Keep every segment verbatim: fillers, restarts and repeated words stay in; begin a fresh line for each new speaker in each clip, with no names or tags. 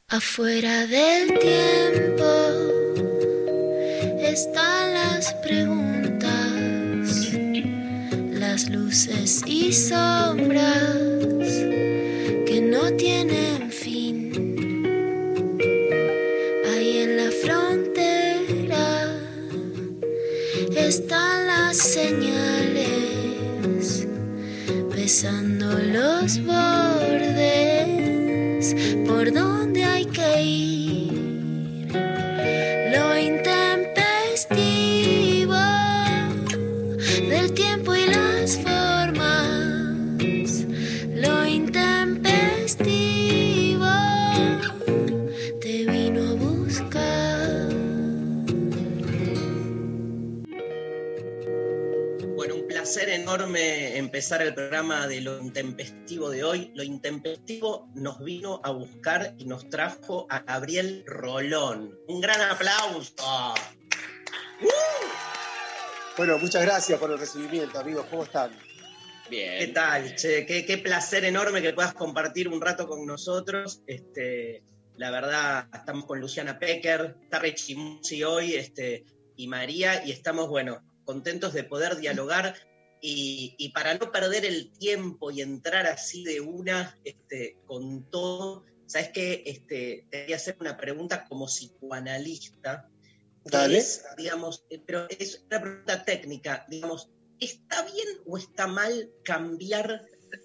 Afuera del tiempo están las preguntas, las luces y sombras que no tienen fin. Ahí en la frontera están las señales, besando los bordes por donde hay que ir. Lo intempestivo del tiempo y las formas, lo intempestivo te vino a buscar.
Bueno, un placer enorme empezar el programa de Lo Intempestivo de hoy. Lo Intempestivo nos vino a buscar y nos trajo a Gabriel Rolón. Un gran aplauso. ¡Uh!
Bueno, muchas gracias por el recibimiento, amigos. ¿Cómo están?
Bien. ¿Qué tal? Che, qué, qué placer enorme que puedas compartir un rato con nosotros. Este, la verdad, estamos con Luciana Pecker, Tarre Chimusi hoy, este, y María, y estamos, bueno, contentos de poder dialogar. Y, y para no perder el tiempo y entrar así de una este, con todo, ¿sabes qué? Este, te voy a hacer una pregunta como psicoanalista.
Dale.
Es, digamos, pero es una pregunta técnica, digamos, ¿está bien o está mal cambiar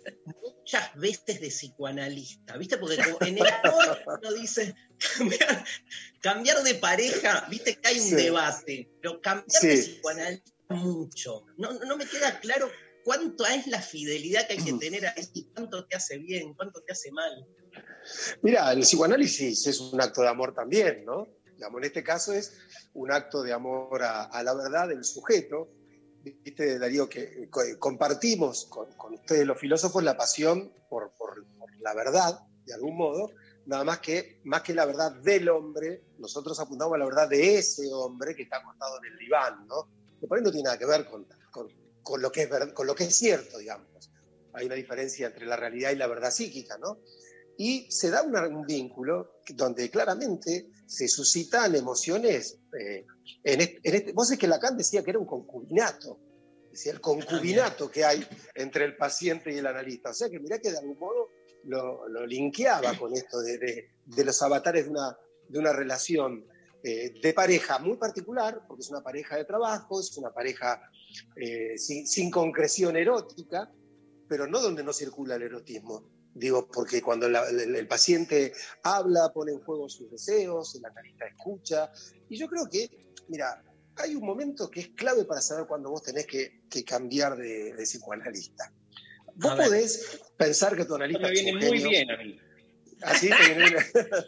muchas veces de psicoanalista? ¿Viste? Porque en el foro uno dice cambiar, cambiar de pareja, viste que hay un sí. debate, pero cambiar sí. de psicoanalista mucho. No, no me queda claro cuánto es la fidelidad que hay que tener a eso y cuánto te hace bien, cuánto te hace mal.
Mira, el psicoanálisis es un acto de amor también, ¿no? Digamos, en este caso es un acto de amor a, a la verdad del sujeto. Viste, Darío, que compartimos con, con ustedes los filósofos la pasión por, por, por la verdad, de algún modo, nada más que, más que la verdad del hombre, nosotros apuntamos a la verdad de ese hombre que está acostado en el diván, ¿no? Que por ahí no tiene nada que ver con, con, con, lo que es ver, con lo que es cierto, digamos. Hay una diferencia entre la realidad y la verdad psíquica, ¿no? Y se da una, un vínculo donde claramente se suscitan emociones. Eh, en este, en este, vos sabés que Lacan decía que era un concubinato, decía el concubinato que hay entre el paciente y el analista. O sea que mirá que de algún modo lo, lo linkeaba con esto de, de, de los avatares de una, de una relación eh, de pareja muy particular, porque es una pareja de trabajo, es una pareja eh, sin, sin concreción erótica, pero no donde no circula el erotismo. Digo, porque cuando la, el, el paciente habla, pone en juego sus deseos, el analista escucha. Y yo creo que, mira, hay un momento que es clave para saber cuándo vos tenés que, que cambiar de, de psicoanalista. Vos podés pensar que tu analista
me viene
es un genio.
Muy bien a mí.
Así te viene bien.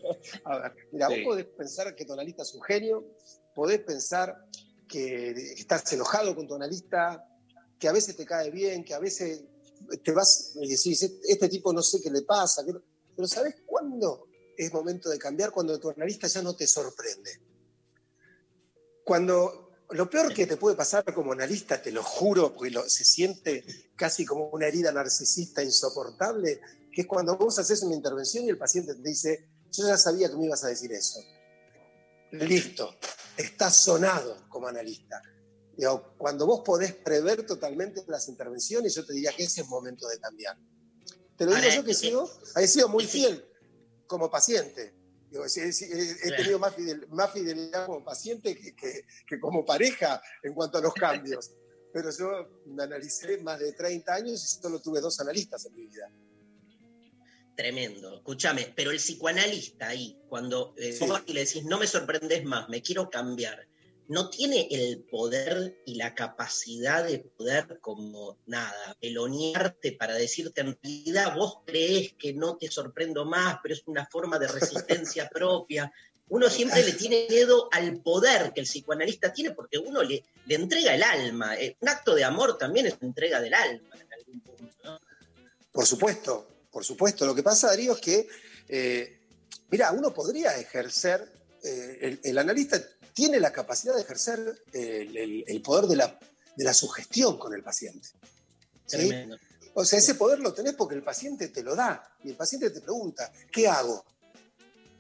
A ver, mira, sí. Vos podés pensar que tu analista es un genio, podés pensar que estás enojado con tu analista, que a veces te cae bien, que a veces te vas y decís, este tipo no sé qué le pasa, pero ¿sabés cuándo es momento de cambiar? Cuando tu analista ya no te sorprende. Cuando lo peor que te puede pasar como analista, te lo juro, porque lo, se siente casi como una herida narcisista insoportable, que es cuando vos haces una intervención y el paciente te dice, yo ya sabía que me ibas a decir eso. Listo, estás sonado como analista. Digo, cuando vos podés prever totalmente las intervenciones, yo te diría que ese es momento de cambiar. Te lo digo Ahora, yo que he sido, he sido muy fiel como paciente. Digo, he, he, he tenido más, fidel, más fidelidad como paciente que, que, que como pareja en cuanto a los cambios. Pero yo me analicé más de treinta años y solo tuve dos analistas en mi vida.
Tremendo, escúchame, pero el psicoanalista ahí, cuando eh, sí. vos le decís, no me sorprendes más, me quiero cambiar, no tiene el poder y la capacidad de poder, como nada, pelonearte para decirte, en realidad vos creés que no te sorprendo más, pero es una forma de resistencia propia. Uno siempre le tiene miedo al poder que el psicoanalista tiene, porque uno le, le entrega el alma. Un acto de amor también es una entrega del alma en algún punto, ¿no?
Por supuesto, por supuesto. Lo que pasa, Darío, es que, eh, mira, uno podría ejercer, eh, el, el analista tiene la capacidad de ejercer el, el, el poder de la, de la sugestión con el paciente. ¿Sí? Tremendo. O sea, ese poder lo tenés porque el paciente te lo da. Y el paciente te pregunta, ¿qué hago?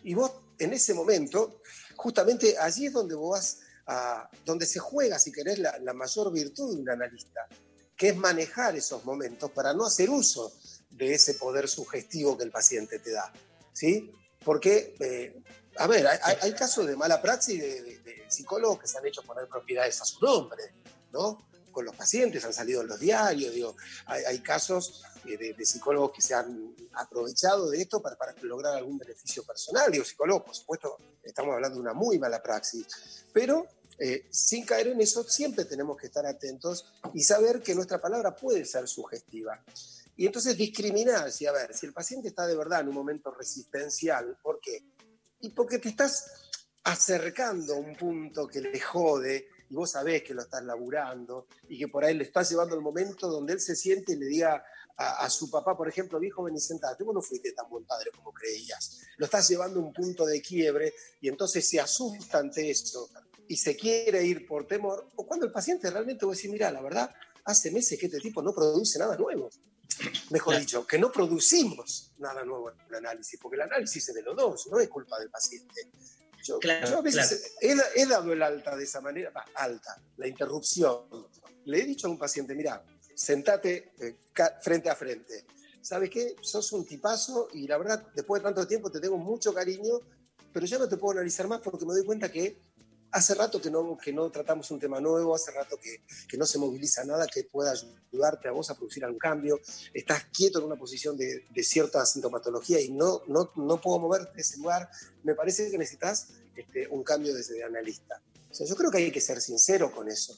Y vos, en ese momento, justamente allí es donde vos vas a, donde se juega, si querés, la, la mayor virtud de un analista, que es manejar esos momentos para no hacer uso de ese poder sugestivo que el paciente te da, ¿sí? Porque, eh, a ver, hay, hay casos de mala praxis de, de, de psicólogos que se han hecho poner propiedades a su nombre, ¿no? Con los pacientes, han salido en los diarios, digo, hay, hay casos de, de psicólogos que se han aprovechado de esto para, para lograr algún beneficio personal. Digo, psicólogos, por supuesto, estamos hablando de una muy mala praxis, pero eh, sin caer en eso, siempre tenemos que estar atentos y saber que nuestra palabra puede ser sugestiva. Y entonces discriminar, si, a ver, si el paciente está de verdad en un momento resistencial, ¿por qué? Y porque te estás acercando a un punto que le jode, y vos sabés que lo estás laburando, y que por ahí le estás llevando el momento donde él se siente y le diga a, a su papá, por ejemplo, viejo, ven y sentate, vos no fuiste tan buen padre como creías. Lo estás llevando a un punto de quiebre, y entonces se asusta ante eso, y se quiere ir por temor, o cuando el paciente realmente va a decir, mira, la verdad, hace meses que este tipo no produce nada nuevo. Mejor dicho, que no producimos nada nuevo en el análisis, porque el análisis es de los dos, no es culpa del paciente. Yo, claro, yo a veces claro. he, he dado el alta de esa manera, bah, alta, la interrupción. Le he dicho a un paciente, mira, sentate eh, frente a frente. ¿Sabes qué? Sos un tipazo y la verdad, después de tanto tiempo te tengo mucho cariño, pero ya no te puedo analizar más porque me doy cuenta que hace rato que no, que no tratamos un tema nuevo, hace rato que, que no se moviliza nada que pueda ayudarte a vos a producir algún cambio. Estás quieto en una posición de, de cierta sintomatología y no, no, no puedo moverte de ese lugar. Me parece que necesitas este, un cambio desde analista. O sea, yo creo que hay que ser sincero con eso.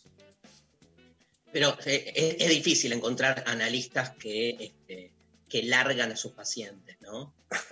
Pero eh, es, es difícil encontrar analistas que, este, que largan a sus pacientes, ¿no?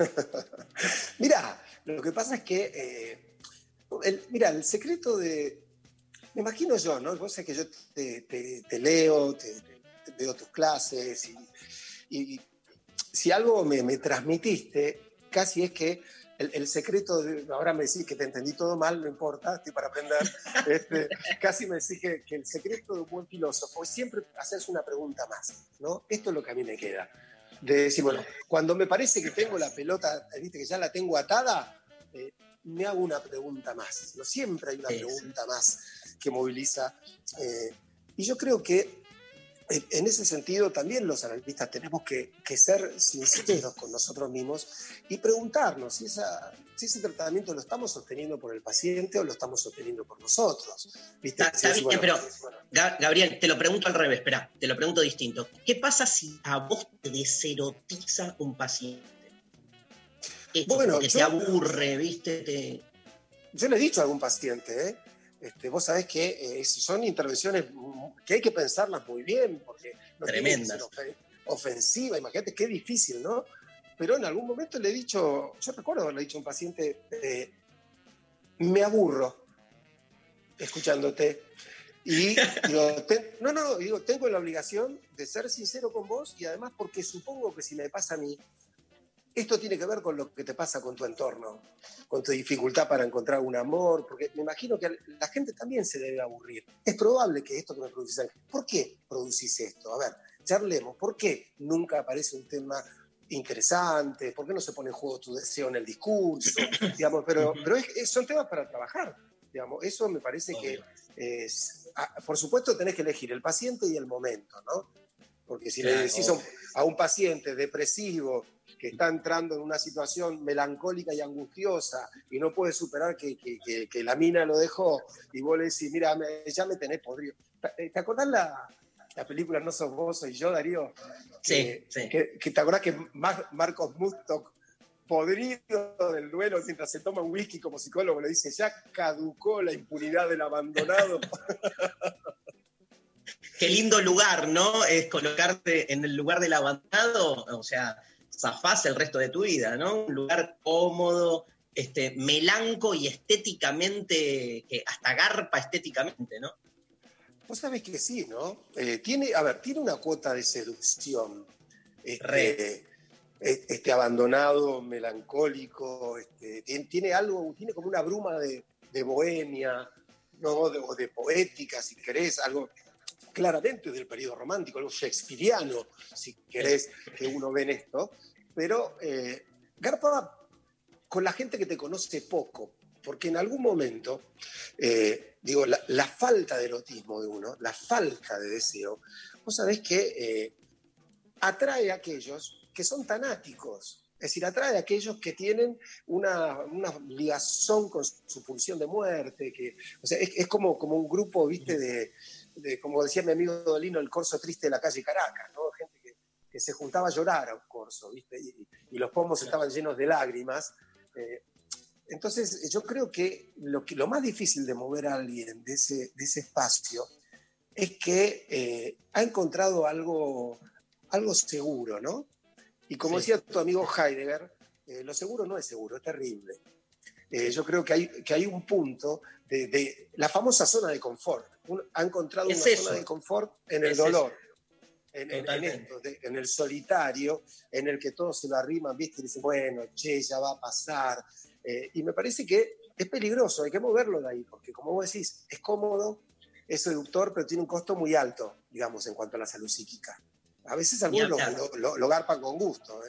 Mirá, lo que pasa es que... Eh, El, mira, el secreto de... Me imagino yo, ¿no? Vos sabés que yo te, te, te leo, te, te veo tus clases y, y si algo me, me transmitiste, casi es que el, el secreto, de, ahora me decís que te entendí todo mal, no importa, estoy para aprender, este, casi me decís que, que el secreto de un buen filósofo es siempre hacerse una pregunta más, ¿no? Esto es lo que a mí me queda. De decir, bueno, cuando me parece que tengo la pelota, viste que ya la tengo atada, eh, me hago una pregunta más. No siempre hay una sí, pregunta sí. más que moviliza. Eh, y yo creo que eh, en ese sentido también los analistas tenemos que, que ser sinceros con nosotros mismos y preguntarnos si, esa, si ese tratamiento lo estamos sosteniendo por el paciente o lo estamos sosteniendo por nosotros. ¿Viste?
Está, está bien, bueno, pero bueno. Gabriel, te lo pregunto al revés, espera, te lo pregunto distinto. ¿Qué pasa si a vos te deserotiza un paciente? Esto, bueno, que yo, te aburre, ¿viste? Te...
Yo le he dicho a algún paciente, ¿eh? este, vos sabés que eh, son intervenciones que hay que pensarlas muy bien, porque no tienen que ser ofen- ofensiva, imagínate qué difícil, ¿no? Pero en algún momento le he dicho, yo recuerdo haberle dicho a un paciente, eh, me aburro escuchándote. Y digo, te, no, no, no, digo, tengo la obligación de ser sincero con vos y además porque supongo que si me pasa a mí, esto tiene que ver con lo que te pasa con tu entorno, con tu dificultad para encontrar un amor, porque me imagino que la gente también se debe aburrir. Es probable que esto que me producís, ¿por qué producís esto? A ver, charlemos, ¿por qué nunca aparece un tema interesante? ¿Por qué no se pone en juego tu deseo en el discurso? Digamos, pero pero es, es, son temas para trabajar. Digamos, eso me parece que, es, a, por supuesto, tenés que elegir el paciente y el momento, ¿no? Porque si claro, le decís a un, a un paciente depresivo que está entrando en una situación melancólica y angustiosa y no puede superar que, que, que, que la mina lo dejó y vos le decís, mira, me, ya me tenés podrido. ¿Te acordás la, la película No sos vos, soy yo, Darío? Que,
sí, sí.
Que, que te acordás que Mar, Marcos Mustok, podrido del duelo, mientras se toma un whisky como psicólogo, le dice, ya caducó la impunidad del abandonado.
Qué lindo lugar, ¿no? Es colocarte en el lugar del abandonado, o sea, zafás el resto de tu vida, ¿no? Un lugar cómodo, este, melanco y estéticamente, que hasta garpa estéticamente, ¿no?
Vos sabés que sí, ¿no? Eh, tiene, a ver, tiene una cuota de seducción. Este, este abandonado, melancólico, este, tiene, tiene algo, tiene como una bruma de, de bohemia, ¿no? De, o de poética, si querés, algo claramente del periodo romántico, algo shakespeariano, si querés, que uno ve en esto, pero eh, garpa con la gente que te conoce poco, porque en algún momento, eh, digo, la, la falta de erotismo de uno, la falta de deseo, vos sabés que eh, atrae a aquellos que son tanáticos. Es decir, atrae a aquellos que tienen una, una ligazón con su pulsión de muerte. Que, o sea, es, es como, como un grupo, ¿viste? De, de, como decía mi amigo Dolino, el corso triste de la calle Caracas, ¿no? Gente que, que se juntaba a llorar a un corso, ¿viste? Y, y los pomos estaban llenos de lágrimas. Eh, entonces, yo creo que lo, que lo más difícil de mover a alguien de ese, de ese espacio es que eh, ha encontrado algo, algo seguro, ¿no? Y como sí. decía tu amigo Heidegger, eh, lo seguro no es seguro, es terrible. Eh, yo creo que hay, que hay un punto de, de la famosa zona de confort. Un, ha encontrado una eso? zona de confort en el es dolor, en, en, en, esto, de, en el solitario, en el que todos se lo arriman, ¿viste? Y dicen, bueno, che, ya va a pasar. Eh, y me parece que es peligroso, hay que moverlo de ahí, porque como vos decís, es cómodo, es seductor, pero tiene un costo muy alto, digamos, en cuanto a la salud psíquica. A veces algunos lo, lo, lo, lo garpan con gusto. ¿eh?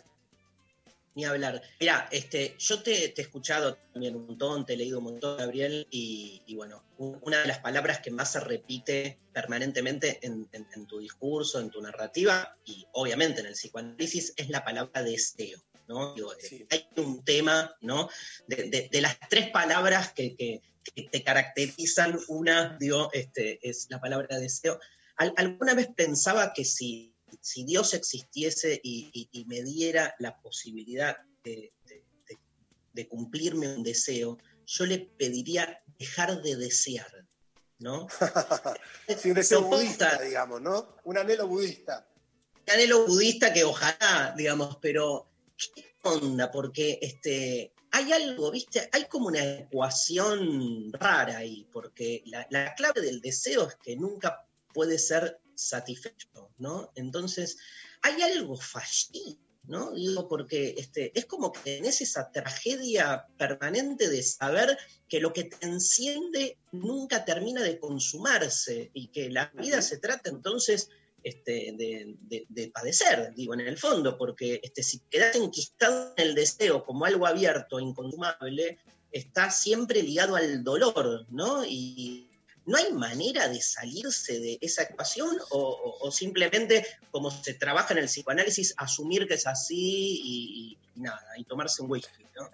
Ni hablar. Mira, este, yo te, te he escuchado también un montón, te he leído un montón, Gabriel, y, y bueno, una de las palabras que más se repite permanentemente en, en, en tu discurso, en tu narrativa, y obviamente en el psicoanálisis, es la palabra deseo, ¿no? Digo, sí. Hay un tema, ¿no? De, de, de las tres palabras que, que, que te caracterizan, una, digo, este, es la palabra deseo. Al, alguna vez pensaba que si si Dios existiese y, y, y me diera la posibilidad de, de, de, de cumplirme un deseo, yo le pediría dejar de desear, ¿no?
Sí, un deseo budista, digamos, ¿no? Un anhelo budista.
Un anhelo budista que ojalá, digamos, pero ¿qué onda? Porque este, hay algo, ¿viste? Hay como una ecuación rara ahí, porque la, la clave del deseo es que nunca puede ser satisfecho, ¿no? Entonces, hay algo fallido, ¿no? Digo, porque este, es como que tenés esa tragedia permanente de saber que lo que te enciende nunca termina de consumarse y que la vida uh-huh. se trata entonces este, de, de, de padecer, digo, en el fondo, porque este, si quedás enquistado en el deseo como algo abierto, inconsumable, está siempre ligado al dolor, ¿no? Y ¿no hay manera de salirse de esa ecuación o, o, o simplemente, como se trabaja en el psicoanálisis, asumir que es así y, y nada, y tomarse un whisky, ¿no?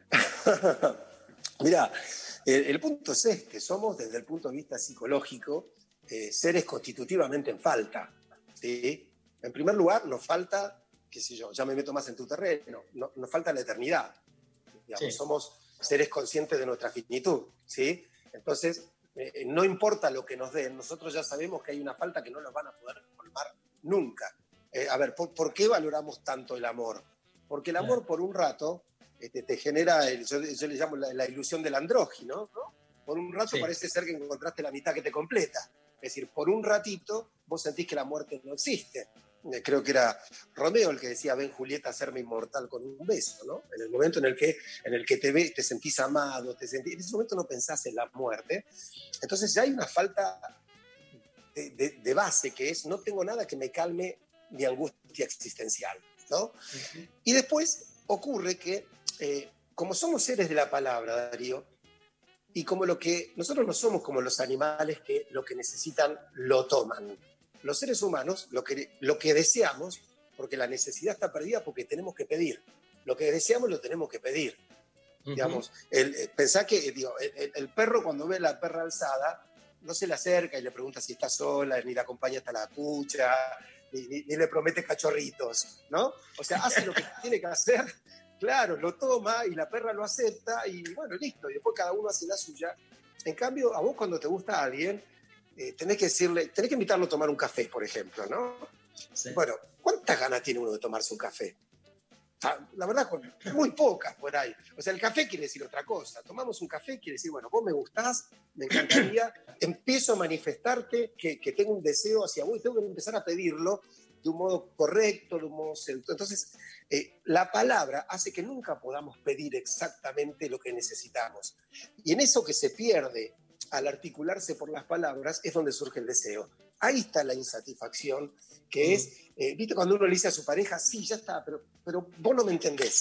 Mirá, el, el punto es este, somos desde el punto de vista psicológico eh, seres constitutivamente en falta, ¿sí? En primer lugar, nos falta, qué sé yo, ya me meto más en tu terreno, no, nos falta la eternidad, digamos, sí. Somos seres conscientes de nuestra finitud, ¿sí? Entonces, Eh, no importa lo que nos den, nosotros ya sabemos que hay una falta que no nos van a poder colmar nunca. Eh, a ver, ¿por, ¿por qué valoramos tanto el amor? Porque el amor, por un rato, este, te genera, el, yo, yo le llamo la, la ilusión del andrógino, ¿no? Por un rato sí. Parece ser que encontraste la mitad que te completa. Es decir, por un ratito vos sentís que la muerte no existe. Eh, creo que era Romeo el que decía, ven Julieta, hacerme inmortal con un beso, ¿no? En el momento en el que, en el que te ves, te sentís amado, te sentís, en ese momento no pensás en la muerte. Entonces ya hay una falta de, de, de base, que es no tengo nada que me calme mi angustia existencial, ¿no? Uh-huh. Y después ocurre que, eh, como somos seres de la palabra, Darío, y como lo que nosotros no somos como los animales que lo que necesitan lo toman. Los seres humanos, lo que, lo que deseamos, porque la necesidad está perdida porque tenemos que pedir. Lo que deseamos lo tenemos que pedir. Uh-huh. Digamos, el, el, pensá que digo, el, el perro cuando ve a la perra alzada, no se le acerca y le pregunta si está sola, ni la acompaña hasta la cucha, ni, ni, ni le promete cachorritos, ¿no? O sea, hace lo que tiene que hacer, claro, lo toma y la perra lo acepta y bueno, listo, y después cada uno hace la suya. En cambio, a vos cuando te gusta a alguien, Eh, tenés que decirle, tenés que invitarlo a tomar un café, por ejemplo, ¿no? Sí. Bueno, ¿cuántas ganas tiene uno de tomarse un café? O sea, la verdad, muy pocas por ahí. O sea, el café quiere decir otra cosa. Tomamos un café, quiere decir, bueno, vos me gustás, me encantaría, empiezo a manifestarte que, que tengo un deseo hacia vos y tengo que empezar a pedirlo de un modo correcto, de un modo seductor. Entonces, eh, la palabra hace que nunca podamos pedir exactamente lo que necesitamos. Y en eso que se pierde al articularse por las palabras, es donde surge el deseo. Ahí está la insatisfacción, que mm. es, eh, ¿viste cuando uno le dice a su pareja, sí, ya está, pero, pero vos no me entendés?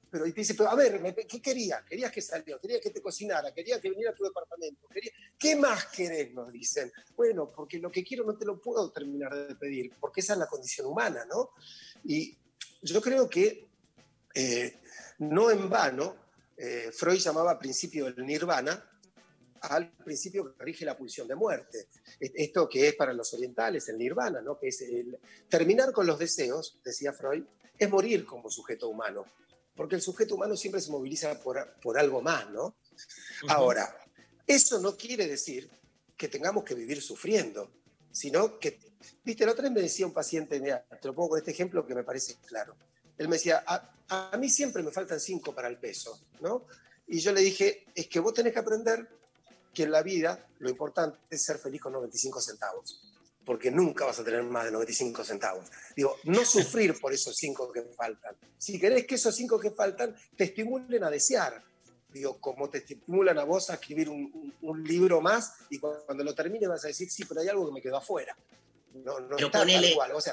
pero y te dice, pero a ver, me- ¿qué querías? ¿Querías que salió? ¿Querías que te cocinara? ¿Querías que viniera a tu departamento? ¿Querías... ¿Qué más querés? Nos dicen. Bueno, porque lo que quiero no te lo puedo terminar de pedir, porque esa es la condición humana, ¿no? Y yo creo que eh, no en vano, eh, Freud llamaba principio del nirvana al principio que rige la pulsión de muerte. Esto que es para los orientales el nirvana, ¿no? Que es el, terminar con los deseos, decía Freud, es morir como sujeto humano, porque el sujeto humano siempre se moviliza por, por algo más, ¿no? Uh-huh. Ahora, eso no quiere decir que tengamos que vivir sufriendo, sino que, viste, la otra vez me decía un paciente, mira, te lo pongo con este ejemplo que me parece claro. Él me decía, a, a mí siempre me faltan cinco para el peso, ¿no? Y yo le dije, es que vos tenés que aprender que en la vida lo importante es ser feliz con noventa y cinco centavos, porque nunca vas a tener más de noventa y cinco centavos. Digo, no sufrir por esos cinco que faltan. Si querés que esos cinco que faltan te estimulen a desear, digo, como te estimulan a vos a escribir un, un, un libro más y cuando lo termines vas a decir, sí, pero hay algo que me quedó afuera. No, no
pero
está
ponele,
tal cual, o sea...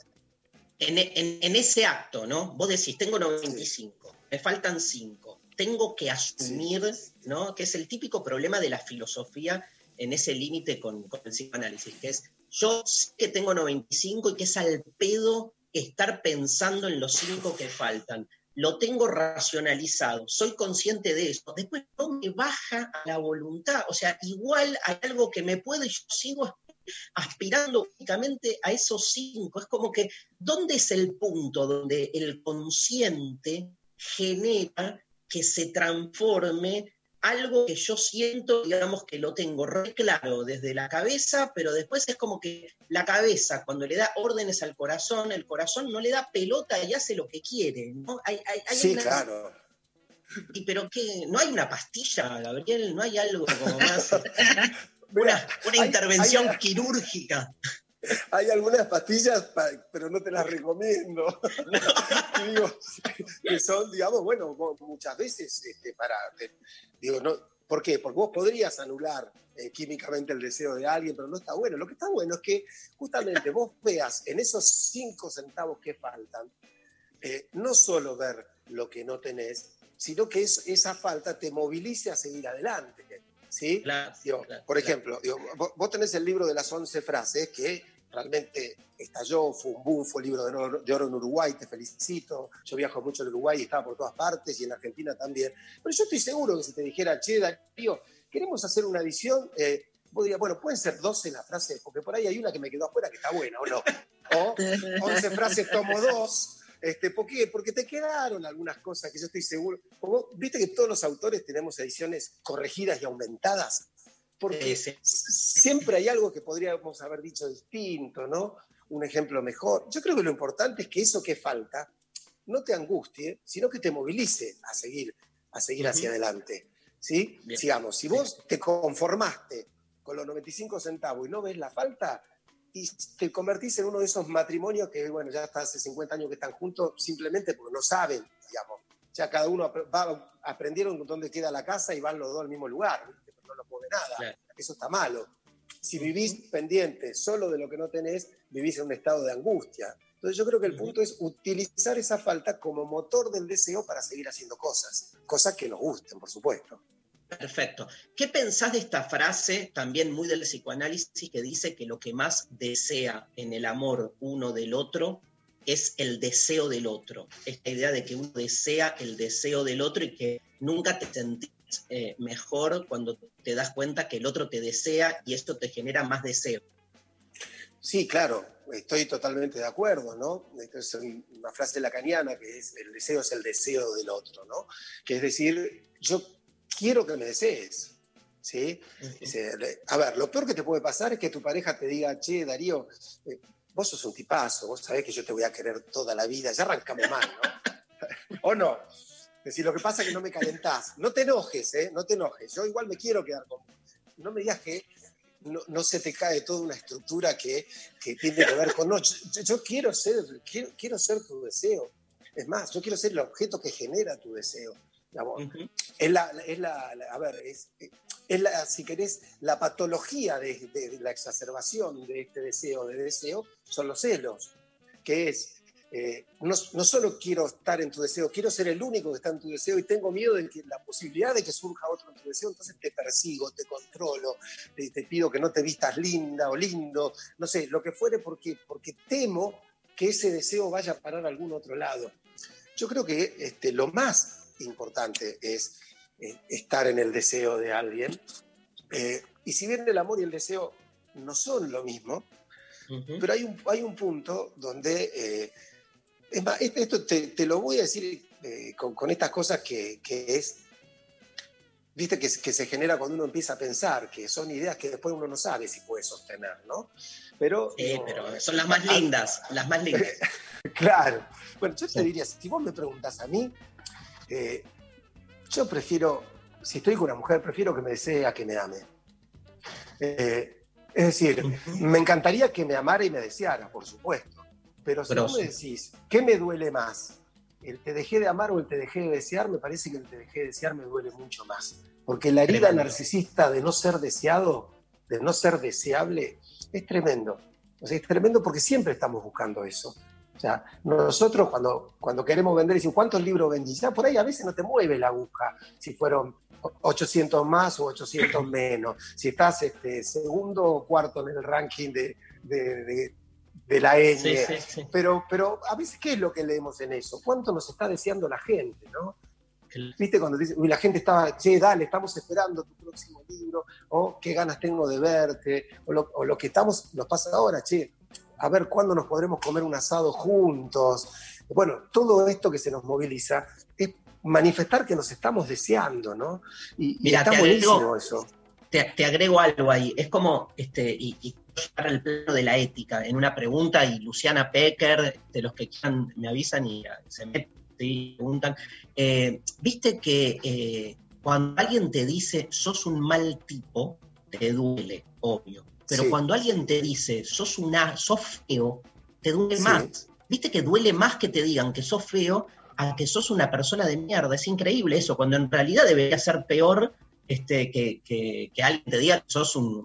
En, en, en ese acto, ¿no? Vos decís, tengo noventa y cinco, sí. Me faltan cinco. Tengo que asumir, sí. ¿no? Que es el típico problema de la filosofía en ese límite con, con el psicoanálisis, que es, yo sé que tengo noventa y cinco y que es al pedo estar pensando en los cinco que faltan. Lo tengo racionalizado, soy consciente de eso. Después no me baja a la voluntad. O sea, igual hay algo que me puede y yo sigo aspirando únicamente a esos cinco. Es como que, ¿dónde es el punto donde el consciente genera que se transforme algo que yo siento, digamos, que lo tengo re claro desde la cabeza, pero después es como que la cabeza, cuando le da órdenes al corazón, el corazón no le da pelota y hace lo que quiere, ¿no? Hay, hay, hay
sí,
una...
claro.
Y, pero ¿qué? ¿No hay una pastilla, Gabriel? ¿No hay algo como más...
Mira,
una, una
hay,
intervención
hay,
quirúrgica?
Hay algunas pastillas, pero no te las recomiendo. No. Digo, que son, digamos, bueno, muchas veces este, para... Digo, no, ¿por qué? Porque vos podrías anular eh, químicamente el deseo de alguien, pero no está bueno. Lo que está bueno es que justamente vos veas en esos cinco centavos que faltan, eh, no solo ver lo que no tenés, sino que es, esa falta te movilice a seguir adelante. ¿Sí?
Claro,
digo,
claro,
por ejemplo, digo, vos, vos tenés el libro de las once frases que realmente estalló, fue un boom, fue el libro de oro, de oro en Uruguay, te felicito. Yo viajo mucho en Uruguay y estaba por todas partes y en Argentina también. Pero yo estoy seguro que si te dijera, che, Darío, queremos hacer una edición, eh, vos dirías, bueno, pueden ser doce las frases, porque por ahí hay una que me quedó afuera que está buena, ¿o no? O once frases tomo dos. Este, ¿Por qué? Porque te quedaron algunas cosas que yo estoy seguro. Como, viste que todos los autores tenemos ediciones corregidas y aumentadas, porque sí, sí. siempre hay algo que podríamos haber dicho distinto, ¿no? Un ejemplo mejor. Yo creo que lo importante es que eso que falta no te angustie, sino que te movilice a seguir, a seguir uh-huh. hacia adelante. ¿Sí? Sigamos, si vos sí. te conformaste con los noventa y cinco centavos y no ves la falta, y te convertís en uno de esos matrimonios que, bueno, ya hasta hace cincuenta años que están juntos simplemente porque no saben, digamos. Ya cada uno va, aprendieron dónde queda la casa y van los dos al mismo lugar, ¿viste? Pero no lo mueve nada. Claro. Eso está malo. Si vivís uh-huh. pendiente solo de lo que no tenés, vivís en un estado de angustia. Entonces yo creo que el uh-huh. punto es utilizar esa falta como motor del deseo para seguir haciendo cosas. Cosas que nos gusten, por supuesto.
Perfecto. ¿Qué pensás de esta frase, también muy del psicoanálisis, que dice que lo que más desea en el amor uno del otro es el deseo del otro? Esta idea de que uno desea el deseo del otro y que nunca te sentís eh, mejor cuando te das cuenta que el otro te desea y esto te genera más deseo.
Sí, claro, estoy totalmente de acuerdo, ¿no? Esta es una frase lacaniana que es el deseo es el deseo del otro, ¿no? Que es decir, yo quiero que me desees, ¿sí? Uh-huh. A ver, lo peor que te puede pasar es que tu pareja te diga, che, Darío, eh, vos sos un tipazo, vos sabés que yo te voy a querer toda la vida, ya arrancamos mal, ¿no? ¿O no? Es decir, lo que pasa es que no me calentás. No te enojes, ¿eh? No te enojes. Yo igual me quiero quedar con vos. No me digas que no, no se te cae toda una estructura que, que tiene que ver con... No, yo, yo quiero ser, quiero, quiero ser tu deseo. Es más, yo quiero ser el objeto que genera tu deseo. Uh-huh. Es la, es la, la, a ver, es, es la, si querés, la patología de, de, de la exacerbación de este deseo, de deseo, son los celos, que es eh, no, no solo quiero estar en tu deseo, quiero ser el único que está en tu deseo y tengo miedo de que la posibilidad de que surja otro en tu deseo, entonces te persigo, te controlo, te, te pido que no te vistas linda o lindo, no sé, lo que fuere, porque, porque temo que ese deseo vaya a parar a algún otro lado. Yo creo que este, lo más importante es eh, estar en el deseo de alguien, eh, y si bien el amor y el deseo no son lo mismo, uh-huh. pero hay un, hay un punto donde, eh, es más, esto te, te lo voy a decir eh, con, con estas cosas que, que es, viste, que, que se genera cuando uno empieza a pensar, que son ideas que después uno no sabe si puede sostener, ¿no? Pero,
sí,
no,
pero son las más lindas, las más lindas.
Claro. Bueno, yo te
sí.
diría, si vos me preguntás a mí, eh, yo prefiero, si estoy con una mujer, prefiero que me desee a que me ame. Eh, es decir, uh-huh. me encantaría que me amara y me deseara, por supuesto. Pero si pero vos sí. me decís, ¿qué me duele más? ¿El te dejé de amar o el te dejé de desear? Me parece que el te dejé de desear me duele mucho más. Porque la herida tremendo. narcisista de no ser deseado, de no ser deseable, es tremendo. O sea, es tremendo porque siempre estamos buscando eso. O sea, nosotros cuando, cuando queremos vender, decimos, ¿cuántos libros vendí? Ya por ahí a veces no te mueve la aguja si fueron ochocientos más o ochocientos menos. Si estás este, segundo o cuarto en el ranking de, de, de, de la ñ. Sí, sí, sí. Pero, pero a veces, ¿qué es lo que leemos en eso? ¿Cuánto nos está deseando la gente, no? ¿Viste? Cuando dice, uy, la gente estaba, che, dale, estamos esperando tu próximo libro, o qué ganas tengo de verte, o lo, o lo que estamos, nos pasa ahora, che, a ver cuándo nos podremos comer un asado juntos. Bueno, todo esto que se nos moviliza es manifestar que nos estamos deseando, ¿no? Y,
Mira,
y está
te
buenísimo
agrego,
eso.
Te, te agrego algo ahí, es como, este, y, y llegar al plano de la ética, en una pregunta, y Luciana Pecker, de los que quieran, me avisan y se meten y preguntan, eh, viste que eh, cuando alguien te dice, sos un mal tipo, te duele, obvio. Pero sí. cuando alguien te dice, sos, una, sos feo, te duele sí. más. Viste que duele más que te digan que sos feo a que sos una persona de mierda. Es increíble eso, cuando en realidad debería ser peor este, que, que, que alguien te diga que sos un,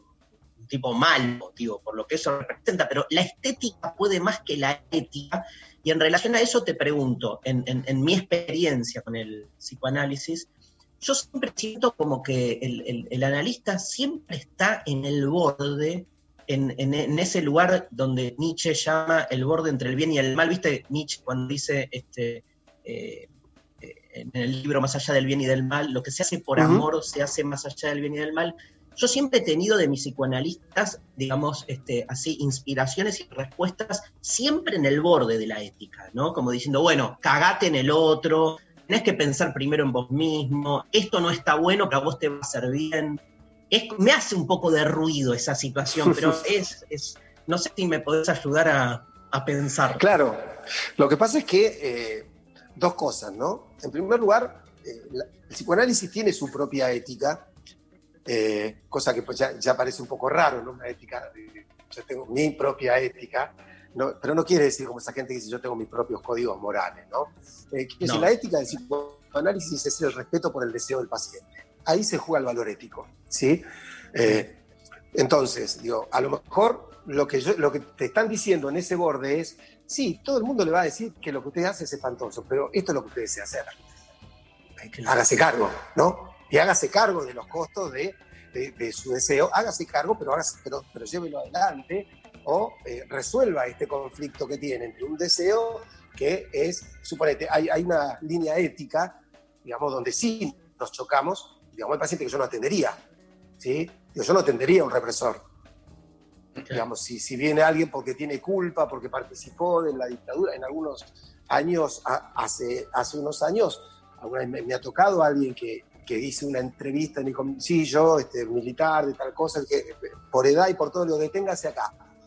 un tipo malo, digo, por lo que eso representa. Pero la estética puede más que la ética. Y en relación a eso te pregunto, en, en, en mi experiencia con el psicoanálisis, yo siempre siento como que el, el, el analista siempre está en el borde, en, en, en ese lugar donde Nietzsche llama el borde entre el bien y el mal. ¿Viste Nietzsche cuando dice este, eh, en el libro Más allá del bien y del mal, lo que se hace por uh-huh. amor se hace más allá del bien y del mal? Yo siempre he tenido de mis psicoanalistas, digamos, este, así, inspiraciones y respuestas siempre en el borde de la ética, ¿no? Como diciendo, bueno, cagate en el otro, tenés que pensar primero en vos mismo, esto no está bueno, pero a vos te va a hacer bien. Es, me hace un poco de ruido esa situación, pero es, es no sé si me podés ayudar a, a pensar.
Claro, lo que pasa es que eh, dos cosas, ¿no? En primer lugar, eh, la, el psicoanálisis tiene su propia ética, eh, cosa que pues ya, ya parece un poco raro, ¿no? Una ética, eh, yo tengo mi propia ética, ¿no? Pero no quiere decir como esa gente que dice yo tengo mis propios códigos morales, ¿no? Eh, quiere decir, no. La ética del psicoanálisis es el respeto por el deseo del paciente. Ahí se juega el valor ético, ¿sí? Eh, entonces, digo, a lo mejor lo que, yo, lo que te están diciendo en ese borde es, sí, todo el mundo le va a decir que lo que usted hace es espantoso, pero esto es lo que usted desea hacer. Hágase cargo, ¿no? Y hágase cargo de los costos de, de, de su deseo, hágase cargo, pero, hágase, pero, pero llévelo adelante, o eh, resuelva este conflicto que tiene entre un deseo que es, suponete, hay, hay una línea ética, digamos, donde sí nos chocamos, digamos, el paciente que yo no atendería, ¿sí? Yo no atendería a un represor. Okay. Digamos, si, si viene alguien porque tiene culpa, porque participó de la dictadura, en algunos años, a, hace, hace unos años, alguna vez me, me ha tocado alguien que, que hice una entrevista y me dijo, sí, yo, este, militar, de tal cosa, que por edad y por todo, lo deténgase acá.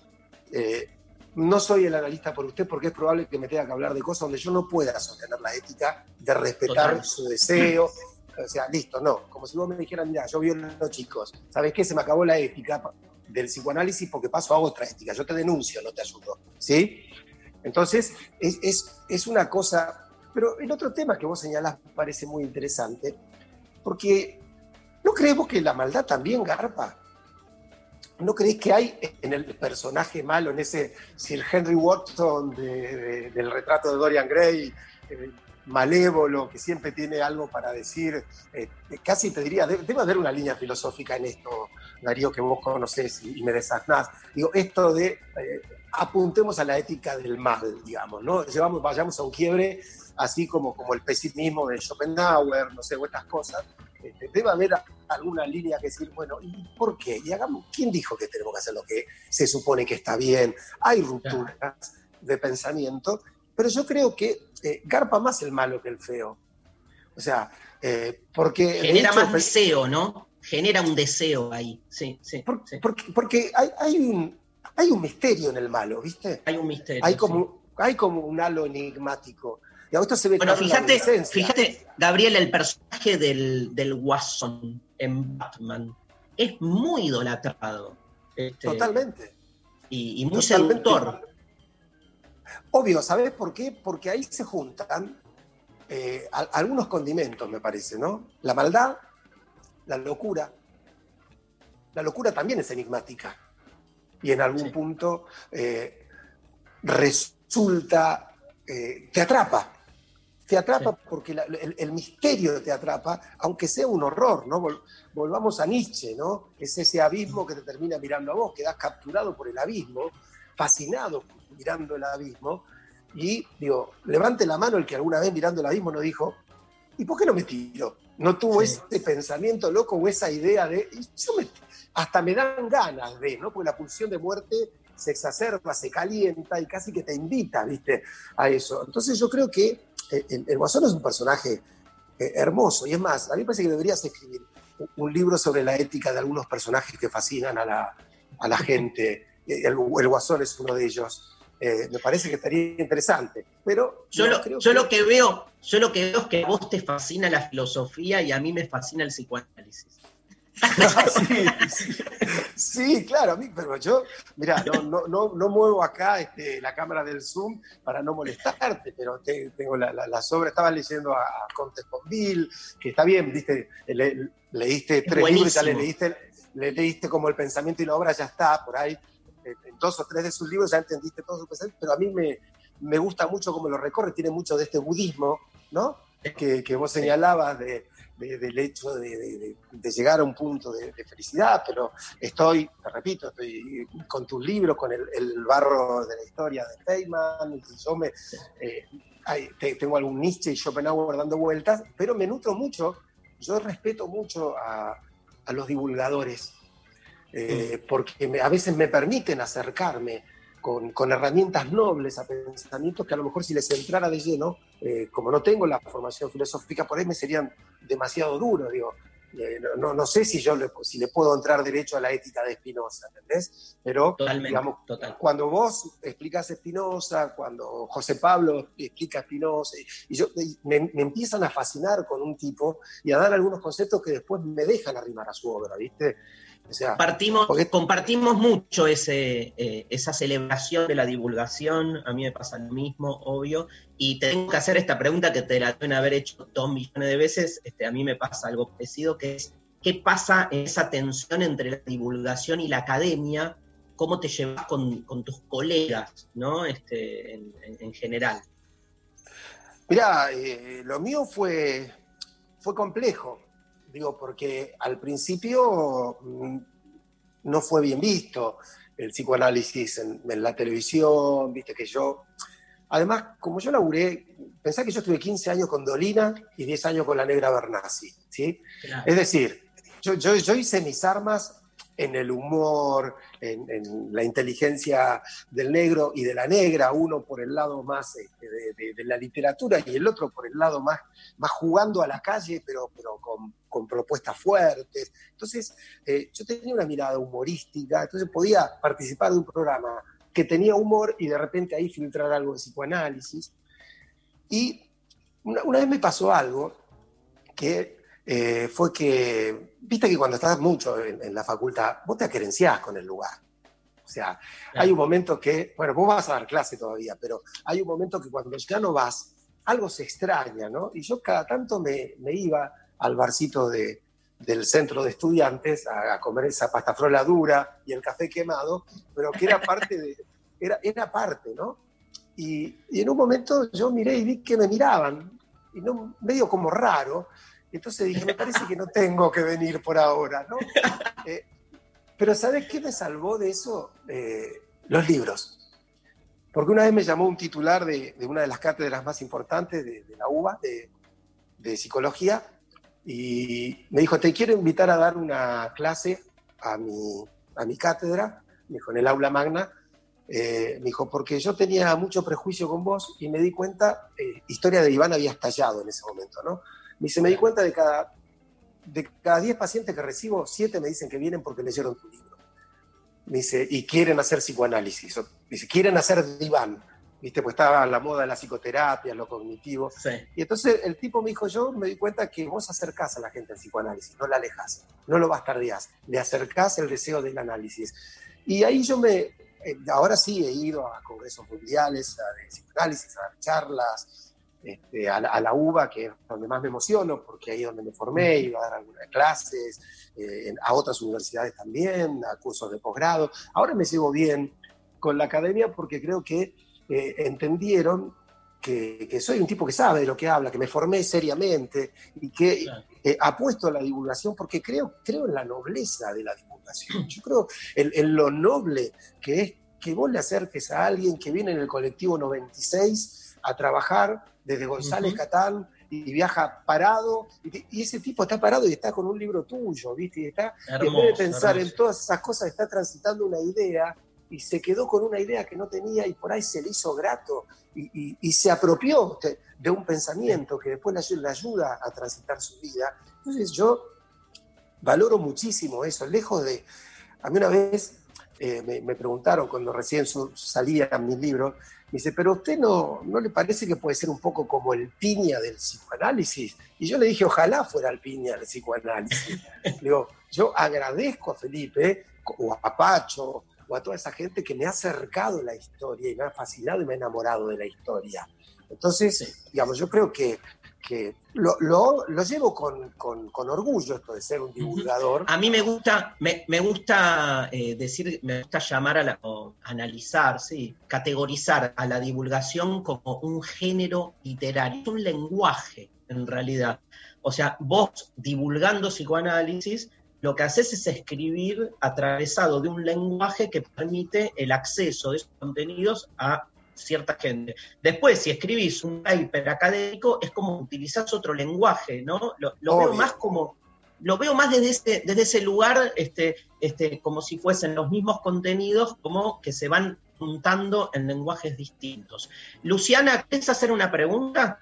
Eh, no soy el analista por usted porque es probable que me tenga que hablar de cosas donde yo no pueda sostener la ética de respetar Total. Su deseo. O sea, listo, no. Como si vos me dijeras, mira, yo violo a los chicos. ¿Sabés qué? Se me acabó la ética del psicoanálisis porque paso a otra ética. Yo te denuncio, no te ayudo. ¿Sí? Entonces, es, es, es una cosa... Pero el otro tema que vos señalás me parece muy interesante porque ¿no creemos que la maldad también garpa? ¿no creéis que hay en el personaje malo, en ese Sir Henry Watson de, de, del retrato de Dorian Gray, eh, malévolo, que siempre tiene algo para decir? Eh, casi te diría, debe, debe haber una línea filosófica en esto, Darío, que vos conocés y, y me desasnás. Digo, esto de eh, apuntemos a la ética del mal, digamos, ¿no? Llevamos, vayamos a un quiebre, así como, como el pesimismo de Schopenhauer, no sé, o estas cosas. Este, debe haber alguna línea que decir, bueno, ¿y por qué? Y hagamos, ¿quién dijo que tenemos que hacer lo que se supone que está bien? Hay rupturas de pensamiento, pero yo creo que eh, garpa más el malo que el feo. O sea, eh, porque...
Genera
de hecho,
más deseo, ¿no? Genera un deseo ahí, sí, sí.
Por,
sí.
Porque, porque hay, hay, un, hay un misterio en el malo, ¿viste?
Hay un misterio.
Hay como,
sí.
hay como un halo enigmático. Y a esto se ve
bueno, fíjate,
en la
fíjate, Gabriel, el personaje del, del Guasón en Batman es muy idolatrado. Este,
Totalmente.
Y, y muy
Totalmente.
seductor.
Obvio, ¿sabés por qué? Porque ahí se juntan eh, a, algunos condimentos, me parece, ¿no? La maldad, la locura. La locura también es enigmática. Y en algún sí. punto eh, resulta, eh, te atrapa. Te atrapa sí. porque la, el, el misterio te atrapa, aunque sea un horror, ¿no? Vol, volvamos a Nietzsche, ¿no? Es ese abismo que te termina mirando a vos, quedás capturado por el abismo, fascinado mirando el abismo, y digo, levante la mano el que alguna vez mirando el abismo no dijo, ¿y por qué no me tiro? No tuvo sí. ese pensamiento loco o esa idea de, yo me, hasta me dan ganas de, ¿no? Porque la pulsión de muerte se exacerba, se calienta y casi que te invita, ¿viste? A eso. Entonces yo creo que el, el Guasón es un personaje eh, hermoso, y es más, a mí me parece que deberías escribir un, un libro sobre la ética de algunos personajes que fascinan a la, a la gente. El, el Guasón es uno de ellos. Eh, me parece que estaría interesante, pero
yo,
no,
lo,
creo
yo
que...
lo que veo yo lo que veo es que a vos te fascina la filosofía y a mí me fascina el psicoanálisis.
sí, sí, sí, claro, a mí, pero yo, mira, no, no, no, no muevo acá este, la cámara del Zoom para no molestarte, pero te, tengo la, la, las obras, estaba leyendo a, a Comte Sponville, que está bien, viste, le, leíste tres
buenísimo.
libros, ya le leíste, le leíste como el pensamiento y la obra, ya está, por ahí, en dos o tres de sus libros ya entendiste todo su pensamiento, pero a mí me, me gusta mucho cómo lo recorre, tiene mucho de este budismo, ¿no? Que, que vos señalabas de, de, del hecho de, de, de llegar a un punto de, de felicidad, pero estoy, te repito, estoy con tus libros, con el, el barro de la historia de Feynman, y yo me, eh, hay, tengo algún Nietzsche y Schopenhauer dando vueltas, pero me nutro mucho, yo respeto mucho a, a los divulgadores, eh, porque me, a veces me permiten acercarme Con, con herramientas nobles a pensamientos que a lo mejor si les entrara de lleno, eh, como no tengo la formación filosófica, por ahí me serían demasiado duros, digo, eh, no, no sé si yo le, si le puedo entrar derecho a la ética de Spinoza, ¿entendés? Pero,
Totalmente,
digamos,
total.
Cuando vos explicás Spinoza, cuando José Pablo explica Spinoza, y yo, y me, me empiezan a fascinar con un tipo y a dar algunos conceptos que después me dejan arrimar a su obra, ¿viste? O sea,
compartimos,
porque...
compartimos mucho ese, eh, esa celebración de la divulgación, a mí me pasa lo mismo, obvio, y tengo que hacer esta pregunta que te la deben haber hecho dos millones de veces, este, a mí me pasa algo parecido, que es, ¿qué pasa en esa tensión entre la divulgación y la academia? ¿Cómo te llevas con, con tus colegas, ¿no? Este, en, en, en general?
Mirá, eh, lo mío fue, fue complejo. Digo, porque al principio no fue bien visto el psicoanálisis en, en la televisión, viste que yo... Además, como yo laburé, pensá que yo estuve quince años con Dolina y diez años con la Negra Bernasi, ¿sí? Claro. Es decir, yo, yo, yo hice mis armas en el humor, en, en la inteligencia del negro y de la negra, uno por el lado más este, de, de, de la literatura y el otro por el lado más, más jugando a la calle, pero, pero con, con propuestas fuertes. Entonces, eh, yo tenía una mirada humorística, entonces podía participar de un programa que tenía humor y de repente ahí filtrar algo de psicoanálisis. Y una, una vez me pasó algo que... Eh, fue que, viste que cuando estás mucho en, en la facultad, vos te acerenciás con el lugar. O sea, claro. Hay un momento que, bueno, vos vas a dar clase todavía, pero hay un momento que cuando ya no vas, algo se extraña, ¿no? Y yo cada tanto me, me iba al barcito de, del centro de estudiantes a, a comer esa pasta frola dura y el café quemado, pero que era parte de, era, era parte, ¿no? Y, y en un momento yo miré y vi que me miraban, y no, medio como raro, entonces dije, me parece que no tengo que venir por ahora, ¿no? Eh, pero ¿sabes qué me salvó de eso? Eh, los libros. Porque una vez me llamó un titular de, de una de las cátedras más importantes de, de la U B A, de, de psicología, y me dijo, te quiero invitar a dar una clase a mi, a mi cátedra, me dijo, en el aula magna, eh, me dijo, porque yo tenía mucho prejuicio con vos y me di cuenta, eh, Historia de Iván había estallado en ese momento, ¿no? Me dice, me di cuenta de cada, de cada diez pacientes que recibo, siete me dicen que vienen porque leyeron tu libro. Me dice, y quieren hacer psicoanálisis. Dice, quieren hacer diván. ¿Viste? Pues estaba la moda de la psicoterapia, lo cognitivo.
Sí.
Y entonces el tipo me dijo, yo me di cuenta que vos acercás a la gente al psicoanálisis, no la alejás, no lo bastardías, le acercás el deseo del análisis. Y ahí yo me, eh, ahora sí he ido a congresos mundiales, a de psicoanálisis, a dar charlas, este, a, la, a la U B A, que es donde más me emociono, porque ahí es donde me formé, iba a dar algunas clases, eh, a otras universidades también, a cursos de posgrado. Ahora me llevo bien con la academia porque creo que eh, entendieron que, que soy un tipo que sabe de lo que habla, que me formé seriamente y que
Claro.
eh, apuesto a la divulgación porque creo, creo en la nobleza de la divulgación. Yo creo en, en lo noble que es que vos le acerques a alguien que viene en el colectivo noventa y seis a trabajar desde González uh-huh. Catán y viaja parado, y, y ese tipo está parado y está con un libro tuyo, ¿viste? Y, está, hermoso, y en vez de pensar hermoso. En todas esas cosas, está transitando una idea y se quedó con una idea que no tenía y por ahí se le hizo grato y, y, y se apropió de, de un pensamiento que después le, le ayuda a transitar su vida. Entonces yo valoro muchísimo eso, lejos de... A mí una vez eh, me, me preguntaron cuando recién su, salían mis libros, me dice, pero ¿a usted no, no le parece que puede ser un poco como el Piña del psicoanálisis? Y yo le dije, ojalá fuera el Piña del psicoanálisis. Digo, yo agradezco a Felipe, o a Pacho, o a toda esa gente que me ha acercado la historia y me ha fascinado y me ha enamorado de la historia. Entonces, sí. digamos, yo creo que, que lo, lo, lo llevo con, con, con orgullo esto de ser un divulgador.
A mí me gusta, me, me gusta eh, decir, me gusta llamar a la, o analizar, sí, categorizar a la divulgación como un género literario, es un lenguaje en realidad. O sea, vos divulgando psicoanálisis, lo que haces es escribir atravesado de un lenguaje que permite el acceso de esos contenidos a cierta gente. Después, si escribís un paper académico, es como utilizás otro lenguaje, ¿no? Lo, lo veo más como, lo veo más desde ese, desde ese lugar, este, este, como si fuesen los mismos contenidos, como que se van juntando en lenguajes distintos. Luciana, ¿quieres hacer una pregunta?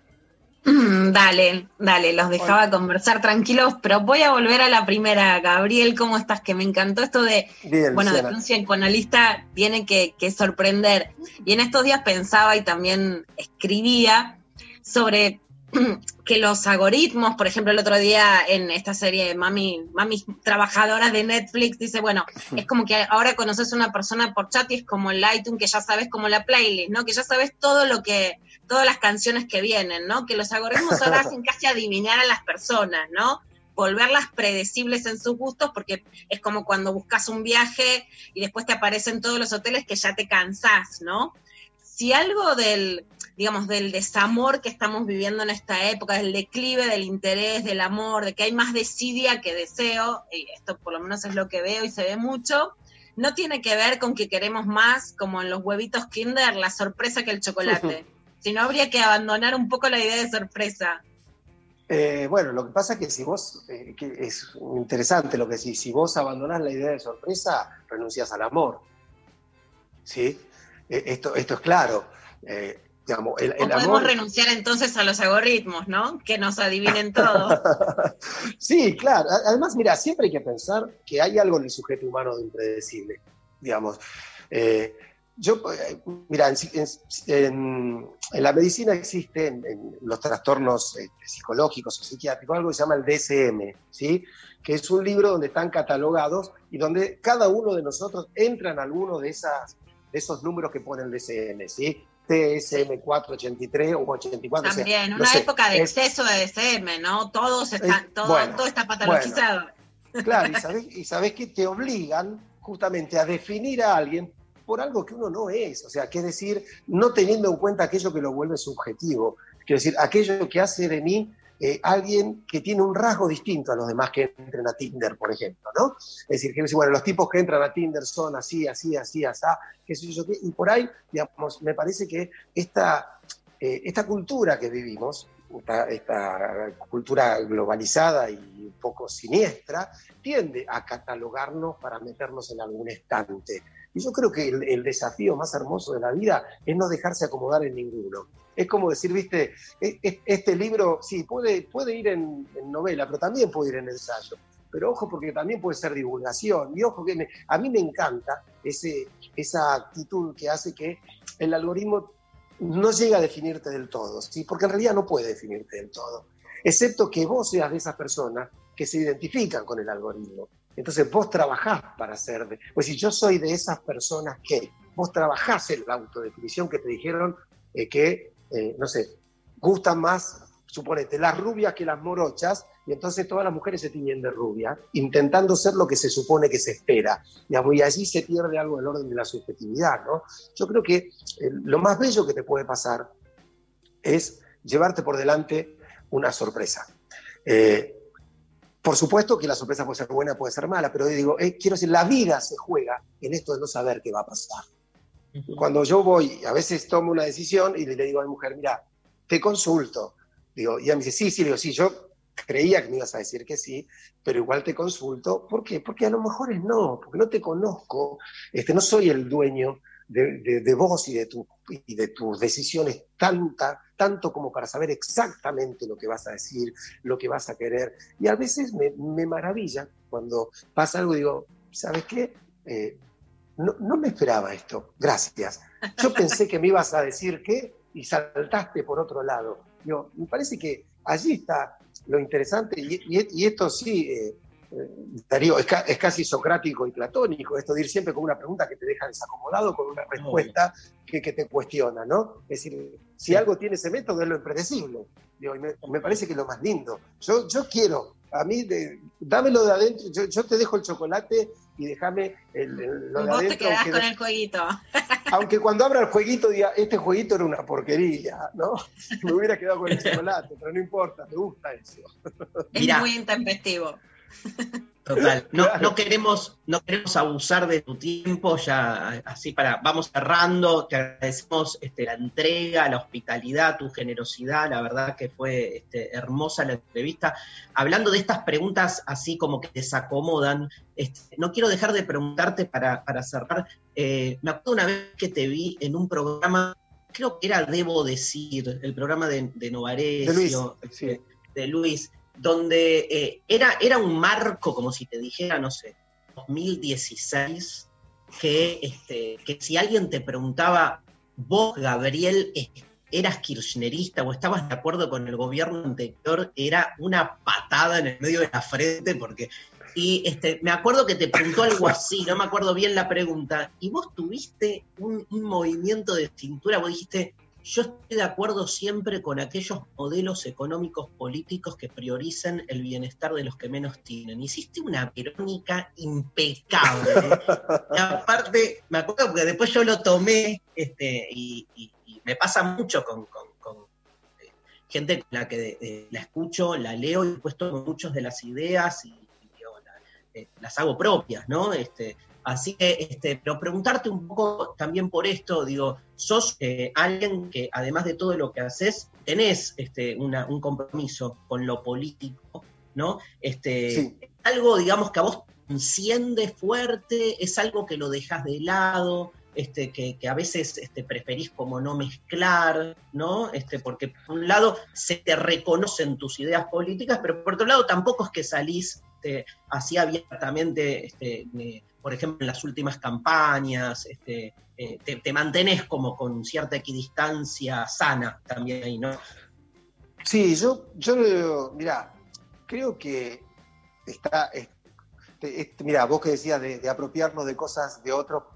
Mm, dale, dale, los dejaba Hola. Conversar tranquilos, pero voy a volver a la primera. Gabriel, ¿cómo estás? Que me encantó esto de, Bien, bueno, Luciana. De un psicoanalista tiene que, que sorprender. Y en estos días pensaba y también escribía sobre que los algoritmos, por ejemplo, el otro día en esta serie de Mami, Mami Trabajadoras de Netflix, dice, bueno, es como que ahora conoces a una persona por chat y es como el iTunes, que ya sabes como la playlist, ¿no? Que ya sabes todo lo que, todas las canciones que vienen, ¿no? Que los algoritmos ahora hacen casi adivinar a las personas, ¿no? Volverlas predecibles en sus gustos, porque es como cuando buscas un viaje y después te aparecen todos los hoteles que ya te cansás, ¿no? Si algo del, digamos, del desamor que estamos viviendo en esta época, del declive del interés, del amor, de que hay más desidia que deseo, y esto por lo menos es lo que veo y se ve mucho, no tiene que ver con que queremos más, como en los huevitos Kinder, la sorpresa que el chocolate. Si no, habría que abandonar un poco la idea de sorpresa.
Eh, bueno, lo que pasa es que si vos, eh, que es interesante lo que decís, si vos abandonás la idea de sorpresa, renuncias al amor. ¿Sí? Esto, esto es claro. Eh, digamos, el, el
o podemos amor... renunciar entonces a los algoritmos, ¿no? Que nos adivinen todo.
Sí, claro. Además, mira, siempre hay que pensar que hay algo en el sujeto humano de impredecible. Digamos, eh, yo, mira, en, en, en la medicina existen en los trastornos eh, psicológicos o psiquiátricos algo que se llama el D S M, ¿sí? Que es un libro donde están catalogados y donde cada uno de nosotros entra en alguno de esas esos números que pone el D S M, ¿sí? T S M cuatro ochenta y tres o ochenta y cuatro.
También,
o sea,
una
no sé,
época de
es,
exceso de D S M, ¿no? Todos están,
es,
todo,
bueno,
todo está patologizado.
Bueno, claro, y sabés, y sabés que te obligan justamente a definir a alguien por algo que uno no es. O sea, que es decir, no teniendo en cuenta aquello que lo vuelve subjetivo. Quiero decir, aquello que hace de mí eh, alguien que tiene un rasgo distinto a los demás que entren a Tinder, por ejemplo, ¿no? Es decir, que bueno, los tipos que entran a Tinder son así, así, así, así, qué sé yo qué, y por ahí, digamos, me parece que esta, eh, esta cultura que vivimos, esta, esta cultura globalizada y un poco siniestra, tiende a catalogarnos para meternos en algún estante. Y yo creo que el, el desafío más hermoso de la vida es no dejarse acomodar en ninguno. Es como decir, viste, este libro, sí, puede, puede ir en, en novela, pero también puede ir en ensayo. Pero ojo, porque también puede ser divulgación. Y ojo, que me, a mí me encanta ese, esa actitud que hace que el algoritmo no llegue a definirte del todo, ¿sí? Porque en realidad no puede definirte del todo. Excepto que vos seas de esas personas que se identifican con el algoritmo. Entonces vos trabajás para ser de... Pues si yo soy de esas personas que vos trabajás en la autodefinición que te dijeron eh, que, eh, no sé, gustan más, suponete, las rubias que las morochas, y entonces todas las mujeres se tiñen de rubia, intentando ser lo que se supone que se espera. Y allí se pierde algo del orden de la subjetividad, ¿no? Yo creo que eh, lo más bello que te puede pasar es llevarte por delante una sorpresa. Eh, Por supuesto que la sorpresa puede ser buena, puede ser mala, pero yo digo, eh, quiero decir, la vida se juega en esto de no saber qué va a pasar. Uh-huh. Cuando yo voy, a veces tomo una decisión y le, le digo a mi mujer, mira, te consulto. Digo, y ella me dice, sí, sí, le digo, sí, yo creía que me ibas a decir que sí, pero igual te consulto. ¿Por qué? Porque a lo mejor es no, porque no te conozco, este, no soy el dueño de, de, de vos y de, tu, y de tus decisiones tanta, tanto como para saber exactamente lo que vas a decir, lo que vas a querer. Y a veces me, me maravilla cuando pasa algo y digo, ¿sabes qué? Eh, no, no me esperaba esto, gracias. Yo pensé que me ibas a decir qué y saltaste por otro lado. Digo, me parece que allí está lo interesante y, y, y esto sí... Eh, Darío, es, ca- es casi socrático y platónico, esto de ir siempre con una pregunta que te deja desacomodado, con una respuesta que, que te cuestiona, ¿no? Es decir, si sí. algo tiene ese método es lo impredecible. Digo, y me, me parece que es lo más lindo. Yo, yo quiero, a mí, de, dámelo de adentro, yo, yo te dejo el chocolate y déjame el, el, lo de
Vos
adentro.
Vos te quedás con
de,
el jueguito.
Aunque cuando abra el jueguito diga, este jueguito era una porquería, ¿no? Me hubiera quedado con el chocolate, pero no importa, me gusta eso.
Es Mirá. muy intempestivo.
Total, no, no, queremos, no queremos abusar de tu tiempo, ya así para, vamos cerrando, te agradecemos este, la entrega, la hospitalidad, tu generosidad, la verdad que fue este, hermosa la entrevista. Hablando de estas preguntas así como que desacomodan, este, no quiero dejar de preguntarte para, para cerrar, eh, me acuerdo una vez que te vi en un programa, creo que era Debo Decir, el programa de, de Novarecio, de Luis, sí. de Luis donde eh, era, era un marco, como si te dijera, no sé, dos mil dieciséis, que, este, que si alguien te preguntaba, vos, Gabriel, eras kirchnerista o estabas de acuerdo con el gobierno anterior, era una patada en el medio de la frente, porque... Y este, me acuerdo que te preguntó algo así, no me acuerdo bien la pregunta, y vos tuviste un, un movimiento de cintura, vos dijiste... Yo estoy de acuerdo siempre con aquellos modelos económicos políticos que prioricen el bienestar de los que menos tienen. Hiciste una Verónica impecable. Y aparte, me acuerdo porque después yo lo tomé este, y, y, y me pasa mucho con, con, con eh, gente con la que eh, la escucho, la leo y después tomo muchas de las ideas y, y digo, la, eh, las hago propias, ¿no? Este, Así que, este, pero preguntarte un poco también por esto, digo, sos eh, alguien que además de todo lo que haces, tenés este, una, un compromiso con lo político, ¿no? Este, sí. Algo, digamos, que a vos te enciende fuerte, es algo que lo dejás de lado, este, que, que a veces este, preferís como no mezclar, ¿no? Este, porque por un lado se te reconocen tus ideas políticas, pero por otro lado tampoco es que salís este, así abiertamente, este, eh, por ejemplo, en las últimas campañas, este, eh, te, te mantenés como con cierta equidistancia sana también ahí, ¿no?
Sí, yo, yo mirá, creo que está, este, este, mirá, vos que decías de, de apropiarnos de cosas de otros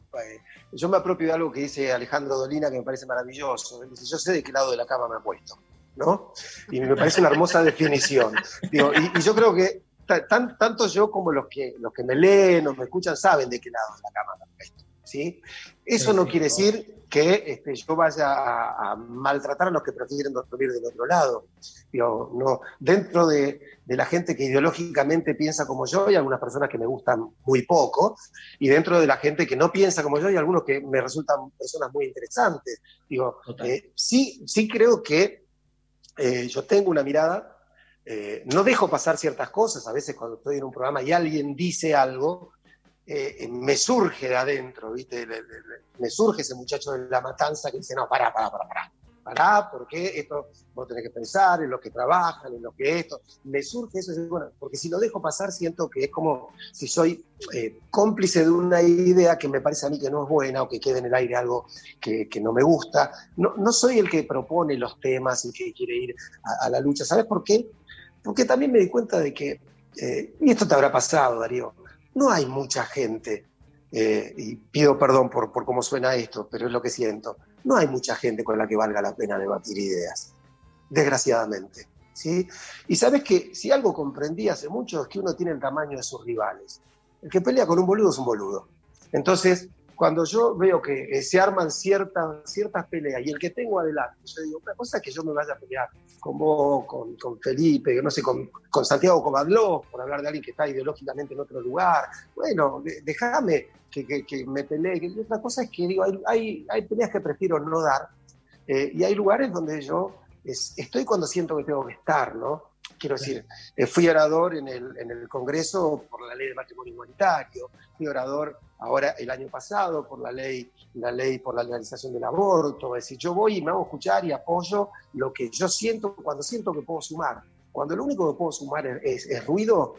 eh, yo me apropio de algo que dice Alejandro Dolina, que me parece maravilloso. Él dice, yo sé de qué lado de la cama me apuesto, ¿no? Y me parece una hermosa definición. Digo, y, y yo creo que tan, tanto yo como los que, los que me leen o me escuchan saben de qué lado de la cama me apuesto, ¿sí? Eso no quiere decir que este, yo vaya a, a maltratar a los que prefieren dormir del otro lado. Digo, no, dentro de, de la gente que ideológicamente piensa como yo, hay algunas personas que me gustan muy poco, y dentro de la gente que no piensa como yo, hay algunos que me resultan personas muy interesantes. Digo, eh, sí, sí creo que eh, yo tengo una mirada, eh, no dejo pasar ciertas cosas, a veces cuando estoy en un programa y alguien dice algo, Eh, me surge de adentro, ¿viste? Le, le, le, me surge ese muchacho de La Matanza que dice, no, pará, pará, pará, pará, pará, porque esto vos tenés que pensar en los que trabajan, en lo que esto, me surge eso, bueno, porque si lo dejo pasar siento que es como si soy eh, cómplice de una idea que me parece a mí que no es buena o que quede en el aire algo que, que no me gusta, no, no soy el que propone los temas y que quiere ir a, a la lucha, ¿sabes por qué? Porque también me di cuenta de que, eh, y esto te habrá pasado, Darío, no hay mucha gente, eh, y pido perdón por, por cómo suena esto, pero es lo que siento, no hay mucha gente con la que valga la pena debatir ideas, desgraciadamente, ¿sí? Y sabes que si algo comprendí hace mucho es que uno tiene el tamaño de sus rivales. El que pelea con un boludo es un boludo. Entonces, cuando yo veo que eh, se arman ciertas, ciertas peleas y el que tengo adelante, yo digo, una cosa es que yo me vaya a pelear con vos, con, con Felipe, no sé, con, con Santiago Kovadlov, por hablar de alguien que está ideológicamente en otro lugar. Bueno, de, déjame que, que, que me pelee. Que otra cosa es que digo, hay, hay, hay peleas que prefiero no dar, eh, y hay lugares donde yo es, estoy cuando siento que tengo que estar, ¿no? Quiero decir, eh, fui orador en el, en el Congreso por la ley de matrimonio igualitario, fui orador ahora el año pasado por la ley, la ley por la legalización del aborto. Es decir, yo voy y me hago escuchar y apoyo lo que yo siento cuando siento que puedo sumar. Cuando lo único que puedo sumar es, es, es ruido,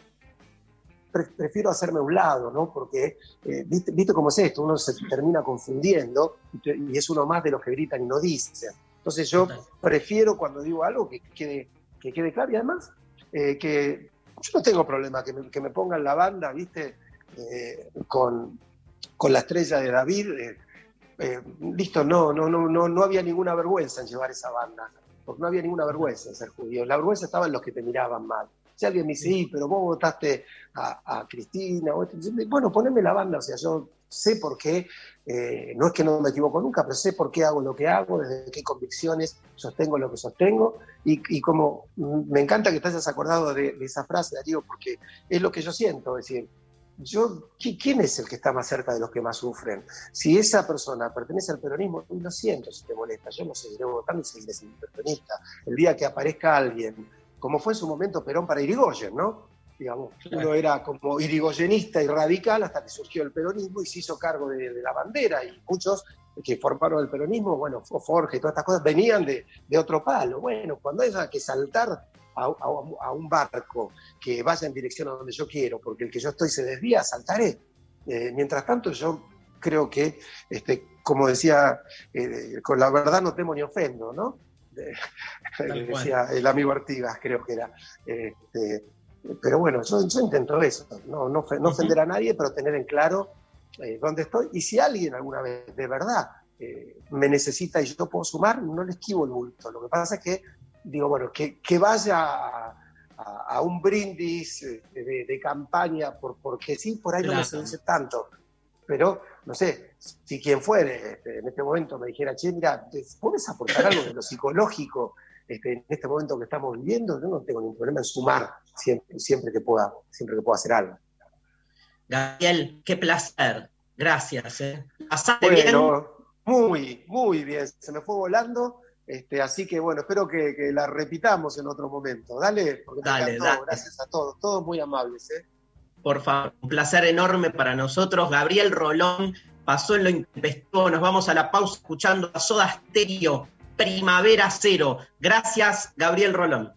pre prefiero hacerme a un lado, ¿no? Porque, eh, ¿viste, ¿viste cómo es esto? Uno se termina confundiendo y, te, y es uno más de los que gritan y no dicen. Entonces yo prefiero cuando digo algo que quede... que quede claro, y además eh, que yo no tengo problema que me, que me pongan la banda, ¿viste? Eh, con, con la estrella de David, eh, eh, listo, no, no, no, no, no había ninguna vergüenza en llevar esa banda, porque no había ninguna vergüenza en ser judío, la vergüenza estaba en los que te miraban mal. Si alguien me dice, sí, pero vos votaste a, a Cristina, o esto, bueno, poneme la banda, o sea, yo sé por qué, eh, no es que no me equivoco nunca, pero sé por qué hago lo que hago, desde qué convicciones sostengo lo que sostengo, y, y como me encanta que te hayas acordado de, de esa frase, Darío, porque es lo que yo siento, es decir, yo, ¿quién es el que está más cerca de los que más sufren? Si esa persona pertenece al peronismo, lo siento si te molesta, yo no seguiré votando y seguiré siendo peronista. El día que aparezca alguien, como fue en su momento Perón para Irigoyen, ¿no? Digamos, uno era como irigoyenista y radical hasta que surgió el peronismo y se hizo cargo de, de la bandera, y muchos que formaron el peronismo, bueno, Forge y todas estas cosas, venían de, de otro palo. Bueno, cuando haya que saltar a, a, a un barco que vaya en dirección a donde yo quiero, porque el que yo estoy se desvía, saltaré. Eh, mientras tanto, yo creo que, este, como decía, eh, con la verdad no temo ni ofendo, ¿no? Eh, decía el amigo Artigas, creo que era. Este, pero bueno, yo, yo intento eso, no, no, no ofender a nadie, pero tener en claro eh, dónde estoy. Y si alguien alguna vez de verdad eh, me necesita y yo puedo sumar, no le esquivo el bulto. Lo que pasa es que, digo, bueno, que, que vaya a, a, a un brindis de, de, de campaña, por, porque sí, por ahí claro. No me seduce tanto. Pero, no sé, si quien fuere este, en este momento me dijera, che, mira, ¿puedes aportar algo de lo psicológico este, en este momento que estamos viviendo? Yo no tengo ningún problema en sumar siempre, siempre, que, pueda, siempre que pueda hacer algo.
Gabriel, qué placer. Gracias. ¿eh? ¿Pasaste
bueno,
bien?
Muy, muy bien. Se me fue volando. Este, así que, bueno, espero que, que la repitamos en otro momento. Dale, porque me
dale,
encantó.
Dale.
Gracias a todos. Todos muy amables, ¿eh?
Por favor, un placer enorme para nosotros. Gabriel Rolón pasó en lo intempestivo. Nos vamos a la pausa escuchando a Soda Stereo, Primavera Cero. Gracias, Gabriel Rolón.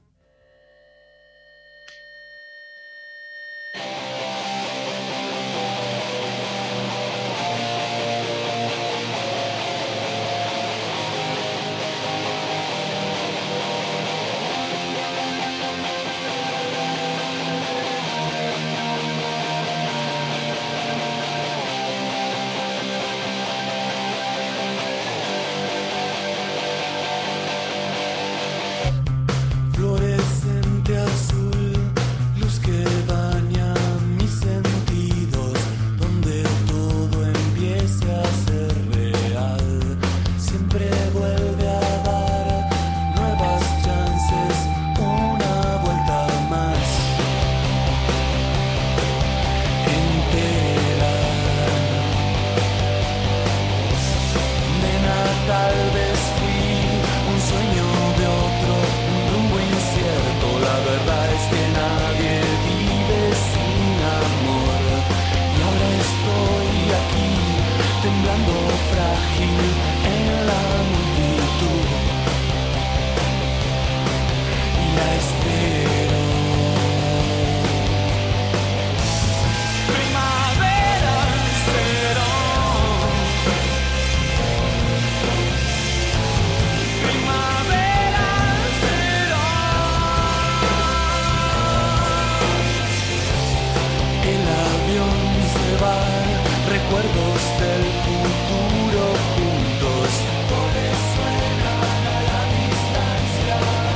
recuerdos del futuro juntos. Por eso enana la distancia.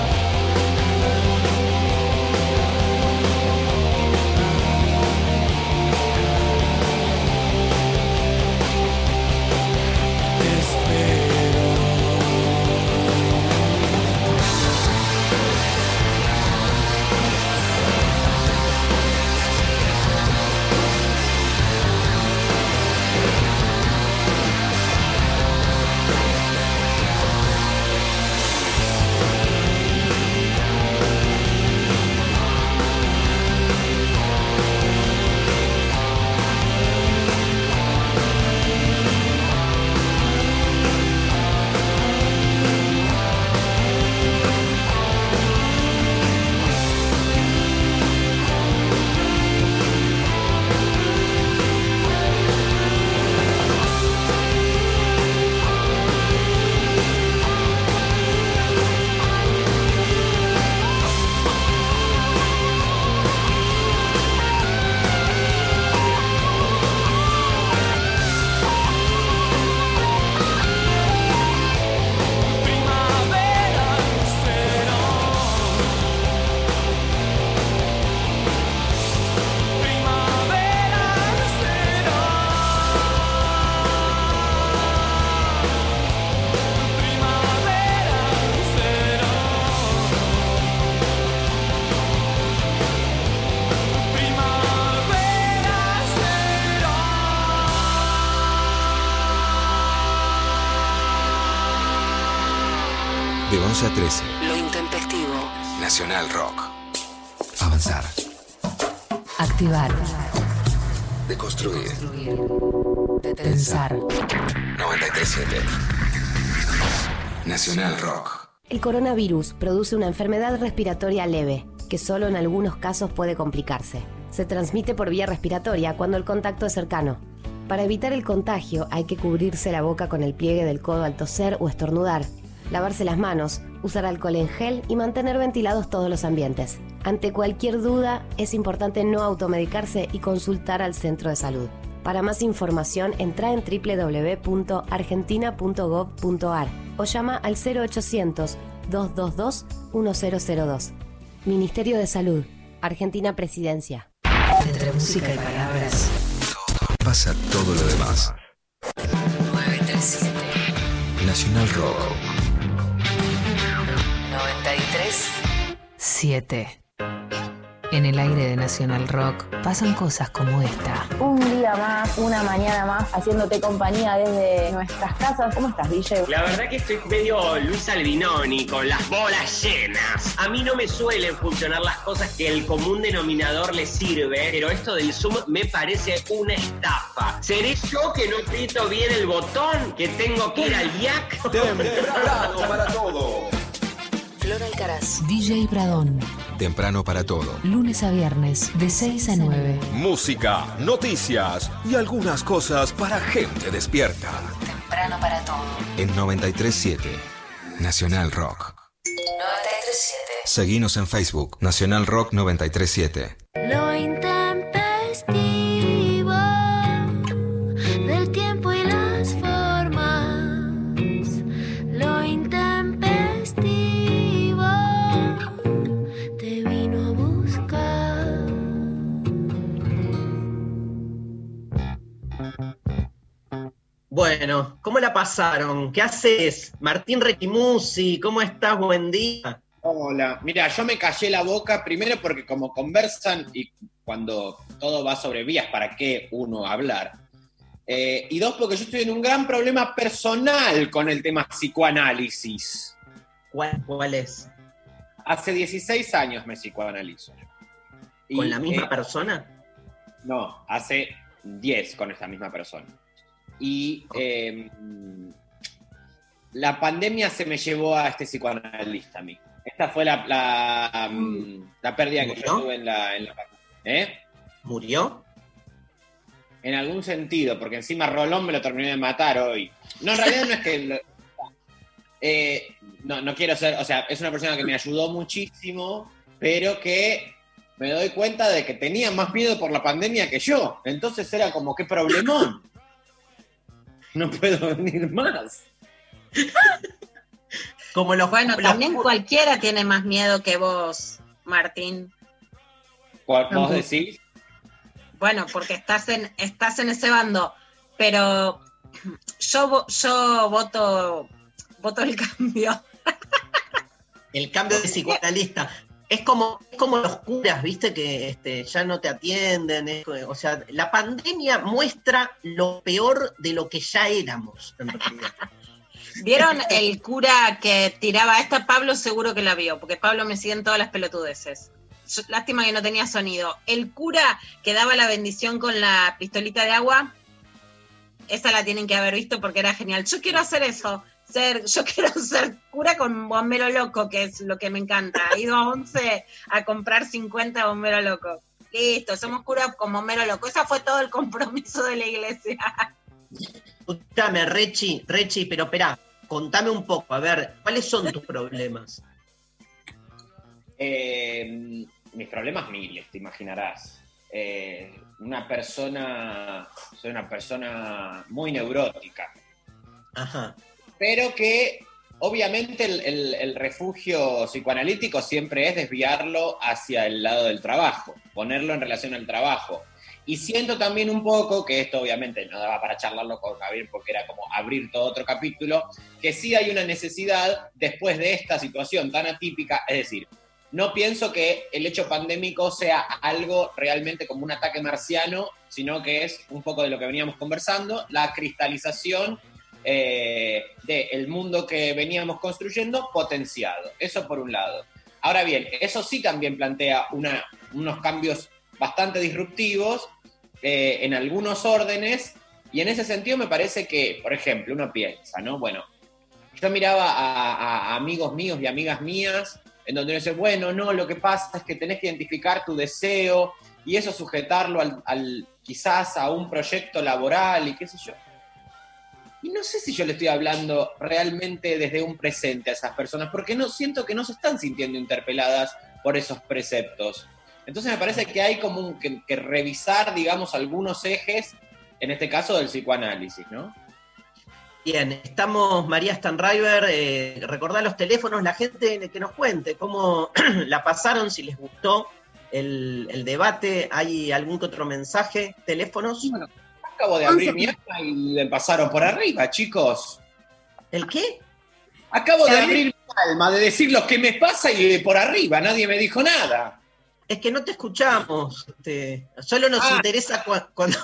Te espero.
De once a trece.
Lo intempestivo.
Nacional Rock. Avanzar.
Activar.
Deconstruir.
Pensar.
noventa y tres siete. Nacional Rock.
El coronavirus produce una enfermedad respiratoria leve, que solo en algunos casos puede complicarse. Se transmite por vía respiratoria cuando el contacto es cercano. Para evitar el contagio hay que cubrirse la boca con el pliegue del codo al toser o estornudar, lavarse las manos, usar alcohol en gel y mantener ventilados todos los ambientes. Ante cualquier duda, es importante no automedicarse y consultar al centro de salud. Para más información, entra en doble u doble u doble u punto argentina punto gov punto ar o llama al cero ochocientos, dos dos dos, uno cero cero dos. Ministerio de Salud, Argentina Presidencia.
Entre música y palabras.
Pasa todo lo demás.
nueve tres siete.
Nacional Rock.
noventa y tres siete. En el aire de Nacional Rock pasan cosas como esta.
Un día más, una mañana más, haciéndote compañía desde nuestras casas. ¿Cómo estás, D J?
La verdad que estoy medio Luis Albinoni, con las bolas llenas. A mí no me suelen funcionar las cosas que el común denominador le sirve, pero esto del Zoom me parece una estafa. ¿Seré yo que no aprieto bien el botón? ¿Que tengo que ir al I A C?
Temprano para todo.
Flor Alcaraz, D J Pradón.
Temprano para todo.
Lunes a viernes, de seis a nueve.
Música, noticias y algunas cosas para gente despierta.
Temprano para todo.
En noventa y tres siete. Nacional Rock.
noventa y tres siete.
Seguinos en Facebook. Nacional Rock noventa y tres siete.
Lo intempestivo del tiempo y las formas. Lo intempestivo te vino a buscar.
Bueno, ¿cómo la pasaron? ¿Qué haces? Martín Requimusi, ¿cómo estás? Buen día.
Hola, mira, yo me callé la boca primero porque como conversan y cuando todo va sobre vías, ¿para qué uno hablar? Eh, y dos, porque yo estoy en un gran problema personal con el tema psicoanálisis.
¿Cuál, cuál es?
Hace dieciséis años me psicoanalizo.
¿Con
Y,
la misma
eh,
persona?
No, hace diez con esta misma persona. Y eh, la pandemia se me llevó a este psicoanalista a mí. Esta fue la, la, um, la pérdida que yo tuve en la, en la pandemia. ¿Eh?
¿Murió?
En algún sentido, porque encima Rolón me lo terminé de matar hoy. No, en realidad no es que... Lo, eh, no, no quiero ser... O sea, es una persona que me ayudó muchísimo, pero que me doy cuenta de que tenía más miedo por la pandemia que yo. Entonces era como, qué problemón. no puedo venir más.
Como los, bueno, los también los... cualquiera tiene más miedo que vos, Martín.
¿Cuál vos decís?
Bueno, porque estás en, estás en ese bando, pero yo, yo voto, voto el cambio.
El cambio de psicoanalista. Es como, es como los curas, viste, que este, ya no te atienden. Es, o sea, la pandemia muestra lo peor de lo que ya éramos, en realidad.
¿Vieron el cura que tiraba esta? Pablo seguro que la vio, porque Pablo me sigue en todas las pelotudeces. Yo, lástima que no tenía sonido. El cura que daba la bendición con la pistolita de agua, esa la tienen que haber visto porque era genial. Yo quiero hacer eso. Ser, yo quiero ser cura con bombero loco, que es lo que me encanta. He ido a once a comprar cincuenta bombero loco. Listo, somos cura con bombero loco. Ese fue todo el compromiso de la iglesia.
Escúchame, Rechi, Rechi, pero esperá, contame un poco, a ver, ¿cuáles son tus problemas?
Eh, mis problemas miles, te imaginarás. Eh, una persona, soy una persona muy neurótica.
Ajá.
Pero que obviamente el, el, el refugio psicoanalítico siempre es desviarlo hacia el lado del trabajo, ponerlo en relación al trabajo. Y siento también un poco, que esto obviamente no daba para charlarlo con Javier porque era como abrir todo otro capítulo, que sí hay una necesidad después de esta situación tan atípica, es decir, no pienso que el hecho pandémico sea algo realmente como un ataque marciano, sino que es un poco de lo que veníamos conversando, la cristalización eh, del mundo que veníamos construyendo potenciado. Eso por un lado. Ahora bien, eso sí también plantea una, unos cambios bastante disruptivos eh, en algunos órdenes, y en ese sentido me parece que, por ejemplo, uno piensa, ¿no? Bueno, yo miraba a, a amigos míos y amigas mías, en donde uno dice, bueno, no, lo que pasa es que tenés que identificar tu deseo, y eso sujetarlo al, al quizás a un proyecto laboral, y qué sé yo. Y no sé si yo le estoy hablando realmente desde un presente a esas personas, porque no siento que no se están sintiendo interpeladas por esos preceptos. Entonces me parece que hay como un, que, que revisar, digamos, algunos ejes, en este caso del psicoanálisis, ¿no?
Bien, estamos, María Stanriver, eh, recordá los teléfonos, la gente que nos cuente cómo la pasaron, si les gustó el, el debate, ¿hay algún que otro mensaje? ¿Teléfonos?
Bueno, acabo de abrir mi alma y le pasaron por arriba, chicos.
¿El qué?
Acabo de abrir mi alma, de decir lo que me pasa y por arriba, nadie me dijo nada.
Es que no te escuchamos, este, solo nos ah. interesa cu- cuando,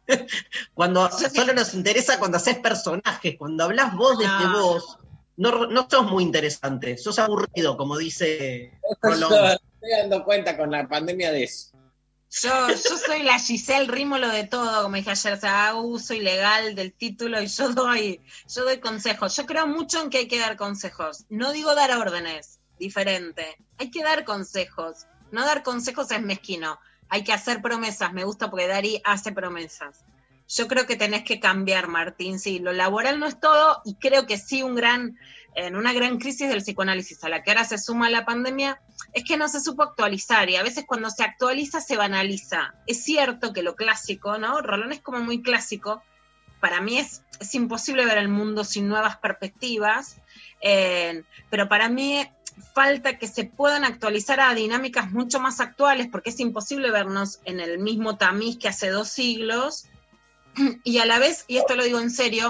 cuando solo nos interesa cuando haces personajes, cuando hablas vos desde ah. vos, no, no sos muy interesante, sos aburrido, como dice Rolón.
Estoy dando cuenta con la pandemia de eso.
Yo, yo soy la Giselle Rímolo de todo, como dije ayer, o sea, hago uso ilegal del título y yo doy, yo doy consejos. Yo creo mucho en que hay que dar consejos. No digo dar órdenes, diferente. Hay que dar consejos. No dar consejos es mezquino. Hay que hacer promesas. Me gusta porque Dari hace promesas. Yo creo que tenés que cambiar, Martín. Sí, lo laboral no es todo, y creo que sí un gran, en una gran crisis del psicoanálisis a la que ahora se suma la pandemia, es que no se supo actualizar, y a veces cuando se actualiza se banaliza. Es cierto que lo clásico, ¿no? Rolón es como muy clásico. Para mí es, es imposible ver el mundo sin nuevas perspectivas, eh, pero para mí falta que se puedan actualizar a dinámicas mucho más actuales, porque es imposible vernos en el mismo tamiz que hace dos siglos, y a la vez, y esto lo digo en serio,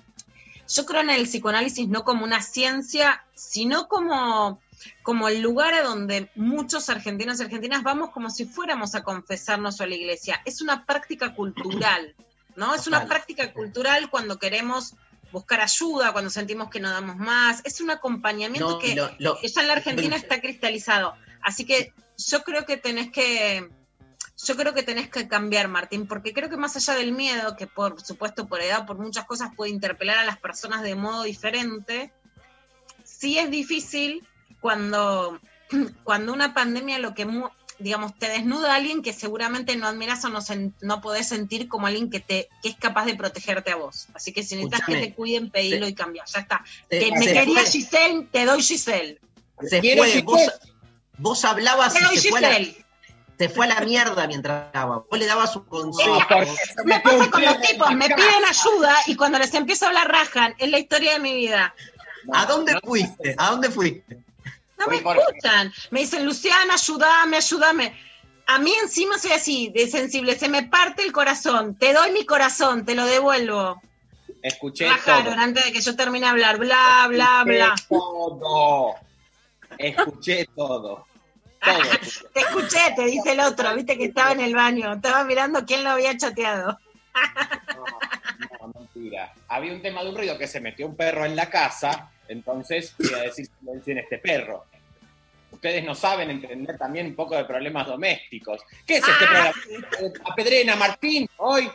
yo creo en el psicoanálisis no como una ciencia, sino como, como el lugar a donde muchos argentinos y argentinas vamos como si fuéramos a confesarnos a la iglesia. Es una práctica cultural, ¿no? Es una práctica cultural cuando queremos buscar ayuda, cuando sentimos que no damos más. Es un acompañamiento no, que, lo, lo, que ya en la Argentina lo, está cristalizado. Así que yo creo que tenés que... Yo creo que tenés que cambiar, Martín, porque creo que más allá del miedo, que por supuesto por edad, por muchas cosas puede interpelar a las personas de modo diferente, sí es difícil cuando, cuando una pandemia lo que, digamos, te desnuda a alguien que seguramente no admiras o no, sen, no podés sentir como alguien que, te, que es capaz de protegerte a vos. Así que si necesitas Escuchame. que te cuiden, pedilo se, y cambia. Ya está. Se, que me quería fue. Giselle, te doy Giselle.
Se fue. Vos, vos hablabas
te doy
y se
Giselle.
Fue la... Se fue a la mierda mientras hablaba. Vos le dabas un consejo.
Me pasa con los tipos, me piden ayuda y cuando les empiezo a hablar rajan. Es la historia de mi vida.
¿A dónde fuiste? ¿A dónde fuiste?
No me escuchan. Me dicen, Luciana, ayúdame, ayúdame. A mí encima soy así, de sensible. Se me parte el corazón. Te doy mi corazón, te lo devuelvo.
Escuché
Rajaron
todo.
antes de que yo termine de hablar. Bla, bla, bla.
Todo. Escuché todo. Todo.
Te escuché, te dice el otro. Viste que estaba en el baño. Estaba mirando quién lo había chateado.
No, mentira. Había un tema de un ruido que se metió un perro en la casa, entonces quería decir silencio en este perro. Ustedes no saben entender también un poco de problemas domésticos. ¿Qué es este
Ah.
programa? Apedreen a Martín hoy.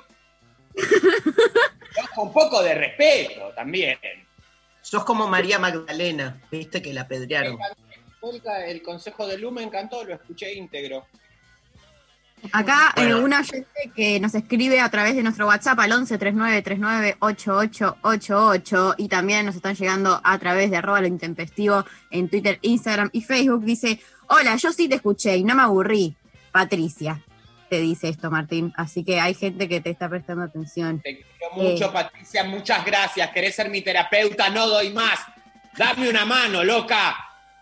Con un poco de respeto también.
Sos como María Magdalena, viste que la apedrearon.
El consejo de Lu me encantó, lo escuché íntegro.
Acá
Bueno.
eh, una oyente que nos escribe a través de nuestro WhatsApp al once treinta y nueve treinta y nueve ochenta y ocho ochenta y ocho y también nos están llegando a través de arroba lo intempestivo en Twitter, Instagram y Facebook. Dice, hola, yo sí te escuché y no me aburrí. Patricia te dice esto, Martín. Así que hay gente que te está prestando atención.
Te quiero mucho,
Eh.
Patricia, muchas gracias. ¿Querés ser mi terapeuta? No doy más. Dame una mano, loca.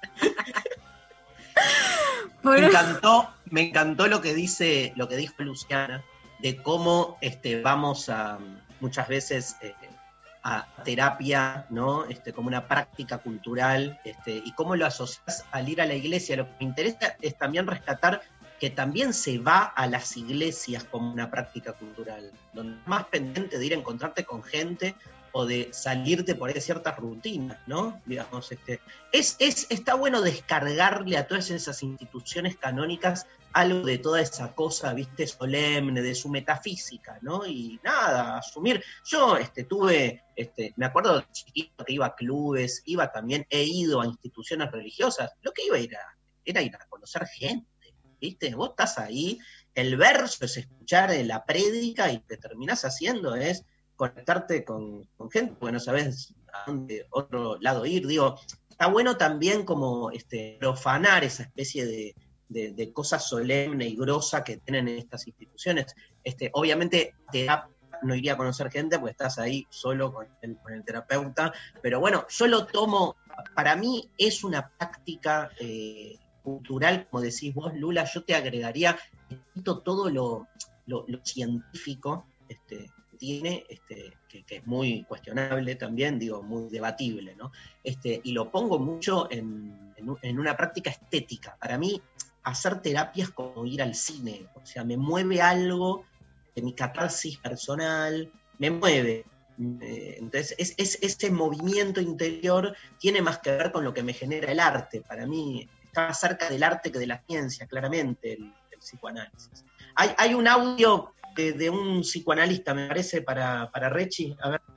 Me encantó, me encantó lo que dice, lo que dijo Luciana, de cómo este, vamos a muchas veces eh, a terapia, ¿no? Este, como una práctica cultural, este, y cómo lo asocias al ir a la iglesia. Lo que me interesa es también rescatar que también se va a las iglesias como una práctica cultural, donde es más pendiente de ir a encontrarte con gente o de salirte por ahí de ciertas rutinas, ¿no? Digamos, este, es, es, está bueno descargarle a todas esas instituciones canónicas algo de toda esa cosa, viste, solemne, de su metafísica, ¿no? Y nada, asumir. Yo este, tuve, este, me acuerdo de chiquito que iba a clubes, iba también, he ido a instituciones religiosas, lo que iba a ir a, era ir a conocer gente, ¿viste? Vos estás ahí, el verso es escuchar la prédica y te terminás haciendo es conectarte con, con gente, porque no sabés a dónde otro lado ir. Digo, está bueno también como este, profanar esa especie de, de, de cosa solemne y grosa que tienen en estas instituciones. Este, obviamente, terapia no iría a conocer gente porque estás ahí solo con el, con el terapeuta, pero bueno, yo lo tomo, para mí es una práctica eh, cultural, como decís vos, Lula. Yo te agregaría todo lo, lo, lo científico, este, tiene, este, que, que es muy cuestionable también, digo, muy debatible, ¿no? Este, y lo pongo mucho en, en, en una práctica estética. Para mí, hacer terapia es como ir al cine, o sea, me mueve algo de mi catarsis personal, me mueve. Eh, entonces, es, es, ese movimiento interior tiene más que ver con lo que me genera el arte. Para mí, está más cerca del arte que de la ciencia, claramente, el, el psicoanálisis. Hay, hay un audio De, de un psicoanalista, me parece, para, para Rechi. A ver.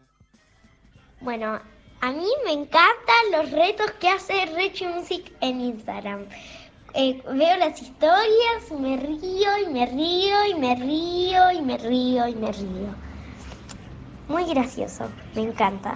Bueno, a mí me encantan los retos que hace Rechi Music en Instagram. Eh, veo las historias, me río y me río y me río y me río y me río. Muy gracioso, me encanta.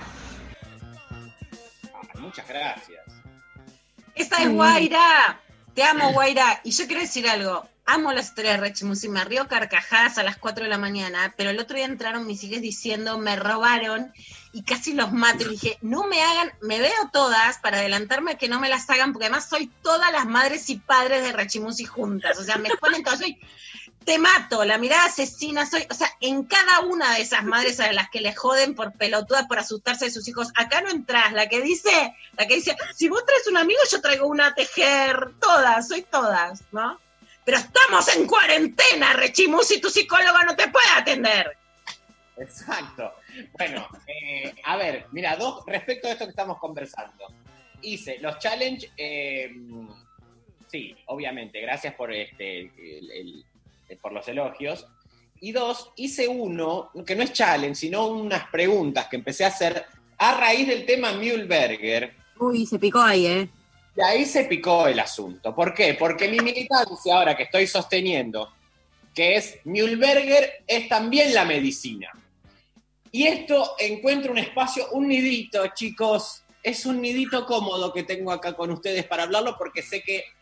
Ah, muchas gracias.
Esa es Guaira. Te amo, Guaira. Y yo quiero decir algo. Amo la historia de Rechi Music, me río carcajadas a las cuatro de la mañana, pero el otro día entraron mis hijas diciendo, me robaron, y casi los mato. Y dije, no me hagan, me veo todas para adelantarme a que no me las hagan, porque además soy todas las madres y padres de Rechi Music juntas. O sea, me ponen todas, soy, te mato, la mirada asesina, soy, o sea, en cada una de esas madres a las que le joden por pelotudas, por asustarse de sus hijos, acá no entras, la que dice, la que dice, si vos traes un amigo, yo traigo una a tejer, todas, soy todas, ¿no? Pero estamos en cuarentena, Rechi Music, tu psicólogo no te puede atender.
Exacto. Bueno, eh, a ver, mira, dos, respecto a esto que estamos conversando. Hice los challenge, eh, sí, obviamente, gracias por, este, el, el, el, por los elogios. Y dos, hice uno, que no es challenge, sino unas preguntas que empecé a hacer a raíz del tema Mühlberger.
Uy, se picó ahí, ¿eh?
Y ahí se picó el asunto. ¿Por qué? Porque mi militancia ahora que estoy sosteniendo, que es Mühlberger, es también la medicina. Y esto encuentra un espacio, un nidito, chicos, es un nidito cómodo que tengo acá con ustedes para hablarlo, porque sé que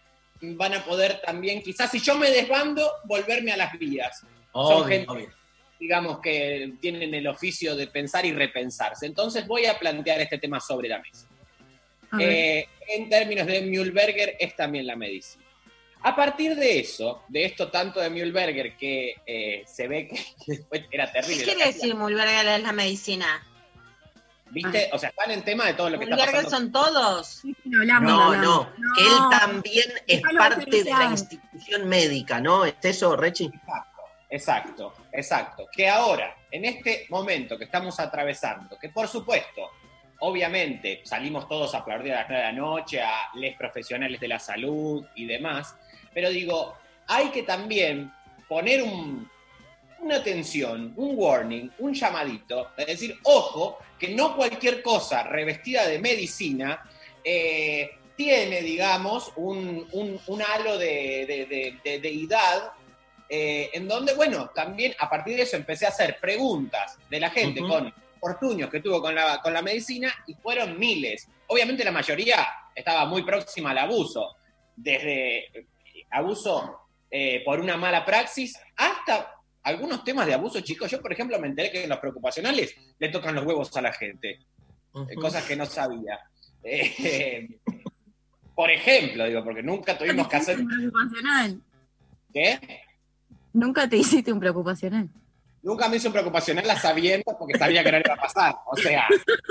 van a poder también, quizás si yo me desbando, volverme a las vías.
Obvio,
Son gente,
obvio.
digamos, que tienen el oficio de pensar y repensarse. Entonces voy a plantear este tema sobre la mesa. Eh, en términos de Mühlberger, es también la medicina. A partir de eso, de esto tanto de Mühlberger, que eh, se ve que, que después era terrible.
¿Qué quiere decir Mühlberger es la medicina?
¿Viste? O sea, están en tema de todo lo que está
¿Mühlberger
pasando.
son todos?
No, no, no, que él también es parte de la institución médica, ¿no? ¿Es eso, Rechi?
Exacto, exacto. Que ahora, en este momento que estamos atravesando, que por supuesto, obviamente, salimos todos a aplaudir a las nueve de la noche, a los profesionales de la salud y demás, pero digo, hay que también poner un, una atención, un warning, un llamadito, es decir, ojo, que no cualquier cosa revestida de medicina eh, tiene, digamos, un, un, un halo de, de, de, de deidad, eh, en donde, bueno, también a partir de eso empecé a hacer preguntas de la gente uh-huh. con fortunios que tuvo con la, con la medicina, y fueron miles. Obviamente la mayoría estaba muy próxima al abuso, desde abuso eh, por una mala praxis hasta algunos temas de abuso, chicos. Yo, por ejemplo, me enteré que en los preocupacionales le tocan los huevos a la gente, uh-huh. eh, cosas que no sabía. Eh, por ejemplo, digo, porque nunca tuvimos que hacer...
Un preocupacional.
¿Qué?
Nunca te hiciste un preocupacional.
Nunca me hice un preocupacional a sabiendo porque sabía que no iba a pasar. O sea,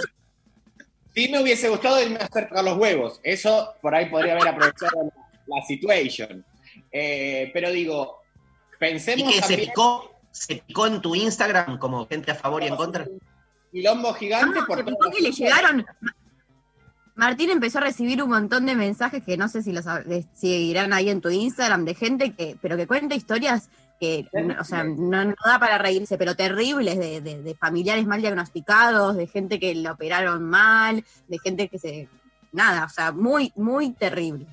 sí me hubiese gustado irme a hacer tocar los huevos. Eso por ahí podría haber aprovechado la, la situation. Eh, pero digo, pensemos
¿Y que
también...
se picó, se picó en tu Instagram como gente a favor y en contra?
Quilombo gigante
No,
por
se picó que le llegaron... Martín empezó a recibir un montón de mensajes que no sé si los seguirán ahí en tu Instagram, de gente que, pero que cuenta historias que, o sea, no, no da para reírse, pero terribles, de, de, de familiares mal diagnosticados, de gente que la operaron mal, de gente que se... Nada, o sea, muy, muy terribles.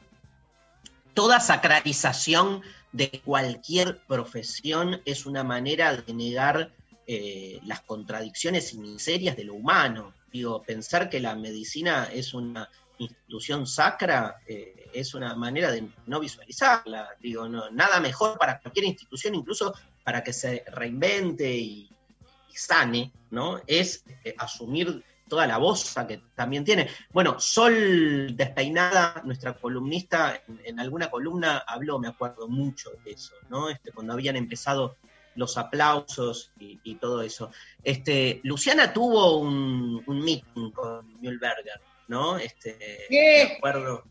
Toda sacralización de cualquier profesión es una manera de negar eh, las contradicciones y miserias de lo humano. Digo, pensar que la medicina es una institución sacra eh, es una manera de no visualizarla. Digo, no, nada mejor para cualquier institución, incluso para que se reinvente y, y sane, ¿no? Es eh, asumir toda la boza que también tiene. Bueno, Sol Despeinada, nuestra columnista, en, en alguna columna habló, me acuerdo mucho de eso, ¿no? Este, cuando habían empezado los aplausos y, y todo eso. Este, Luciana tuvo un, un meeting con Mühlberger, ¿no? Este,
¿Qué?
Me acuerdo.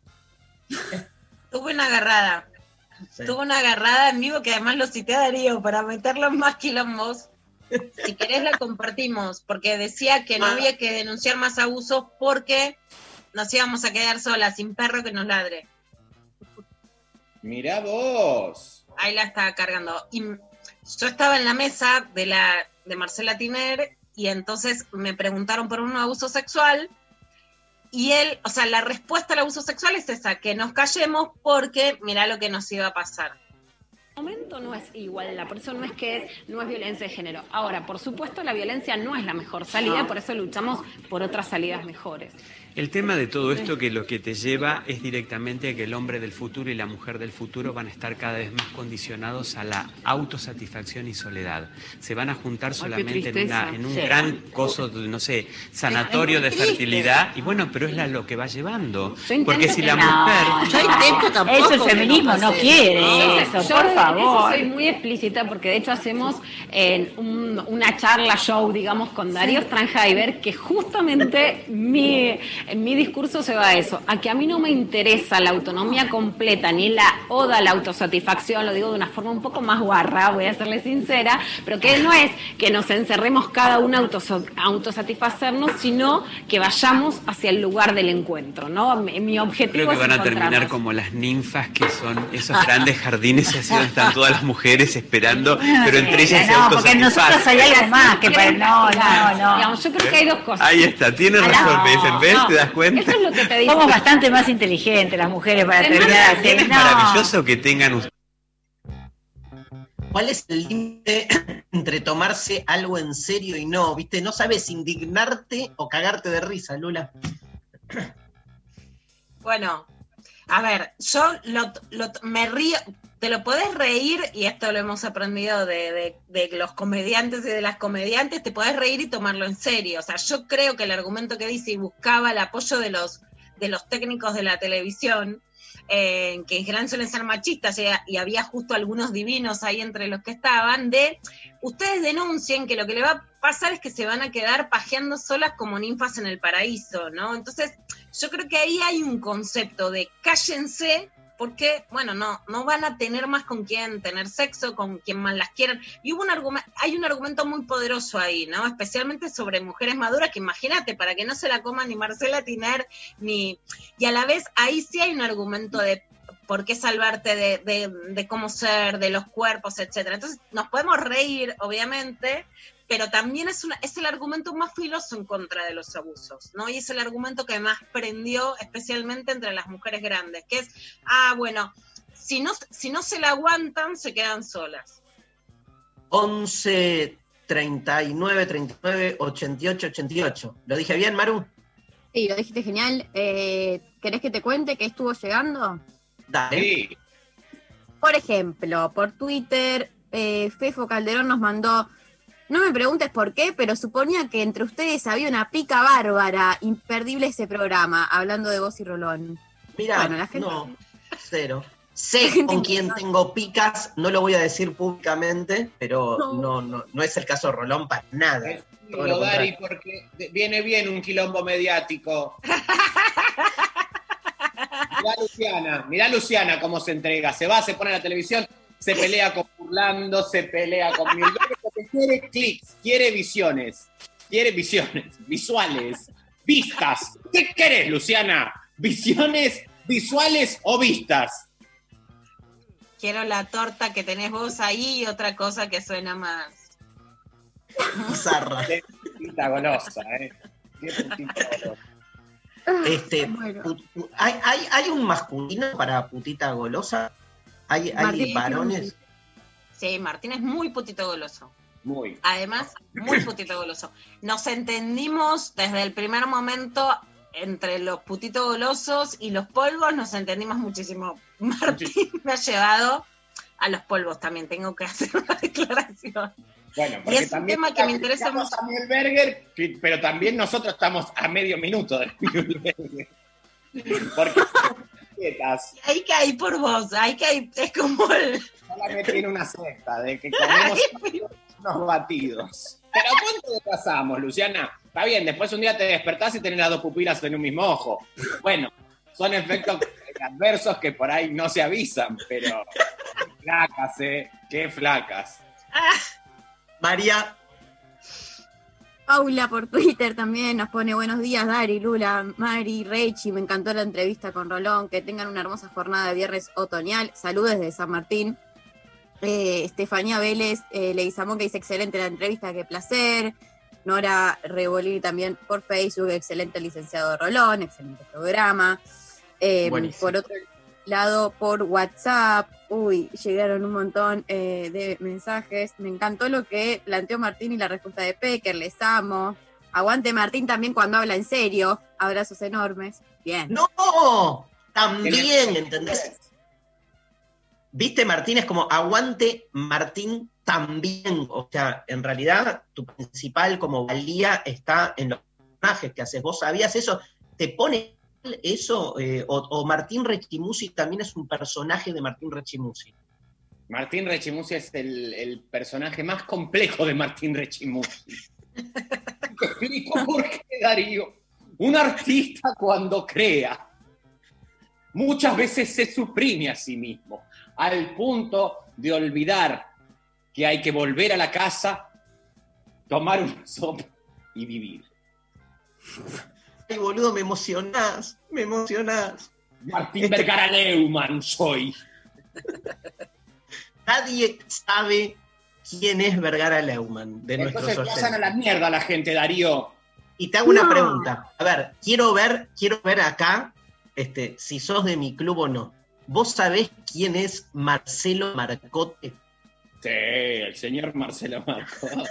Tuve una agarrada.
Sí.
Tuve una agarrada en vivo que además lo cité a Darío para meterlo en más quilombos. Si querés la compartimos, porque decía que no había que denunciar más abusos porque nos íbamos a quedar solas, sin perro que nos ladre.
Mirá vos.
Ahí la estaba cargando. Y yo estaba en la mesa de la de Marcela Tiner y entonces me preguntaron por un abuso sexual y él, o sea, la respuesta al abuso sexual es esa, que nos callemos porque mirá lo que nos iba a pasar.
El momento no es igualdad, por eso no es que es, no es violencia de género. Ahora, por supuesto, la violencia no es la mejor salida, por eso luchamos por otras salidas mejores.
El tema de todo esto que lo que te lleva es directamente a que el hombre del futuro y la mujer del futuro van a estar cada vez más condicionados a la autosatisfacción y soledad. Se van a juntar solamente en, una, en un sí. gran coso, no sé, sanatorio de fertilidad, y bueno, pero es la, lo que va llevando. Porque si la
no,
mujer...
Yo intento tampoco.
Eso el feminismo no, no quiere, no, eso,
yo
por favor.
Eso soy muy explícita porque de hecho hacemos eh, un, una charla show, digamos, con Darío sí. Strangheiber, que justamente mi... mi discurso se va a eso, a que a mí no me interesa la autonomía completa ni la oda a la autosatisfacción, lo digo de una forma un poco más guarra, voy a serle sincera, pero que no es que nos encerremos cada una a autos, autosatisfacernos, sino que vayamos hacia el lugar del encuentro, ¿no? Mi, mi objetivo
Creo que
es
van a terminar como las ninfas, que son esos grandes jardines así donde están todas las mujeres esperando, pero entre ellas se
no, porque nosotros hay algo más que para... No, no, no.
Digamos, yo creo que hay dos cosas.
Ahí está, tiene razón, me dicen, ¿ves? ¿Te das cuenta?
Eso es lo que te digo.
Somos bastante más inteligentes las mujeres para terminar así.
Es
no.
maravilloso que tengan ustedes.
¿Cuál es el límite entre tomarse algo en serio y no? ¿Viste? No sabes indignarte o cagarte de risa, Lula.
Bueno, A ver, yo lo, lo- me río, te lo podés reír, y esto lo hemos aprendido de, de- de los comediantes y de las comediantes, te podés reír y tomarlo en serio. O sea, yo creo que el argumento que dice y buscaba el apoyo de los, de los técnicos de la televisión, eh, que en general suelen ser machistas, y, y había justo algunos divinos ahí entre los que estaban, de ustedes denuncien que lo que le va a pasar es que se van a quedar pajeando solas como ninfas en el paraíso, ¿no? Entonces, yo creo que ahí hay un concepto de cállense, porque, bueno, no, no van a tener más con quién tener sexo, con quien más las quieran. Y hubo un argumento, hay un argumento muy poderoso ahí, ¿no? Especialmente sobre mujeres maduras, que imagínate, para que no se la coma ni Marcela Tiner, ni... Y a la vez, ahí sí hay un argumento de por qué salvarte de, de, de cómo ser, de los cuerpos, etcétera. Entonces, nos podemos reír, obviamente, pero también es, una, es el argumento más filoso en contra de los abusos, ¿no? Y es el argumento que más prendió, especialmente entre las mujeres grandes, que es, ah, bueno, si no, si no se la aguantan, se quedan solas.
once, treinta y nueve, treinta y nueve, ochenta y ocho, ochenta y ocho. ¿Lo dije bien, Maru?
Sí, lo dijiste genial. Eh, ¿Querés que te cuente qué estuvo llegando?
Dale.
Sí.
Por ejemplo, por Twitter, eh, Fefo Calderón nos mandó, no me preguntes por qué, pero suponía que entre ustedes había una pica bárbara, imperdible ese programa, hablando de vos y Rolón.
Mira,
Bueno, la gente-
no, cero. Sé con quién tengo picas, no lo voy a decir públicamente, pero
No.
no, no, no es el caso de Rolón para nada. Todo lo
Lo, Dari,
contrario.
porque de- viene bien un quilombo mediático. Mirá Luciana, mirá Luciana cómo se entrega. Se va, se pone a la televisión, se pelea con Burlando, se pelea con Mil. Porque quiere clics, quiere visiones. Quiere visiones, visuales, vistas. ¿Qué querés, Luciana? ¿Visiones, visuales o vistas?
Quiero la torta que tenés vos ahí y otra cosa que suena más.
Bizarra.
Qué putita golosa, ¿eh? Qué putita golosa.
Este,
Bueno.
pu- pu- ¿hay, hay, ¿Hay un masculino para putita golosa? ¿Hay, hay
Martín.
varones?
Sí, Martín es muy putito goloso.
Muy.
Además, muy putito goloso. Nos entendimos desde el primer momento entre los putitos golosos y los polvos, nos entendimos muchísimo. Martín me ha llevado a los polvos también, tengo que hacer una declaración.
Bueno,
Y
porque
es un
también
tema que me interesa
criticamos
mucho.
a Mühlberger, que- pero también nosotros estamos a medio minuto de Mühlberger. Porque dietas
Hay que ir por vos, hay que ir, es como el...
solamente tiene una cesta de que comemos unos batidos. Pero ¿cuánto pasamos, Luciana? Está bien, después un día te despertás y tenés las dos pupilas en un mismo ojo. Bueno, son efectos adversos que por ahí no se avisan, pero qué flacas, ¿eh? Qué flacas.
María,
Paula por Twitter también nos pone buenos días, Dari, Lula, Mari, Rechi, me encantó la entrevista con Rolón, que tengan una hermosa jornada de viernes otoñal, saludos desde San Martín. Eh, Estefanía Vélez, eh, Leguizamón, que dice excelente la entrevista, qué placer. Nora Rebolini también por Facebook, excelente licenciado Rolón, excelente programa. Eh,
Buenísimo.
por otro lado, por WhatsApp, uy, llegaron un montón eh, de mensajes. Me encantó lo que planteó Martín y la respuesta de Pecker, les amo. Aguante Martín también cuando habla en serio, abrazos enormes. Bien.
no, también, ¿entendés? Viste, Martín, es como aguante Martín también. O sea, en realidad tu principal como valía está en los personajes que haces. ¿Vos sabías eso? ¿Te pone eso? Eh, o, o Martín Rechimusi también es un personaje de Martín Rechimusi.
Martín Rechimusi es el, el personaje más complejo de Martín Rechimusi. Te explico por qué, Darío. Un artista cuando crea, muchas veces se suprime a sí mismo, al punto de olvidar que hay que volver a la casa, tomar una sopa y vivir.
Ay, boludo, me emocionás, me emocionás.
Martín Vergara Leumann soy.
Nadie sabe quién es Vergara Leumann de nuestros
Entonces pasan a
oyentes.
la mierda la gente, Darío.
Y te hago una
No.
pregunta. A ver, quiero ver, quiero ver acá, este, si sos de mi club o no. ¿Vos sabés quién es Marcelo Marcote?
Sí, el señor Marcelo Marcote.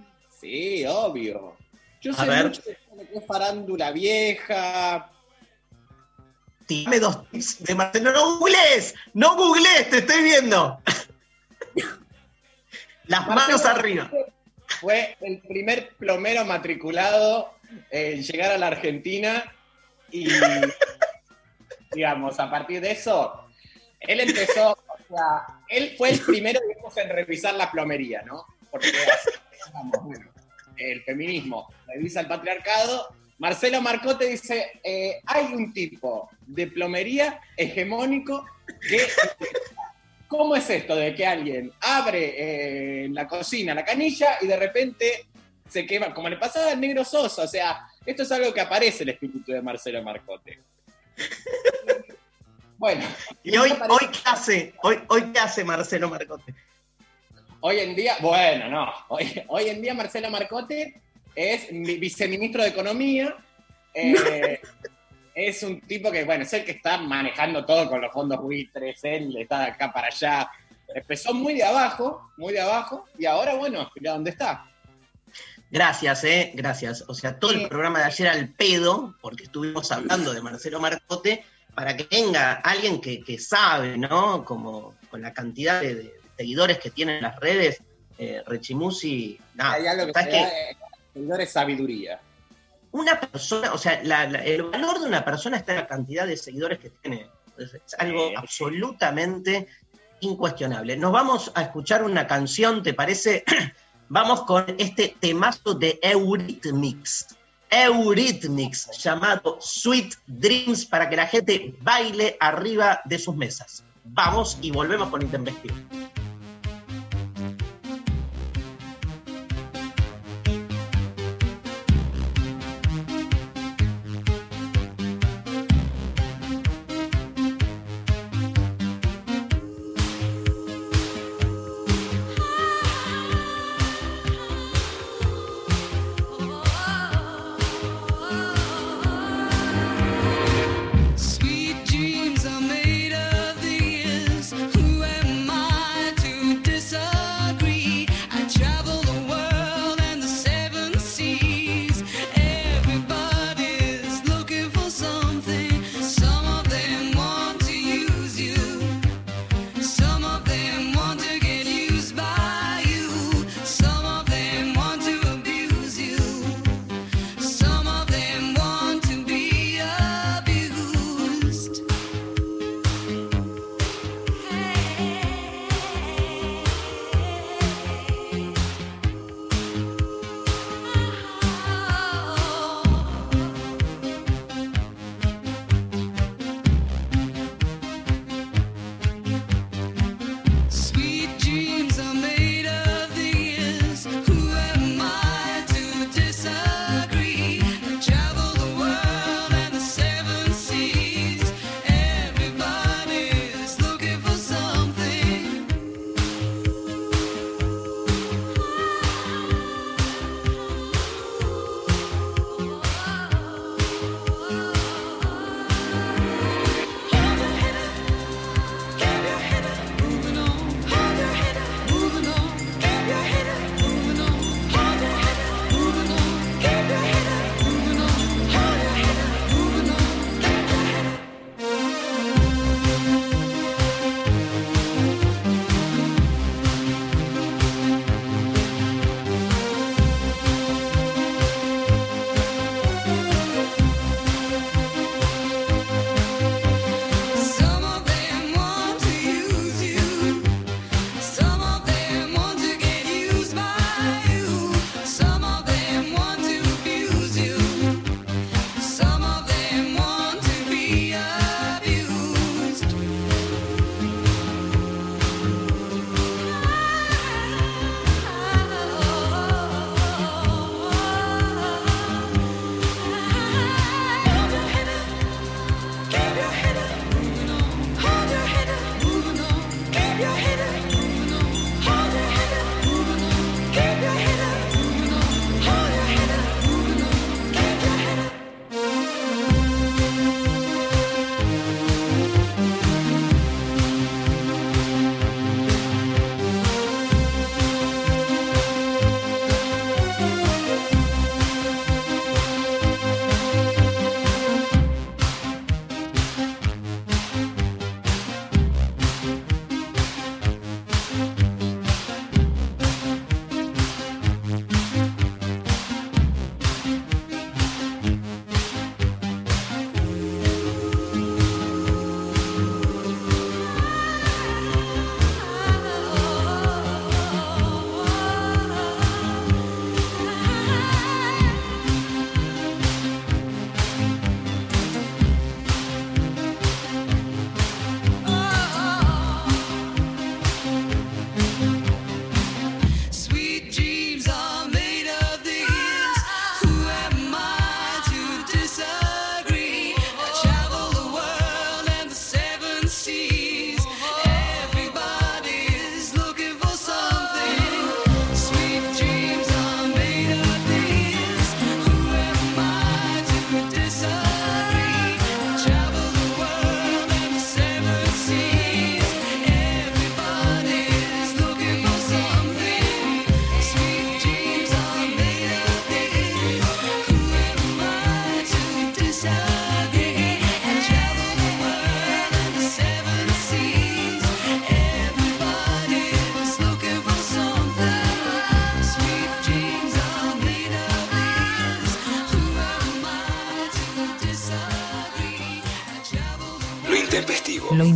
Sí, obvio. Yo
A
sé
ver.
mucho de lo que es farándula vieja,
Dame dos tips de Marcelo. No googlees, no googlees, te estoy viendo. Las manos
Marcelo
arriba.
Fue el primer plomero matriculado en llegar a la Argentina y, digamos, a partir de eso, él empezó, o sea, él fue el primero, digamos, en revisar la plomería, ¿no? Porque así, digamos, bueno, el feminismo revisa el patriarcado. Marcelo Marcotte dice, eh, hay un tipo de plomería hegemónico que... ¿Cómo es esto de que alguien abre eh, en la cocina la canilla y de repente se quema? Como le pasaba al Negro Sosa, o sea, esto es algo que aparece el espíritu de Marcelo Marcotte. Bueno.
¿Y hoy, hoy qué hace? Hoy, ¿Hoy qué hace Marcelo Marcotte?
Hoy en día, bueno, no. Hoy, hoy en día Marcelo Marcotte es viceministro de Economía. Eh, Es un tipo que, bueno, es el que está manejando todo con los fondos buitres, él está de acá para allá. Empezó muy de abajo, muy de abajo, y ahora, bueno, mira dónde está.
Gracias, eh, gracias. O sea, todo el programa de ayer al pedo, porque estuvimos hablando de Marcelo Marcotte, para que venga alguien que, que sabe, ¿no? Como con la cantidad de, de seguidores que tiene en las redes, eh, Rechimusi, nada.
Hay algo que se
que,
da, eh, seguidores sabiduría.
Una persona, o sea, la, la, el valor de una persona está en la cantidad de seguidores que tiene. Es, es algo absolutamente incuestionable. Nos vamos a escuchar una canción, ¿te parece? Vamos con este temazo de Eurythmics. Eurythmics, llamado Sweet Dreams, para que la gente baile arriba de sus mesas. Vamos y volvemos con Intempestivo.
Sweet dreams are made of these. Who am I?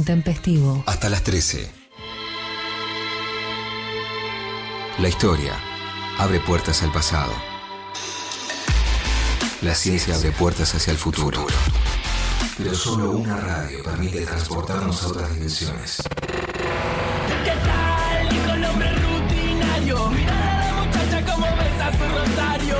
intempestivo.
Hasta las trece. La historia abre puertas al pasado. La ciencia abre puertas hacia el futuro. Pero solo una radio permite transportarnos a otras dimensiones.
¿Qué tal? Hijo el hombre rutinario. Mira a la muchacha como besa su rosario.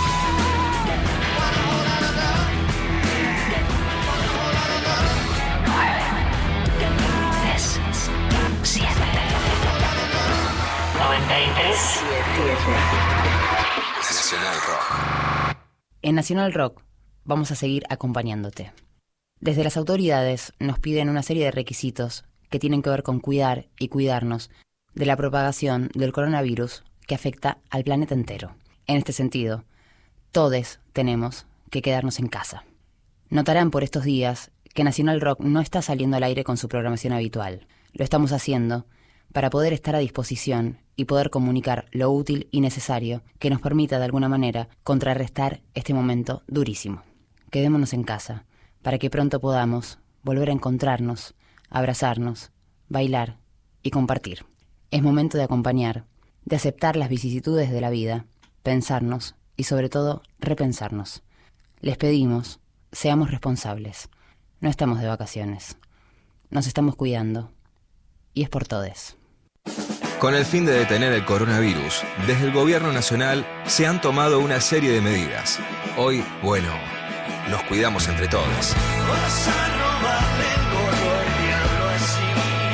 noventa y tres siete.
Nacional Rock.
En Nacional Rock vamos a seguir acompañándote. Desde las autoridades nos piden una serie de requisitos que tienen que ver con cuidar y cuidarnos de la propagación del coronavirus que afecta al planeta entero. En este sentido, todos tenemos que quedarnos en casa. Notarán por estos días que Nacional Rock no está saliendo al aire con su programación habitual. Lo estamos haciendo para poder estar a disposición y poder comunicar lo útil y necesario que nos permita de alguna manera contrarrestar este momento durísimo. Quedémonos en casa para que pronto podamos volver a encontrarnos, abrazarnos, bailar y compartir. Es momento de acompañar, de aceptar las vicisitudes de la vida, pensarnos y sobre todo repensarnos. Les pedimos, seamos responsables. No estamos de vacaciones. Nos estamos cuidando. Y es por todes.
Con el fin de detener el coronavirus, desde el gobierno nacional se han tomado una serie de medidas. Hoy, bueno, nos cuidamos entre todos.
Vas a robarle el gorro al diablo así.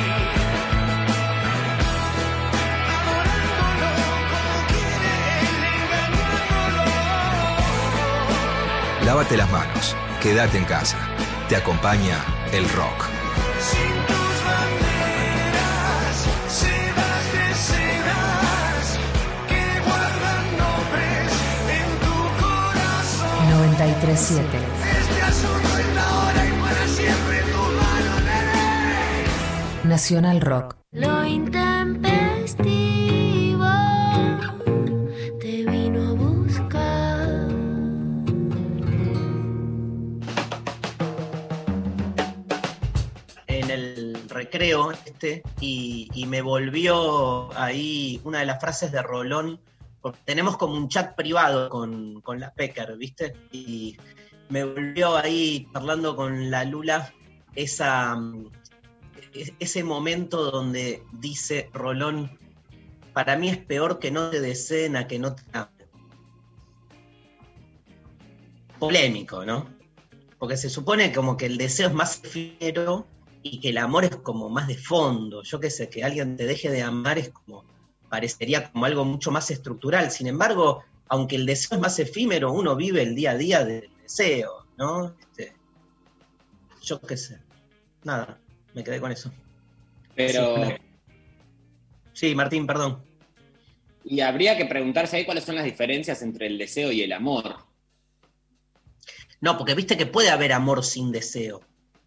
Adorándolo como quiere él, engañándolo.
Lávate las manos, quédate en casa. Te acompaña el rock.
Sin tus banderas, sedas de sedas que guardan nombres en tu corazón.
noventa y tres siete.
Este asunto es ahora y para siempre tu mano, nene.
Nacional Rock.
Lo intempestivo te vino a buscar.
En el recreo este y, y me volvió ahí una de las frases de Rolón, porque tenemos como un chat privado con, con la Pecker, ¿viste? Y me volvió ahí charlando con la Lula esa, ese momento donde dice Rolón, para mí es peor que no te deseen a que no te amen. Polémico, ¿no? Porque se supone como que el deseo es más efímero y que el amor es como más de fondo. Yo qué sé, que alguien te deje de amar es como, parecería como algo mucho más estructural. Sin embargo, aunque el deseo es más efímero, uno vive el día a día del deseo, ¿no? Este, yo qué sé. Nada, me quedé con eso.
Pero...
Sí, sí, Martín, perdón.
Y habría que preguntarse ahí cuáles son las diferencias entre el deseo y el amor.
No, porque viste que puede haber amor sin deseo.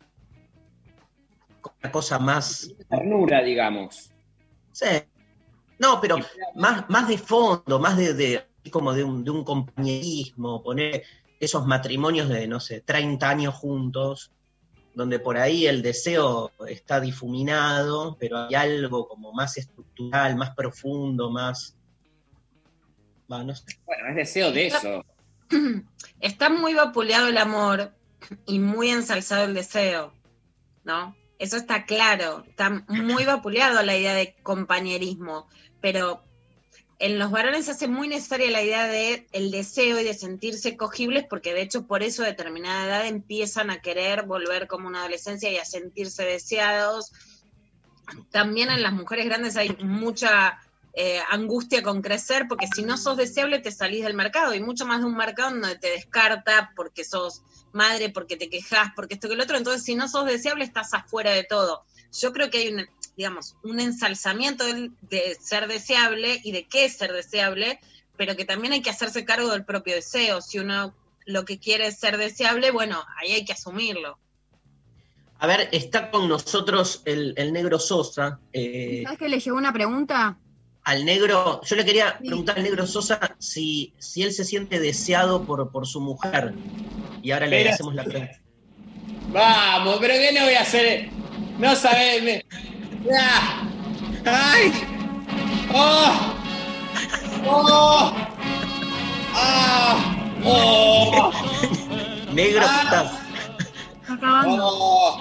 Una cosa más...
Ternura, digamos.
Sí. No, pero más, más de fondo, más de, de como de un, de un compañerismo, poner esos matrimonios de, no sé, treinta años juntos, donde por ahí el deseo está difuminado, pero hay algo como más estructural, más profundo, más... Bah, no sé.
Bueno, es deseo de eso.
Está muy vapuleado el amor y muy ensalzado el deseo, ¿no? Eso está claro, está muy vapuleado la idea de compañerismo, pero en los varones se hace muy necesaria la idea de el deseo y de sentirse cogibles, porque de hecho por eso a determinada edad empiezan a querer volver como una adolescencia y a sentirse deseados. También en las mujeres grandes hay mucha eh, angustia con crecer, porque si no sos deseable te salís del mercado, y mucho más de un mercado donde te descarta porque sos madre, porque te quejas, porque esto que el otro. Entonces si no sos deseable estás afuera de todo. Yo creo que hay un, digamos, un ensalzamiento de, de ser deseable y de qué es ser deseable, pero que también hay que hacerse cargo del propio deseo. Si uno lo que quiere es ser deseable, bueno, ahí hay que asumirlo.
A ver, está con nosotros el, el negro Sosa. Eh,
¿Sabes que le llegó una pregunta?
Al negro, yo le quería sí. preguntar al negro Sosa si, si él se siente deseado por, por su mujer. Y ahora pero, le hacemos la pregunta.
Vamos, pero ¿qué no voy a hacer? No sabés. Me... ¡Ah! ¡Ay! ¡Oh! ¡Oh! ¡Ah! ¡Oh!
Negro,
ah.
estás.
Acabando.
¡Oh!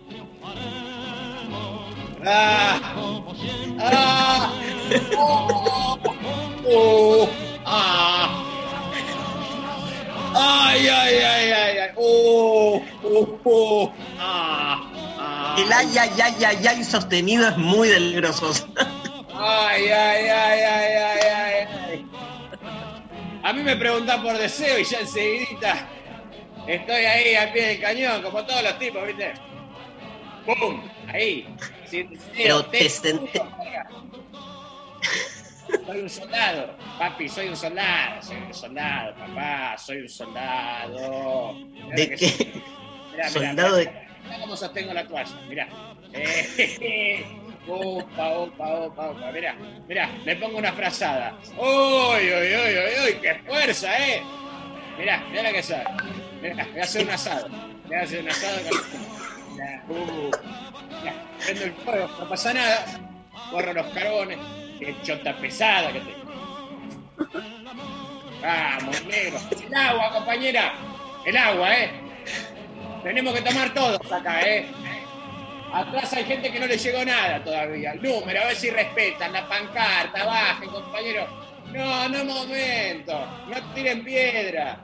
¡Ah! ¡Ah! ¡Oh! ¡Oh! ¡Ah! ¡Ay, ay, ay, ay! ay. ¡Oh! ¡Oh! ¡Oh! ¡Ah! ¡Ah!
El ay, ay, ay, ay, ay sostenido es muy del Negro Sosa.
¡Ay, ay, ay, ay, ay, ay, ay! A mí me preguntás por deseo y ya enseguidita estoy ahí a pie del cañón, como todos los tipos, ¿viste? ¡Pum! Ahí. Sin deseo,
Pero te
te-
senté.
Soy un soldado, papi, soy un soldado, soy un soldado, papá, soy un soldado. Mirá
¿De
que
qué?
soy. Mirá, mirá,
Soldado
mirá,
de.
mirá cómo sostengo la toalla, mirá. Eh, opa, opa, opa, opa, mirá, mirá, le pongo una frazada. ¡Uy, uy, uy, uy, uy! ¡Qué fuerza, eh! Mirá, mirá la que soy. Mirá, voy a hacer un asado. Voy a hacer un asado con... Mirá, uh, mirá, prendo el fuego, no pasa nada. Corro los carbones. ¡Qué chota pesada que tengo! ¡Vamos, negro! ¡El agua, compañera! ¡El agua, eh! Tenemos que tomar todos acá, eh. Atrás hay gente que no le llegó nada todavía. El número, a ver si respetan la pancarta, bajen, compañero. No, no es momento. No tiren piedra.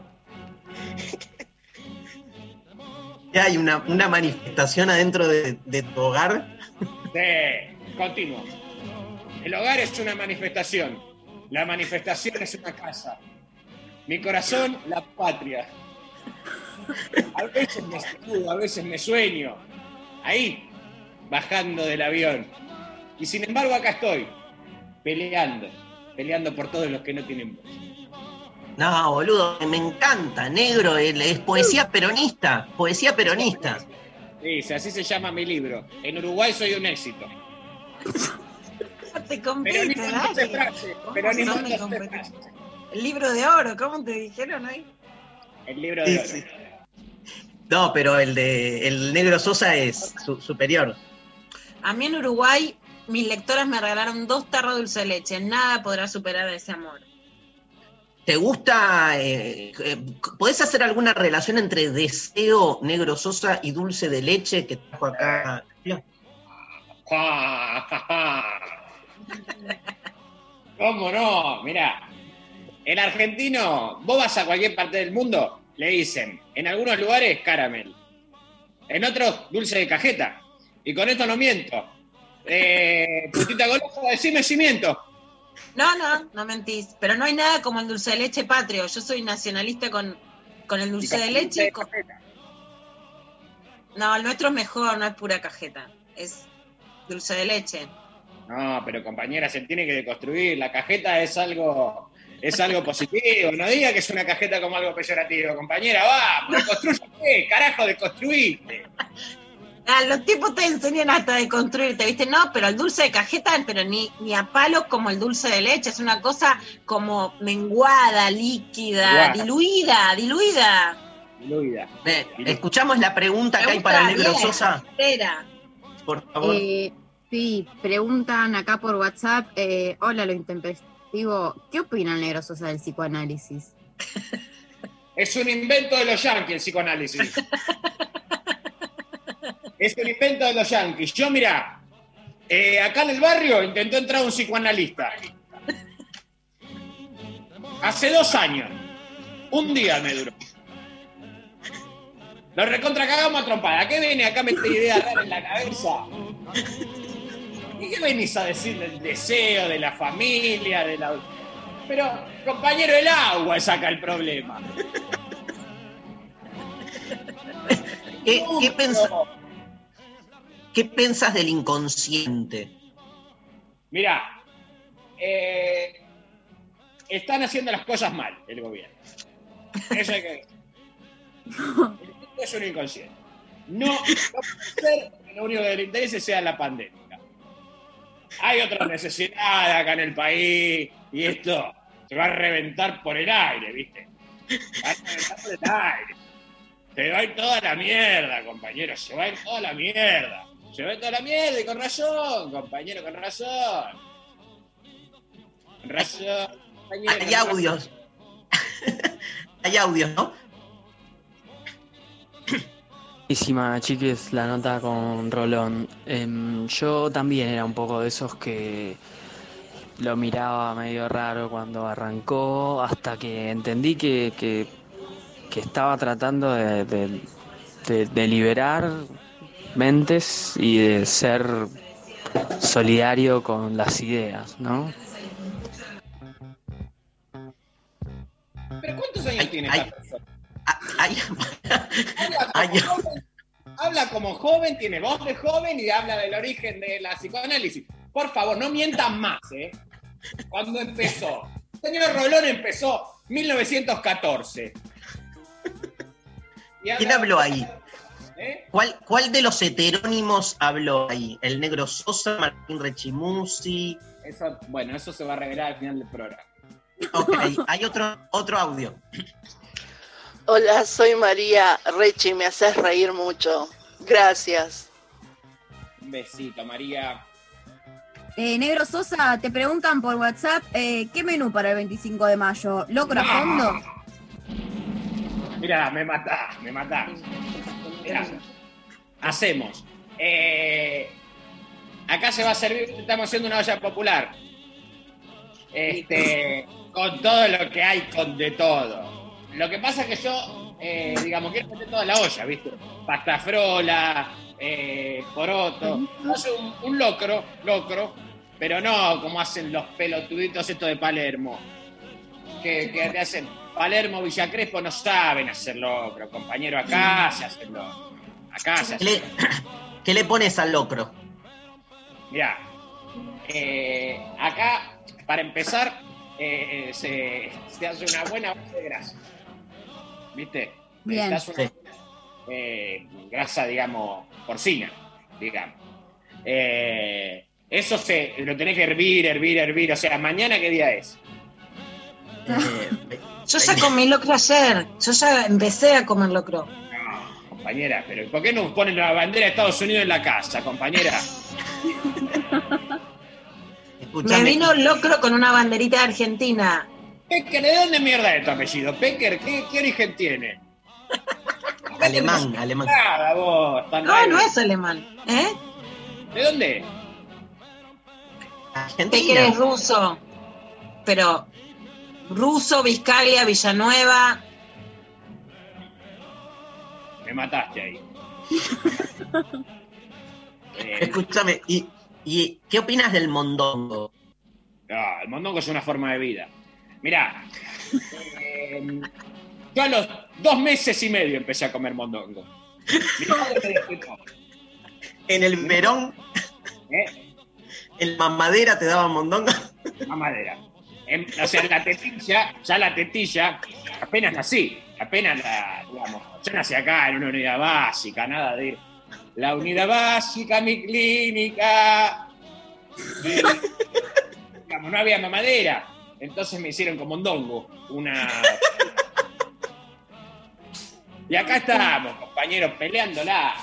¿Ya hay una, una manifestación adentro de, de tu hogar?
Sí, continuo. El hogar es una manifestación. La manifestación es una casa. Mi corazón, la patria. A veces me sacudo, a veces me sueño. Ahí, bajando del avión. Y sin embargo acá estoy, peleando. Peleando por todos los que no tienen voz.
No, boludo, me encanta, negro, es poesía peronista, poesía peronista.
Sí, así se llama mi libro. En Uruguay soy un éxito.
Te compete,
Peronismo en doce frases. Peronismo en doce frases.
El libro de oro, ¿cómo te dijeron ahí?
El libro de oro.
Sí, sí. No, pero el de el Negro Sosa es su, superior.
A mí en Uruguay, mis lectoras me regalaron dos tarros de dulce de leche. Nada podrá superar ese amor.
¿Te gusta? Eh, eh, ¿Podés hacer alguna relación entre deseo, Negro Sosa y dulce de leche que trajo acá?
¿Cómo no? Mirá, el argentino, vos vas a cualquier parte del mundo, le dicen, en algunos lugares, caramel. En otros, dulce de cajeta. Y con esto no miento. Eh, putita golosa, decime si miento.
No, no, no mentís. Pero no hay nada como el dulce de leche patrio. Yo soy nacionalista con, con el dulce de leche. Y con... No, el nuestro es mejor, no es pura cajeta. Es dulce de leche.
No, pero compañera, se tiene que deconstruir. La cajeta es algo, es algo positivo. No diga que es una cajeta como algo peyorativo, compañera. Va, deconstrúyete, carajo, deconstruiste.
Ah, los tipos te enseñan hasta de construirte, ¿viste? No, pero el dulce de cajeta, pero ni, ni a palos como el dulce de leche, es una cosa como menguada, líquida,
Menguada.
diluida, diluida.
Diluida.
Eh, escuchamos la pregunta que hay para el Negro Sosa.
Espera.
Por favor.
Eh, sí, preguntan acá por WhatsApp, eh, hola, lo intempestivo, ¿qué opina el Negro Sosa del psicoanálisis?
Es un invento de los yanquis el psicoanálisis. Es un invento de los yanquis. Yo, mirá, eh, acá en el barrio intentó entrar un psicoanalista. Hace dos años. Un día me duró. Lo recontra cagamos a trompada. ¿Qué viene acá me idea rara en la cabeza? ¿Y qué venís a decir del deseo, de la familia, de la... Pero, compañero, el agua es acá el problema.
¿Qué, qué, pens ¿Qué pensás del inconsciente?
Mirá, eh, están haciendo las cosas mal el gobierno. Eso hay que decir. Esto es un inconsciente. No, no puede ser que lo único que le interese sea la pandemia. Hay otra necesidad acá en el país y esto se va a reventar por el aire, ¿viste? Va a reventar por el aire. Se va a ir toda la mierda, compañero, se va a ir toda la mierda. Se ve toda la mierda y con razón, compañero, con razón. Con razón, compañero.
Hay audios. Hay audios, ¿no?
Buenísima, chiques, la nota con Rolón. Eh, yo también era un poco de esos que lo miraba medio raro cuando arrancó, hasta que entendí que, que, que estaba tratando de, de, de, de liberar mentes y de ser solidario con las ideas, ¿no?
¿Pero cuántos años tiene
ay,
esta persona?
Ay,
habla, como joven, habla como joven, tiene voz de joven y habla del origen de la psicoanálisis. Por favor, no mientan más, ¿eh? Cuando empezó. El señor Rolón empezó en mil novecientos catorce.
¿Quién habló ahí?
¿Eh?
¿Cuál, ¿Cuál de los heterónimos habló ahí? ¿El Negro Sosa, Martín Rechimusi?
Eso, bueno, eso se va a revelar al final del programa.
Ok, hay otro, otro audio.
Hola, soy María Rechi, me haces reír mucho. Gracias.
Un besito, María.
Eh, Negro Sosa, te preguntan por WhatsApp, eh, ¿qué menú para el veinticinco de mayo? ¿Locro a fondo?
Mirá, me matás, me matás. Mirá, hacemos. Eh, acá se va a servir, estamos haciendo una olla popular. Este, con todo lo que hay, con de todo. Lo que pasa es que yo, eh, digamos, quiero meter toda la olla, ¿viste? Pasta frola, eh, poroto. Hace un, un locro, locro, pero no como hacen los pelotuditos estos de Palermo. Que, que te hacen Palermo, Villa Crespo, no saben hacer locro, compañero. Acá se hace locro. Acá se hace
¿Qué le, ¿Qué le pones al locro?
Mirá, eh, acá, para empezar, eh, eh, se, se hace una buena base de grasa. ¿Viste?
Bien.
Se hace una eh, grasa, digamos, porcina, digamos. Eh, eso se lo tenés que hervir, hervir, hervir. O sea, ¿mañana qué día es?
Eh,
Yo ya comí locro ayer. Yo ya empecé a comer locro.
No, compañera, pero ¿por qué no ponen la bandera de Estados Unidos en la casa, compañera?
Me vino locro con una banderita de Argentina.
Pecker, ¿de dónde mierda es tu apellido? Pecker, ¿qué, qué origen tiene?
Alemán, alemán.
Nada, vos,
No, no es alemán. ¿Eh?
¿De dónde?
Argentina.
Pecker es ruso. Pero ruso, Vizcaya, Villanueva.
Me mataste ahí.
eh, Escúchame, ¿y, ¿y qué opinas del mondongo?
No, el mondongo es una forma de vida. Mirá, eh, yo a los dos meses y medio empecé a comer mondongo. Mi madre me despertó.
¿En el Verón?
¿Eh?
¿En mamadera te daban mondongo?
Mamadera. En, o sea, la tetilla, ya la tetilla, apenas nací, apenas la, digamos, yo nací acá en una unidad básica, nada de la unidad básica, mi clínica. Y, digamos, no había mamadera. Entonces me hicieron con mondongo, una... Y acá estamos, compañeros, peleándola.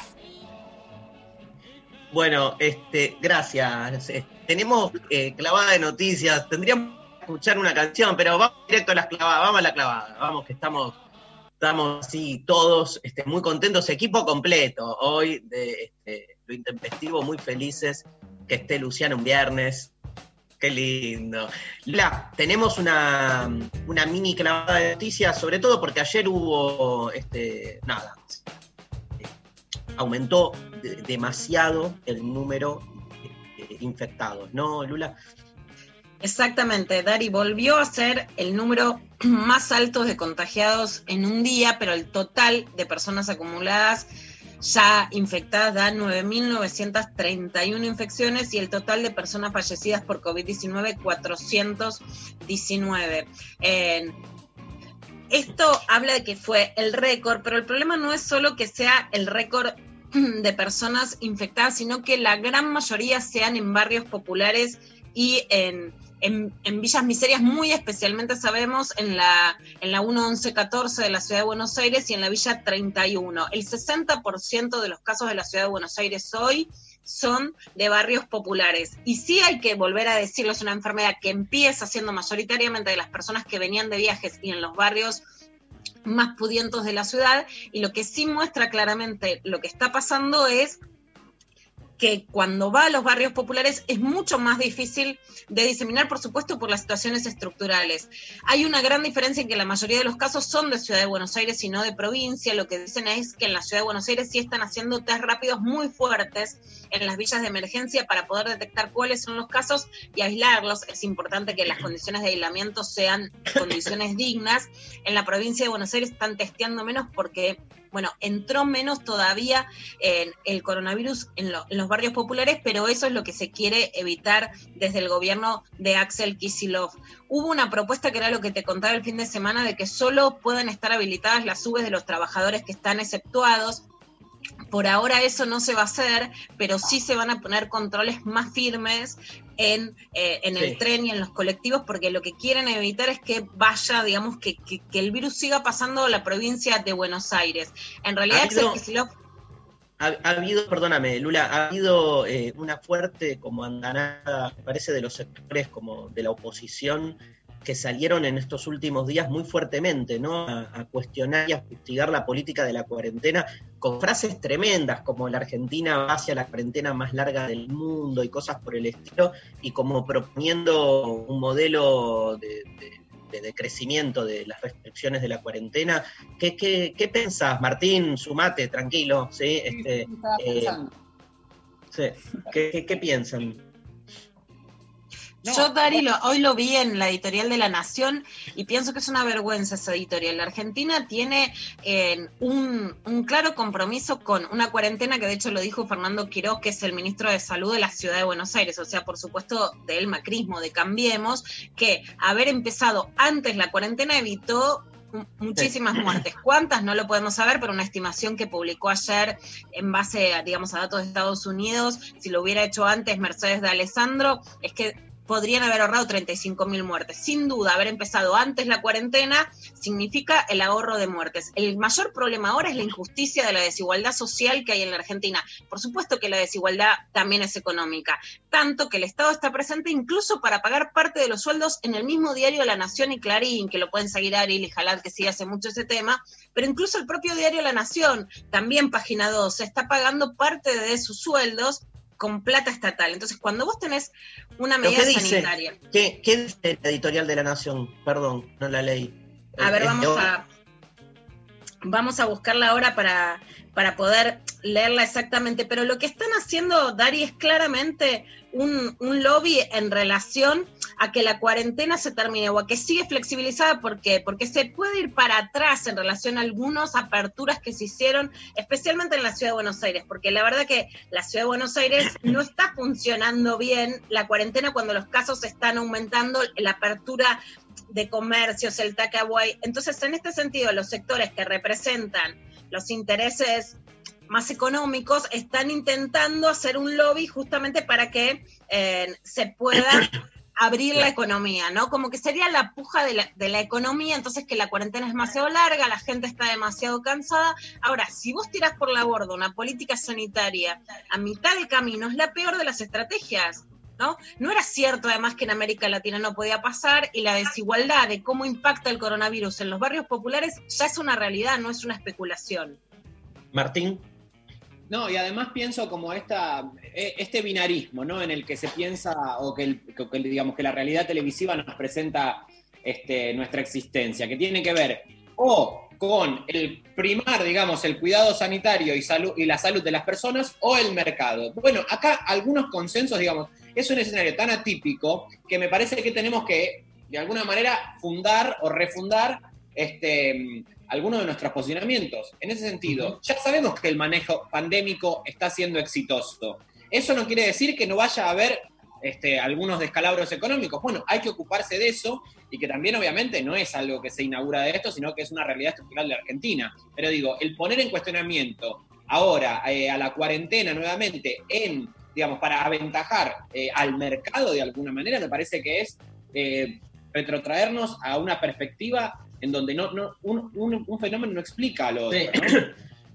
Bueno, este, gracias. Tenemos eh, clavada de noticias. Tendríamos que escuchar una canción, pero vamos directo a las clavadas, vamos a la clavada. Vamos, que estamos, estamos así todos este, muy contentos, equipo completo. Hoy de este, Lo Intempestivo, muy felices que esté Luciano un viernes. Qué lindo. La, tenemos una, una mini clavada de noticias, sobre todo porque ayer hubo, este, nada, eh, aumentó de, demasiado el número de, de infectados, ¿no, Lula?
Exactamente, Dari, volvió a ser el número más alto de contagiados en un día, pero el total de personas acumuladas ya infectadas da nueve mil novecientas treinta y una infecciones y el total de personas fallecidas por COVID diecinueve, cuatrocientos diecinueve. Eh, esto habla de que fue el récord, pero el problema no es solo que sea el récord de personas infectadas, sino que la gran mayoría sean en barrios populares y en... En, en villas miserias, muy especialmente sabemos en la, en la uno once catorce de la Ciudad de Buenos Aires y en la Villa treinta y uno. El sesenta por ciento de los casos de la Ciudad de Buenos Aires hoy son de barrios populares. Y sí hay que volver a decirlo, es una enfermedad que empieza siendo mayoritariamente de las personas que venían de viajes y en los barrios más pudientos de la ciudad, y lo que sí muestra claramente lo que está pasando es que cuando va a los barrios populares es mucho más difícil de diseminar, por supuesto, por las situaciones estructurales. Hay una gran diferencia en que la mayoría de los casos son de Ciudad de Buenos Aires y no de provincia. Lo que dicen es que en la Ciudad de Buenos Aires sí están haciendo test rápidos muy fuertes en las villas de emergencia para poder detectar cuáles son los casos y aislarlos. Es importante que las condiciones de aislamiento sean condiciones dignas. En la provincia de Buenos Aires están testeando menos porque, bueno, entró menos todavía en el coronavirus en, lo, en los barrios populares, pero eso es lo que se quiere evitar desde el gobierno de Axel Kicillof. Hubo una propuesta que era lo que te contaba el fin de semana, de que solo pueden estar habilitadas las U B Es de los trabajadores que están exceptuados. Por ahora eso no se va a hacer, pero sí se van a poner controles más firmes en, eh, en el sí. tren y en los colectivos, porque lo que quieren evitar es que vaya, digamos, que, que, que el virus siga pasando a la provincia de Buenos Aires. En realidad, Axel Kicillof...
Ha, ha habido, perdóname, Lula, ha habido eh, una fuerte como andanada, me parece, de los sectores como de la oposición, que salieron en estos últimos días muy fuertemente, ¿no? A, a cuestionar y a fustigar la política de la cuarentena con frases tremendas, como la Argentina va hacia la cuarentena más larga del mundo y cosas por el estilo, y como proponiendo un modelo de, de, de decrecimiento de las restricciones de la cuarentena. ¿Qué, qué, qué pensás, Martín? Sumate, tranquilo, ¿sí? Este, eh, sí. ¿Qué, qué, ¿Qué piensan?
No, Yo, Dari, lo, hoy lo vi en la editorial de La Nación y pienso que es una vergüenza esa editorial. La Argentina tiene eh, un, un claro compromiso con una cuarentena, que de hecho lo dijo Fernando Quiroz, que es el ministro de Salud de la Ciudad de Buenos Aires, o sea, por supuesto, del macrismo, de Cambiemos, que haber empezado antes la cuarentena evitó muchísimas muertes. ¿Cuántas? No lo podemos saber, pero una estimación que publicó ayer en base, a, digamos, a datos de Estados Unidos, si lo hubiera hecho antes Mercedes de Alessandro, es que podrían haber ahorrado treinta y cinco mil muertes. Sin duda, haber empezado antes la cuarentena significa el ahorro de muertes. El mayor problema ahora es la injusticia de la desigualdad social que hay en la Argentina. Por supuesto que la desigualdad también es económica, tanto que el Estado está presente incluso para pagar parte de los sueldos en el mismo diario La Nación y Clarín, que lo pueden seguir Ariel y Jalad, que sigue hace mucho ese tema, pero incluso el propio diario La Nación, también página dos, está pagando parte de sus sueldos con plata estatal. Entonces, cuando vos tenés una medida
¿Qué
sanitaria...
Dice? ¿Qué, ¿Qué dice la editorial de La Nación? Perdón, no la leí.
A ver, vamos a, vamos a buscarla ahora para, para poder leerla exactamente, pero lo que están haciendo, Dari, es claramente un, un lobby en relación a que la cuarentena se termine o a que sigue flexibilizada. ¿Por qué? Porque se puede ir para atrás en relación a algunas aperturas que se hicieron, especialmente en la Ciudad de Buenos Aires, porque la verdad que la Ciudad de Buenos Aires no está funcionando bien la cuarentena cuando los casos están aumentando, la apertura de comercios, el takeaway. Entonces, en este sentido, los sectores que representan los intereses más económicos están intentando hacer un lobby justamente para que eh, se pueda abrir la economía, ¿no? Como que sería la puja de la, de la economía, entonces que la cuarentena es demasiado larga, la gente está demasiado cansada. Ahora, si vos tirás por la borda una política sanitaria a mitad de camino, es la peor de las estrategias, ¿no? No era cierto además que en América Latina no podía pasar, y la desigualdad de cómo impacta el coronavirus en los barrios populares ya es una realidad, no es una especulación.
Martín.
No, y además pienso como esta, este binarismo, ¿no? En el que se piensa, o que, el, que digamos que la realidad televisiva nos presenta este, nuestra existencia, que tiene que ver o con el primar, digamos, el cuidado sanitario y, salud, y la salud de las personas, o el mercado. Bueno, acá algunos consensos, digamos, es un escenario tan atípico que me parece que tenemos que, de alguna manera, fundar o refundar este... algunos de nuestros posicionamientos. En ese sentido, uh-huh. ya sabemos que el manejo pandémico está siendo exitoso. Eso no quiere decir que no vaya a haber este, algunos descalabros económicos. Bueno, hay que ocuparse de eso, y que también obviamente no es algo que se inaugura de esto, sino que es una realidad estructural de Argentina. Pero digo, el poner en cuestionamiento ahora eh, a la cuarentena nuevamente, en, digamos, para aventajar eh, al mercado de alguna manera, me parece que es eh, retrotraernos a una perspectiva en donde no, no un, un, un fenómeno no explica al otro, ¿no?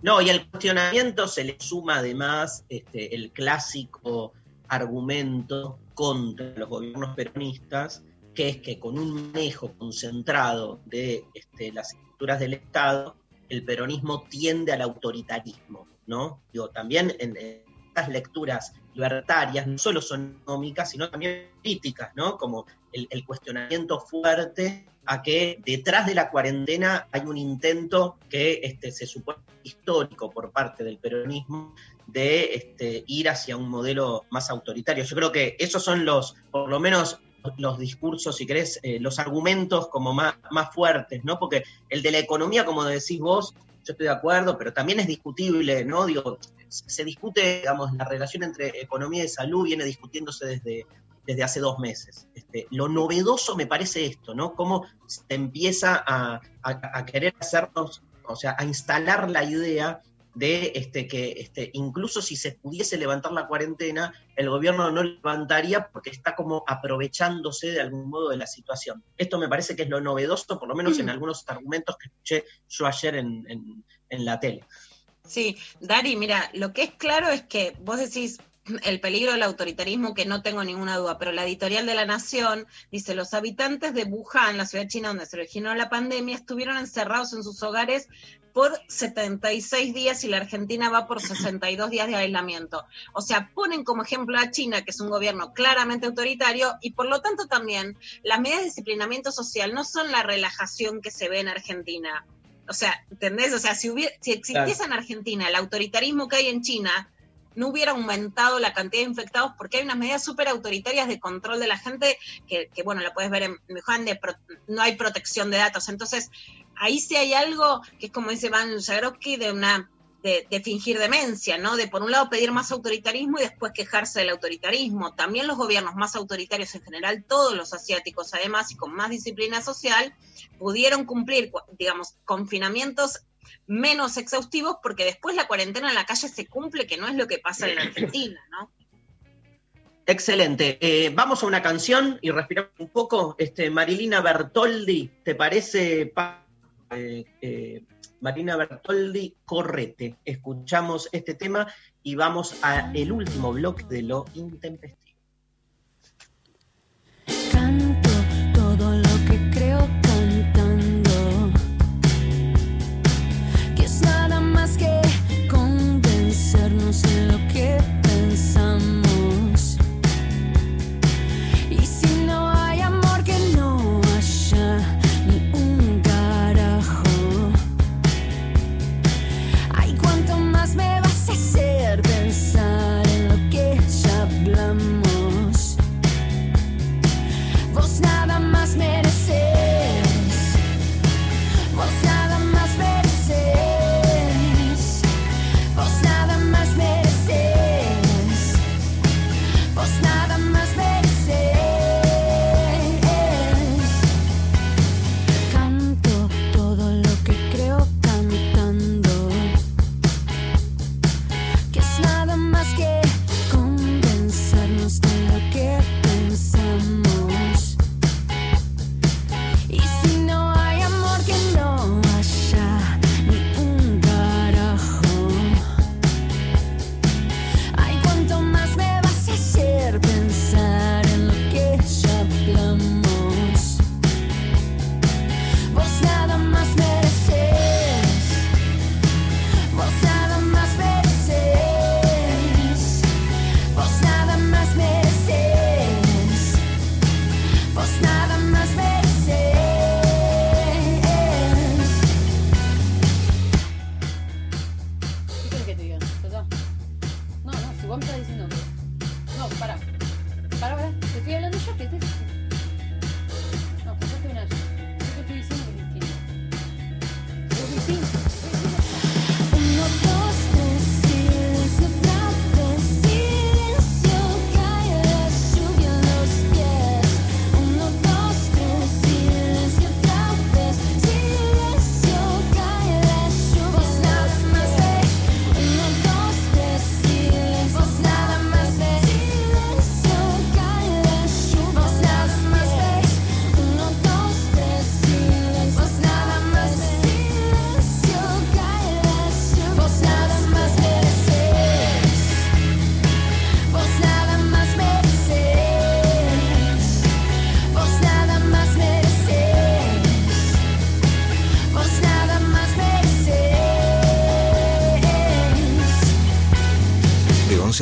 No, y al cuestionamiento se le suma además este, el clásico argumento contra los gobiernos peronistas, que es que con un manejo concentrado de este, las estructuras del Estado, el peronismo tiende al autoritarismo, ¿no? Digo, también en, en estas lecturas libertarias no solo son económicas, sino también políticas, ¿no? Como el, el cuestionamiento fuerte a que detrás de la cuarentena hay un intento que este, se supone histórico por parte del peronismo de este, ir hacia un modelo más autoritario. Yo creo que esos son los, por lo menos, los discursos, si querés, eh, los argumentos como más, más fuertes, ¿no? Porque el de la economía, como decís vos, yo estoy de acuerdo, pero también es discutible, ¿no? Digo, se discute, digamos, la relación entre economía y salud viene discutiéndose desde, desde hace dos meses. Este, lo novedoso me parece esto, ¿no? Cómo se empieza a, a, a querer hacernos, o sea, a instalar la idea de este, que este, incluso si se pudiese levantar la cuarentena, el gobierno no levantaría porque está como aprovechándose de algún modo de la situación. Esto me parece que es lo novedoso, por lo menos en algunos argumentos que escuché yo ayer en, en, en la tele.
Sí, Dari, mira, lo que es claro es que vos decís el peligro del autoritarismo, que no tengo ninguna duda, pero la editorial de La Nación dice: los habitantes de Wuhan, la ciudad china donde se originó la pandemia, estuvieron encerrados en sus hogares por setenta y seis días y la Argentina va por sesenta y dos días de aislamiento. O sea, ponen como ejemplo a China, que es un gobierno claramente autoritario, y por lo tanto también las medidas de disciplinamiento social no son la relajación que se ve en Argentina. O sea, ¿entendés? O sea, si, hubiera, si existiese claro. en Argentina el autoritarismo que hay en China, no hubiera aumentado la cantidad de infectados, porque hay unas medidas súper autoritarias de control de la gente, que, que bueno, la puedes ver en Wuhan, de pro, no hay protección de datos. Entonces, ahí sí hay algo que es como dice Van Jagroski, de una de, de fingir demencia, ¿no? De por un lado pedir más autoritarismo y después quejarse del autoritarismo. También los gobiernos más autoritarios en general, todos los asiáticos además, y con más disciplina social, pudieron cumplir, digamos, confinamientos menos exhaustivos, porque después la cuarentena en la calle se cumple, que no es lo que pasa en Argentina, ¿no?
Excelente. Eh, vamos a una canción y respiramos un poco. Este, Marilina Bertoldi, ¿te parece? Pa- eh, eh, Marilina Bertoldi, Correte. Escuchamos este tema y vamos al último bloque de Lo Intempestivo.
Canto todo lo que creo cantando, que es nada más que convencernos de lo que pensamos. Y si no hay amor, que no haya ni un carajo. Ay, cuánto más me vas a hacer pensar en lo que ya hablamos. Vos nada más mereces, vos nada más mereces, vos nada más mereces, vos nada más mereces. Canto todo lo que creo cantando, que es nada más que convencernos de lo que pensamos. Y si no hay amor, que no haya ni un carajo. Ay, cuánto más me vas a hacer pensar en lo que ya hablamos. Vos nada más mereces, vos nada más mereces, vos nada más mereces, vos nada más mereces.
¿Qué querés que te diga? ¿Tata? No, no, si vos me estás diciendo que... No, para. Para, para. Te estoy hablando yo, que te... No, pues yo estoy una... Yo te estoy diciendo que es distinto. Es distinto.
Uno, dos, tres, silencio, otra vez, silencio, cae la lluvia en los pies. Uno, dos, tres, silencio, otra vez, silencio, cae la lluvia. Vos nada más ves. Uno, dos, tres, silencio, vos nada más ves. Silencio, cae la lluvia. Vos nada más ves. Uno, dos, tres, silencio, vos nada más ves. Silencio,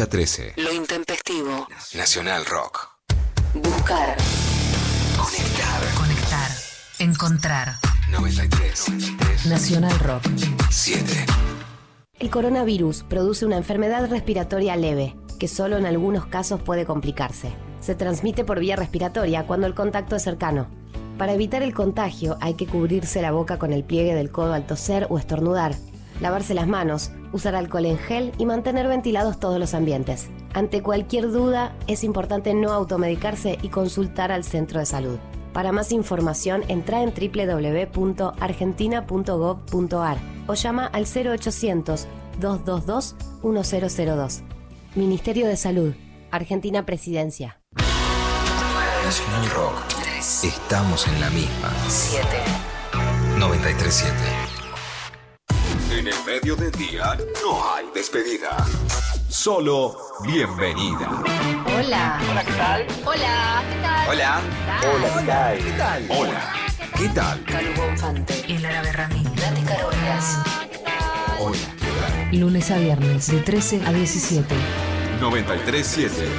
once a trece.
Lo intempestivo.
Nacional Rock.
Buscar.
Conectar.
Conectar. Encontrar.
noventa y tres.
Nacional Rock.
siete.
El coronavirus produce una enfermedad respiratoria leve, que solo en algunos casos puede complicarse. Se transmite por vía respiratoria cuando el contacto es cercano. Para evitar el contagio hay que cubrirse la boca con el pliegue del codo al toser o estornudar, lavarse las manos, usar alcohol en gel y mantener ventilados todos los ambientes. Ante cualquier duda, es importante no automedicarse y consultar al centro de salud. Para más información, entra en doble u doble u doble u punto argentina punto gov punto ar o llama al cero ochocientos, dos dos dos, uno cero cero dos. Ministerio de Salud, Argentina Presidencia.
Nacional Rock. Estamos en la misma.
siete.
noventa y tres punto siete.
En el medio del día no hay despedida. Solo bienvenida.
Hola.
Hola, ¿qué tal?
Hola. ¿Qué tal?
Hola.
Hola, ¿qué tal? ¿Qué tal? Hola, ¿qué tal?
Calu Bonfante. El árabe Rami. Nati Carolias.
Hola, ¿qué tal?
Lunes a viernes de trece a diecisiete.
noventa y tres punto siete.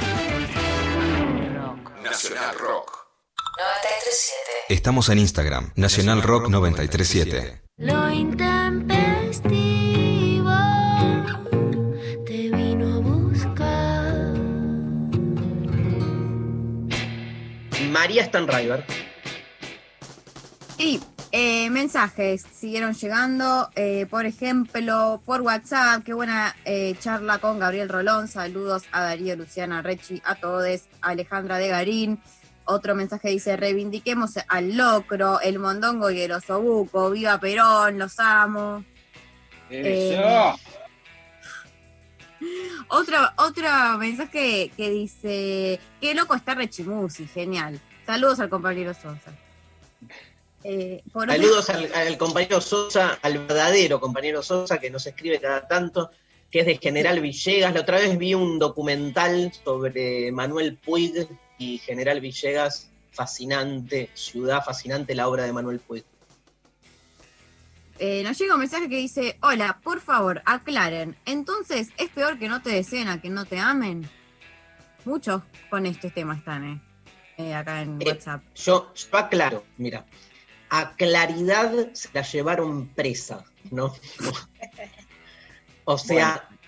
Nacional Rock.
noventa y tres punto siete.
Estamos en Instagram, Nacional Rock noventa y tres punto siete.
Lo intempestivo te vino a buscar.
María Stanriver.
Y eh, mensajes siguieron llegando, eh, por ejemplo, por WhatsApp. Qué buena eh, charla con Gabriel Rolón. Saludos a Darío, Luciana, Rechi, a todos. Alejandra de Garín. Otro mensaje dice: reivindiquemos al locro, el mondongo y el osobuco. ¡Viva Perón! ¡Los amo! Eh, otro, otro mensaje que dice: qué loco está Rechimusi, genial. Saludos al compañero Sosa. Eh, por
Saludos
otro...
al, al compañero Sosa, al verdadero compañero Sosa, que nos escribe cada tanto, que es de General Villegas. La otra vez vi un documental sobre Manuel Puig y General Villegas, fascinante, ciudad fascinante, la obra de Manuel Puig.
Eh, nos llega un mensaje que dice: hola, por favor, aclaren, entonces, ¿es peor que no te deseen a que no te amen? Muchos con este tema están, eh, eh acá en
Eh,
WhatsApp.
Yo, yo aclaro, mira, a Claridad se la llevaron presa, ¿no? O sea, bueno,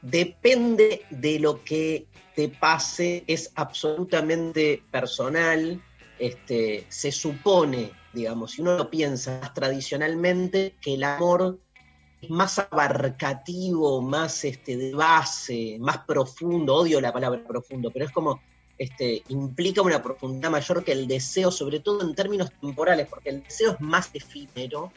depende de lo que te pase, es absolutamente personal. Este, se supone, digamos, si uno lo piensa más tradicionalmente, que el amor es más abarcativo, más este, de base, más profundo. Odio la palabra profundo, pero es como este, implica una profundidad mayor que el deseo, sobre todo en términos temporales, porque el deseo es más efímero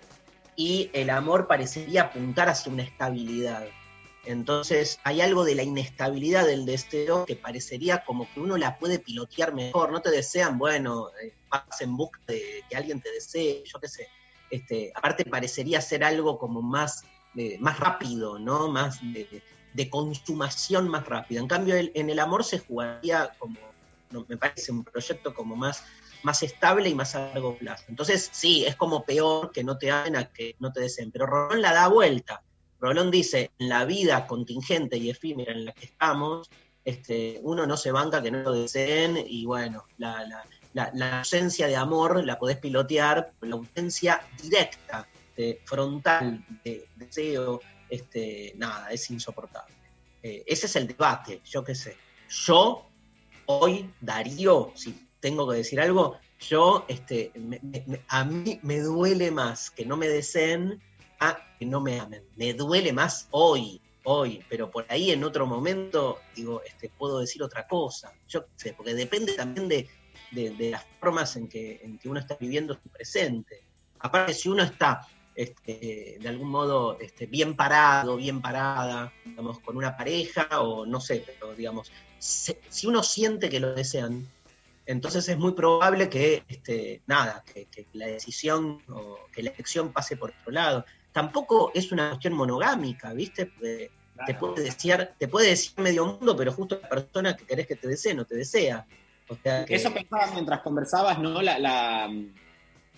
y el amor parecería apuntar hacia una estabilidad. Entonces hay algo de la inestabilidad del deseo que parecería como que uno la puede pilotear mejor. No te desean, bueno, eh, vas en busca de que alguien te desee, yo qué sé. Este, aparte parecería ser algo como más, eh, más rápido, ¿no? Más de, de consumación más rápida. En cambio, el, en el amor se jugaría como, no, me parece un proyecto como más, más estable y más a largo plazo. Entonces, sí, es como peor que no te amen a que no te deseen. Pero Rolón la da vuelta. Rolón dice: en la vida contingente y efímera en la que estamos, este, uno no se banca que no lo deseen, y bueno, la, la, la, la ausencia de amor la podés pilotear, pero la ausencia directa, de, frontal, de deseo, este, nada, es insoportable. Eh, ese es el debate, yo qué sé. Yo, hoy, Darío, si tengo que decir algo, yo, este, me, me, a mí me duele más que no me deseen a que no me amen. Me duele más hoy, hoy, pero por ahí en otro momento, digo, este, puedo decir otra cosa. Yo qué sé, porque depende también de, de, de las formas en que, en que uno está viviendo su presente. Aparte, si uno está este, de algún modo este, bien parado, bien parada, digamos, con una pareja, o no sé, pero digamos, se, si uno siente que lo desean, entonces es muy probable que, este, nada, que, que la decisión o que la elección pase por otro lado. Tampoco es una cuestión monogámica, ¿viste? Porque claro, te puede desear, te puede decir medio mundo, pero justo la persona que querés que te desee no te desea. O sea que...
Eso pensaba mientras conversabas, ¿no? La, la,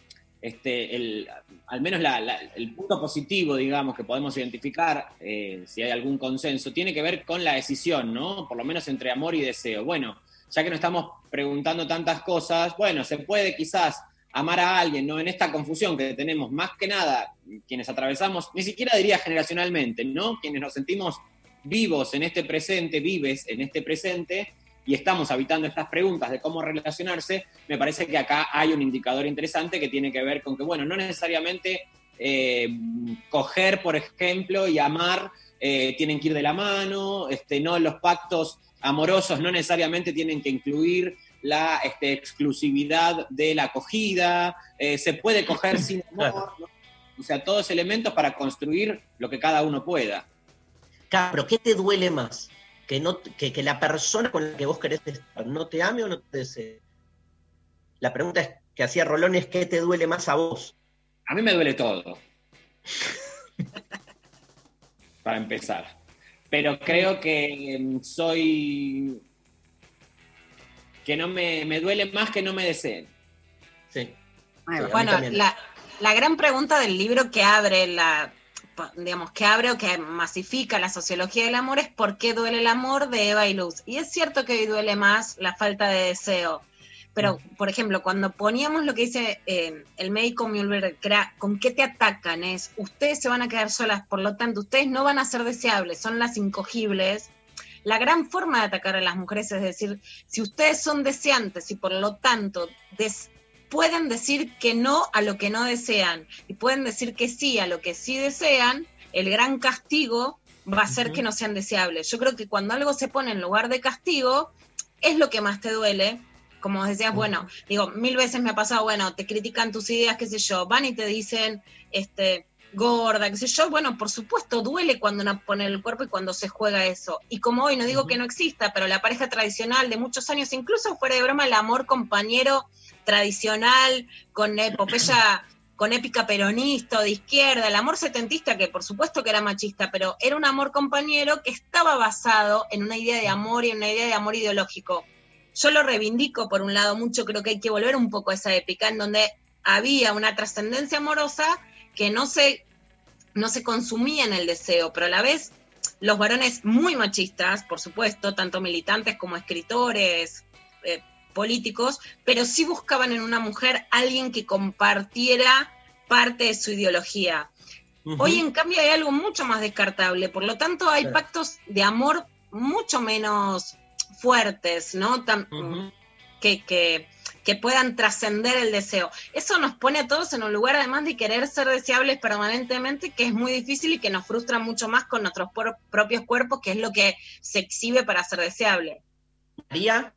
este, el, al menos la, la, el punto positivo, digamos, que podemos identificar, eh, si hay algún consenso, tiene que ver con la decisión, ¿no? Por lo menos entre amor y deseo. Bueno, ya que nos estamos preguntando tantas cosas, bueno, se puede quizás amar a alguien, ¿no? En esta confusión que tenemos, más que nada, quienes atravesamos, ni siquiera diría generacionalmente, ¿no? Quienes nos sentimos vivos en este presente, vives en este presente, y estamos habitando estas preguntas de cómo relacionarse, me parece que acá hay un indicador interesante que tiene que ver con que, bueno, no necesariamente eh, coger, por ejemplo, y amar eh, tienen que ir de la mano, este, no, los pactos amorosos no necesariamente tienen que incluir la este, exclusividad de la acogida, eh, se puede coger sin amor, ¿no? O sea, todos elementos para construir lo que cada uno pueda.
Claro, pero ¿qué te duele más? Que, no, que, que la persona con la que vos querés estar no te ame o no te desee. La pregunta es, que hacía Rolón es, ¿qué te duele más a vos?
A mí me duele todo. Para empezar. Pero creo que soy... que no me, me duele más que no me deseen.
Sí.
Bueno, sí, bueno la, la gran pregunta del libro que abre la... digamos, que abre o que masifica la sociología del amor es ¿por qué duele el amor? De Eva y Luz. Y es cierto que hoy duele más la falta de deseo. Pero, por ejemplo, cuando poníamos lo que dice eh, el médico Mühlberg, que era, ¿con qué te atacan? Es, ustedes se van a quedar solas, por lo tanto, ustedes no van a ser deseables, son las incogibles. La gran forma de atacar a las mujeres es decir, si ustedes son deseantes y por lo tanto des- pueden decir que no a lo que no desean y pueden decir que sí a lo que sí desean, el gran castigo va a ser uh-huh. que no sean deseables. Yo creo que cuando algo se pone en lugar de castigo, es lo que más te duele. Como decías, uh-huh. bueno, digo, mil veces me ha pasado, bueno, te critican tus ideas, qué sé yo, van y te dicen, este, gorda, qué sé yo, bueno, por supuesto, duele cuando uno pone el cuerpo y cuando se juega eso. Y como hoy, no digo uh-huh. que no exista, pero la pareja tradicional de muchos años, incluso fuera de broma, el amor compañero tradicional, con epopeya, con épica peronista o de izquierda, el amor setentista, que por supuesto que era machista, pero era un amor compañero que estaba basado en una idea de amor y en una idea de amor ideológico. Yo lo reivindico por un lado mucho, creo que hay que volver un poco a esa épica en donde había una trascendencia amorosa que no se, no se consumía en el deseo, pero a la vez los varones muy machistas, por supuesto, tanto militantes como escritores, eh, políticos, pero sí buscaban en una mujer alguien que compartiera parte de su ideología. Uh-huh. Hoy, en cambio, hay algo mucho más descartable, por lo tanto, hay sí. pactos de amor mucho menos fuertes, ¿no? Tan, uh-huh. que, que, que puedan trascender el deseo. Eso nos pone a todos en un lugar, además de querer ser deseables permanentemente, que es muy difícil y que nos frustra mucho más con nuestros por, propios cuerpos, que es lo que se exhibe para ser deseable.
María.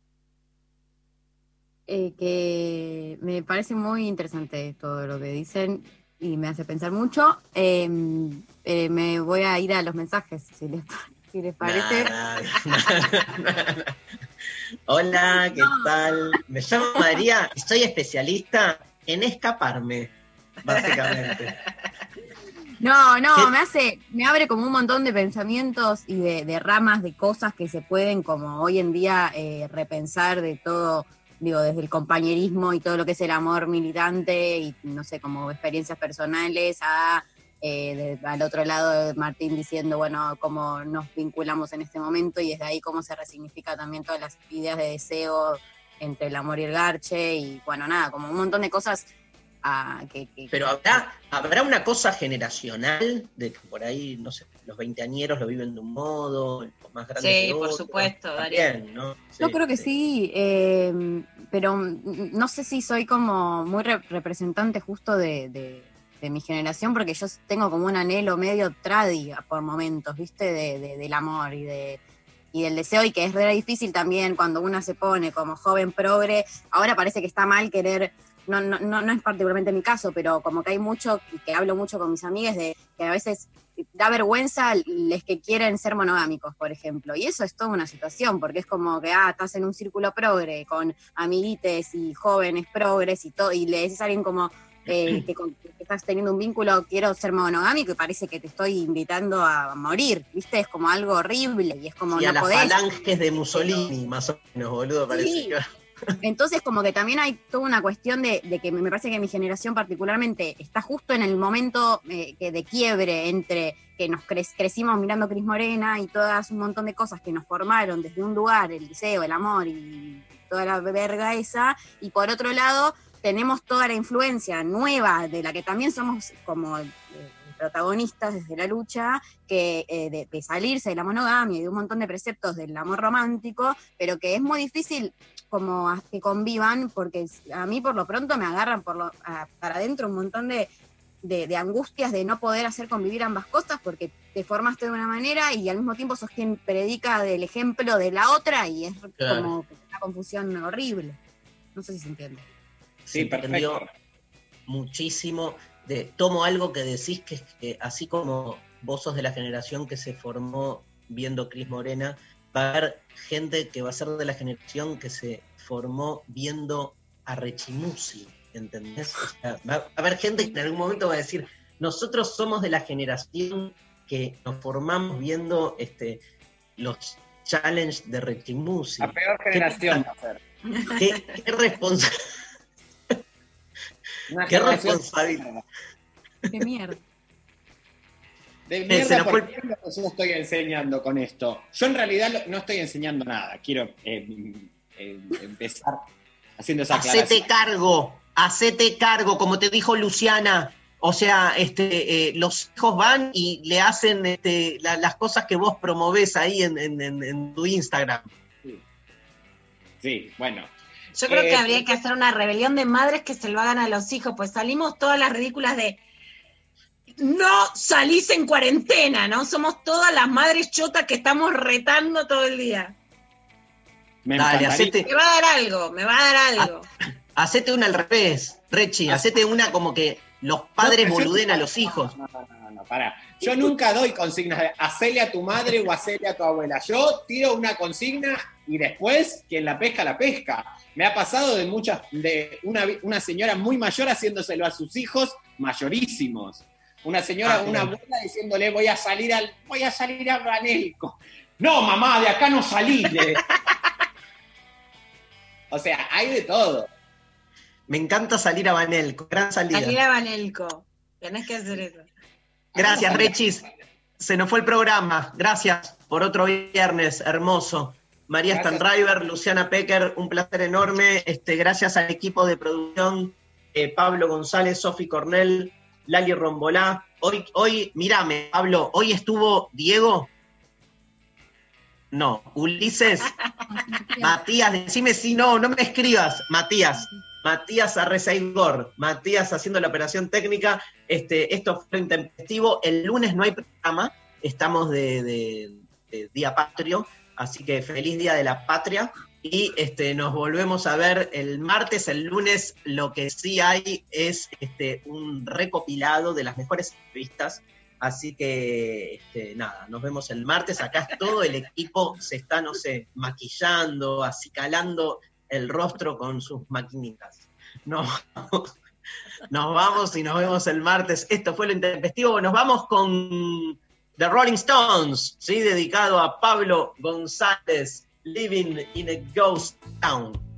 Eh, que me parece muy interesante todo lo que dicen y me hace pensar mucho. Eh, eh, me voy a ir a los mensajes, si les, si les parece.
Nah, nah, nah, nah. Hola, ¿qué no. tal? Me llamo María y soy especialista en escaparme, básicamente.
No, no, me hace, me abre como un montón de pensamientos y de, de ramas de cosas que se pueden como hoy en día eh, repensar de todo. Digo, desde el compañerismo y todo lo que es el amor militante y, no sé, como experiencias personales a, eh, de, al otro lado de Martín diciendo, bueno, cómo nos vinculamos en este momento y desde ahí cómo se resignifica también todas las ideas de deseo entre el amor y el garche y, bueno, nada, como un montón de cosas a, que, que...
Pero habrá, habrá una cosa generacional de que por ahí, no sé, los veinteañeros lo viven de un modo, los más grandes
sí,
de
por
otro,
supuesto,
también, ¿no? Sí,
Yo creo que
sí,
sí, eh, pero no sé si soy como muy re- representante justo de, de, de mi generación, porque yo tengo como un anhelo medio tradi por momentos, ¿viste? De, de, del amor y de y del deseo, y que es re difícil también cuando una se pone como joven progre. Ahora parece que está mal querer... No, no, no, no es particularmente mi caso, pero como que hay mucho, y que hablo mucho con mis amigas, de que a veces da vergüenza les que quieren ser monogámicos, por ejemplo, y eso es toda una situación, porque es como que, ah, estás en un círculo progre, con amiguites y jóvenes progres y todo, y le decís a alguien como eh, que, con, que estás teniendo un vínculo, quiero ser monogámico, y parece que te estoy invitando a morir, ¿viste? Es como algo horrible, y es como
sí,
no
a las
podés.
falanges de Mussolini, más o menos, boludo, parece
sí.
que...
Entonces, como que también hay toda una cuestión de, de que me parece que mi generación particularmente está justo en el momento eh, que de quiebre entre que nos cre crecimos mirando Cris Morena y todas un montón de cosas que nos formaron desde un lugar, el liceo, el amor y toda la verga esa, y por otro lado tenemos toda la influencia nueva de la que también somos como eh, protagonistas desde la lucha, que eh, de, de salirse de la monogamia y de un montón de preceptos del amor romántico, pero que es muy difícil como a, que convivan, porque a mí por lo pronto me agarran por lo, a, para adentro un montón de, de, de angustias de no poder hacer convivir ambas cosas, porque te formaste de una manera y al mismo tiempo sos quien predica del ejemplo de la otra, y es claro. como una confusión horrible. No sé si se entiende.
Sí, perfecto. Muchísimo. De, tomo algo que decís, que es que así como vos sos de la generación que se formó viendo Cris Morena, va a haber gente que va a ser de la generación que se formó viendo a Rechimusi, ¿entendés? O sea, va a haber gente que en algún momento va a decir, nosotros somos de la generación que nos formamos viendo este, los challenge de Rechimusi.
La peor generación va a ser.
¿Qué, qué responsabilidad? Qué responsabilidad.
Qué mierda.
De mierda, ¿por qué yo estoy enseñando con esto? Yo en realidad no estoy enseñando nada. Quiero eh, eh, empezar haciendo esa aclaración.
Hacete cargo, hacete cargo, como te dijo Luciana. O sea, este, eh, los hijos van y le hacen este, la, las cosas que vos promovés ahí en, en, en, en tu Instagram.
Sí, sí, bueno.
Yo creo
eh,
que habría que hacer una rebelión de madres que se lo hagan a los hijos, pues salimos todas las ridículas de no salís en cuarentena, ¿no? Somos todas las madres chotas que estamos retando todo el día.
Me,
Dale, hacete,
me va a dar algo, me va a dar algo.
Hacete una al revés, Rechi, hacete una como que los padres no, boluden a los hijos.
No, no, no, no, pará. Yo nunca doy consignas de hacele a tu madre o hacele a tu abuela. Yo tiro una consigna y después quien la pesca, la pesca. Me ha pasado de muchas, de una, una señora muy mayor haciéndoselo a sus hijos mayorísimos. Una señora, ah, una abuela diciéndole voy a salir al, voy a salir a Banelco. No, mamá, de acá no salís. De... O sea, hay de todo.
Me encanta salir a Banelco, gran salida.
Salir a Banelco, tenés que hacer eso.
Gracias, Rechis. Se nos fue el programa. Gracias por otro viernes hermoso. María Stanriver, Luciana Pecker, un placer enorme. Este, gracias al equipo de producción, eh, Pablo González, Sofi Cornell, Lali Rombolá. Hoy, hoy, mírame, Pablo, hoy estuvo Diego. No, Ulises. Matías, decime si no, no me escribas. Matías. Matías Arrezaigor, Matías haciendo la operación técnica. Este, esto fue intempestivo. El lunes no hay programa, estamos de, de, de Día Patrio, así que feliz Día de la Patria. Y este, nos volvemos a ver el martes. El lunes lo que sí hay es este, un recopilado de las mejores entrevistas. Así que, este, nada, nos vemos el martes. Acá todo el equipo se está, no sé, maquillando, acicalando el rostro con sus maquinitas. Nos, nos vamos y nos vemos el martes. Esto fue Lo Intempestivo. Nos vamos con The Rolling Stones, ¿sí? Dedicado a Pablo González, Living in a Ghost Town.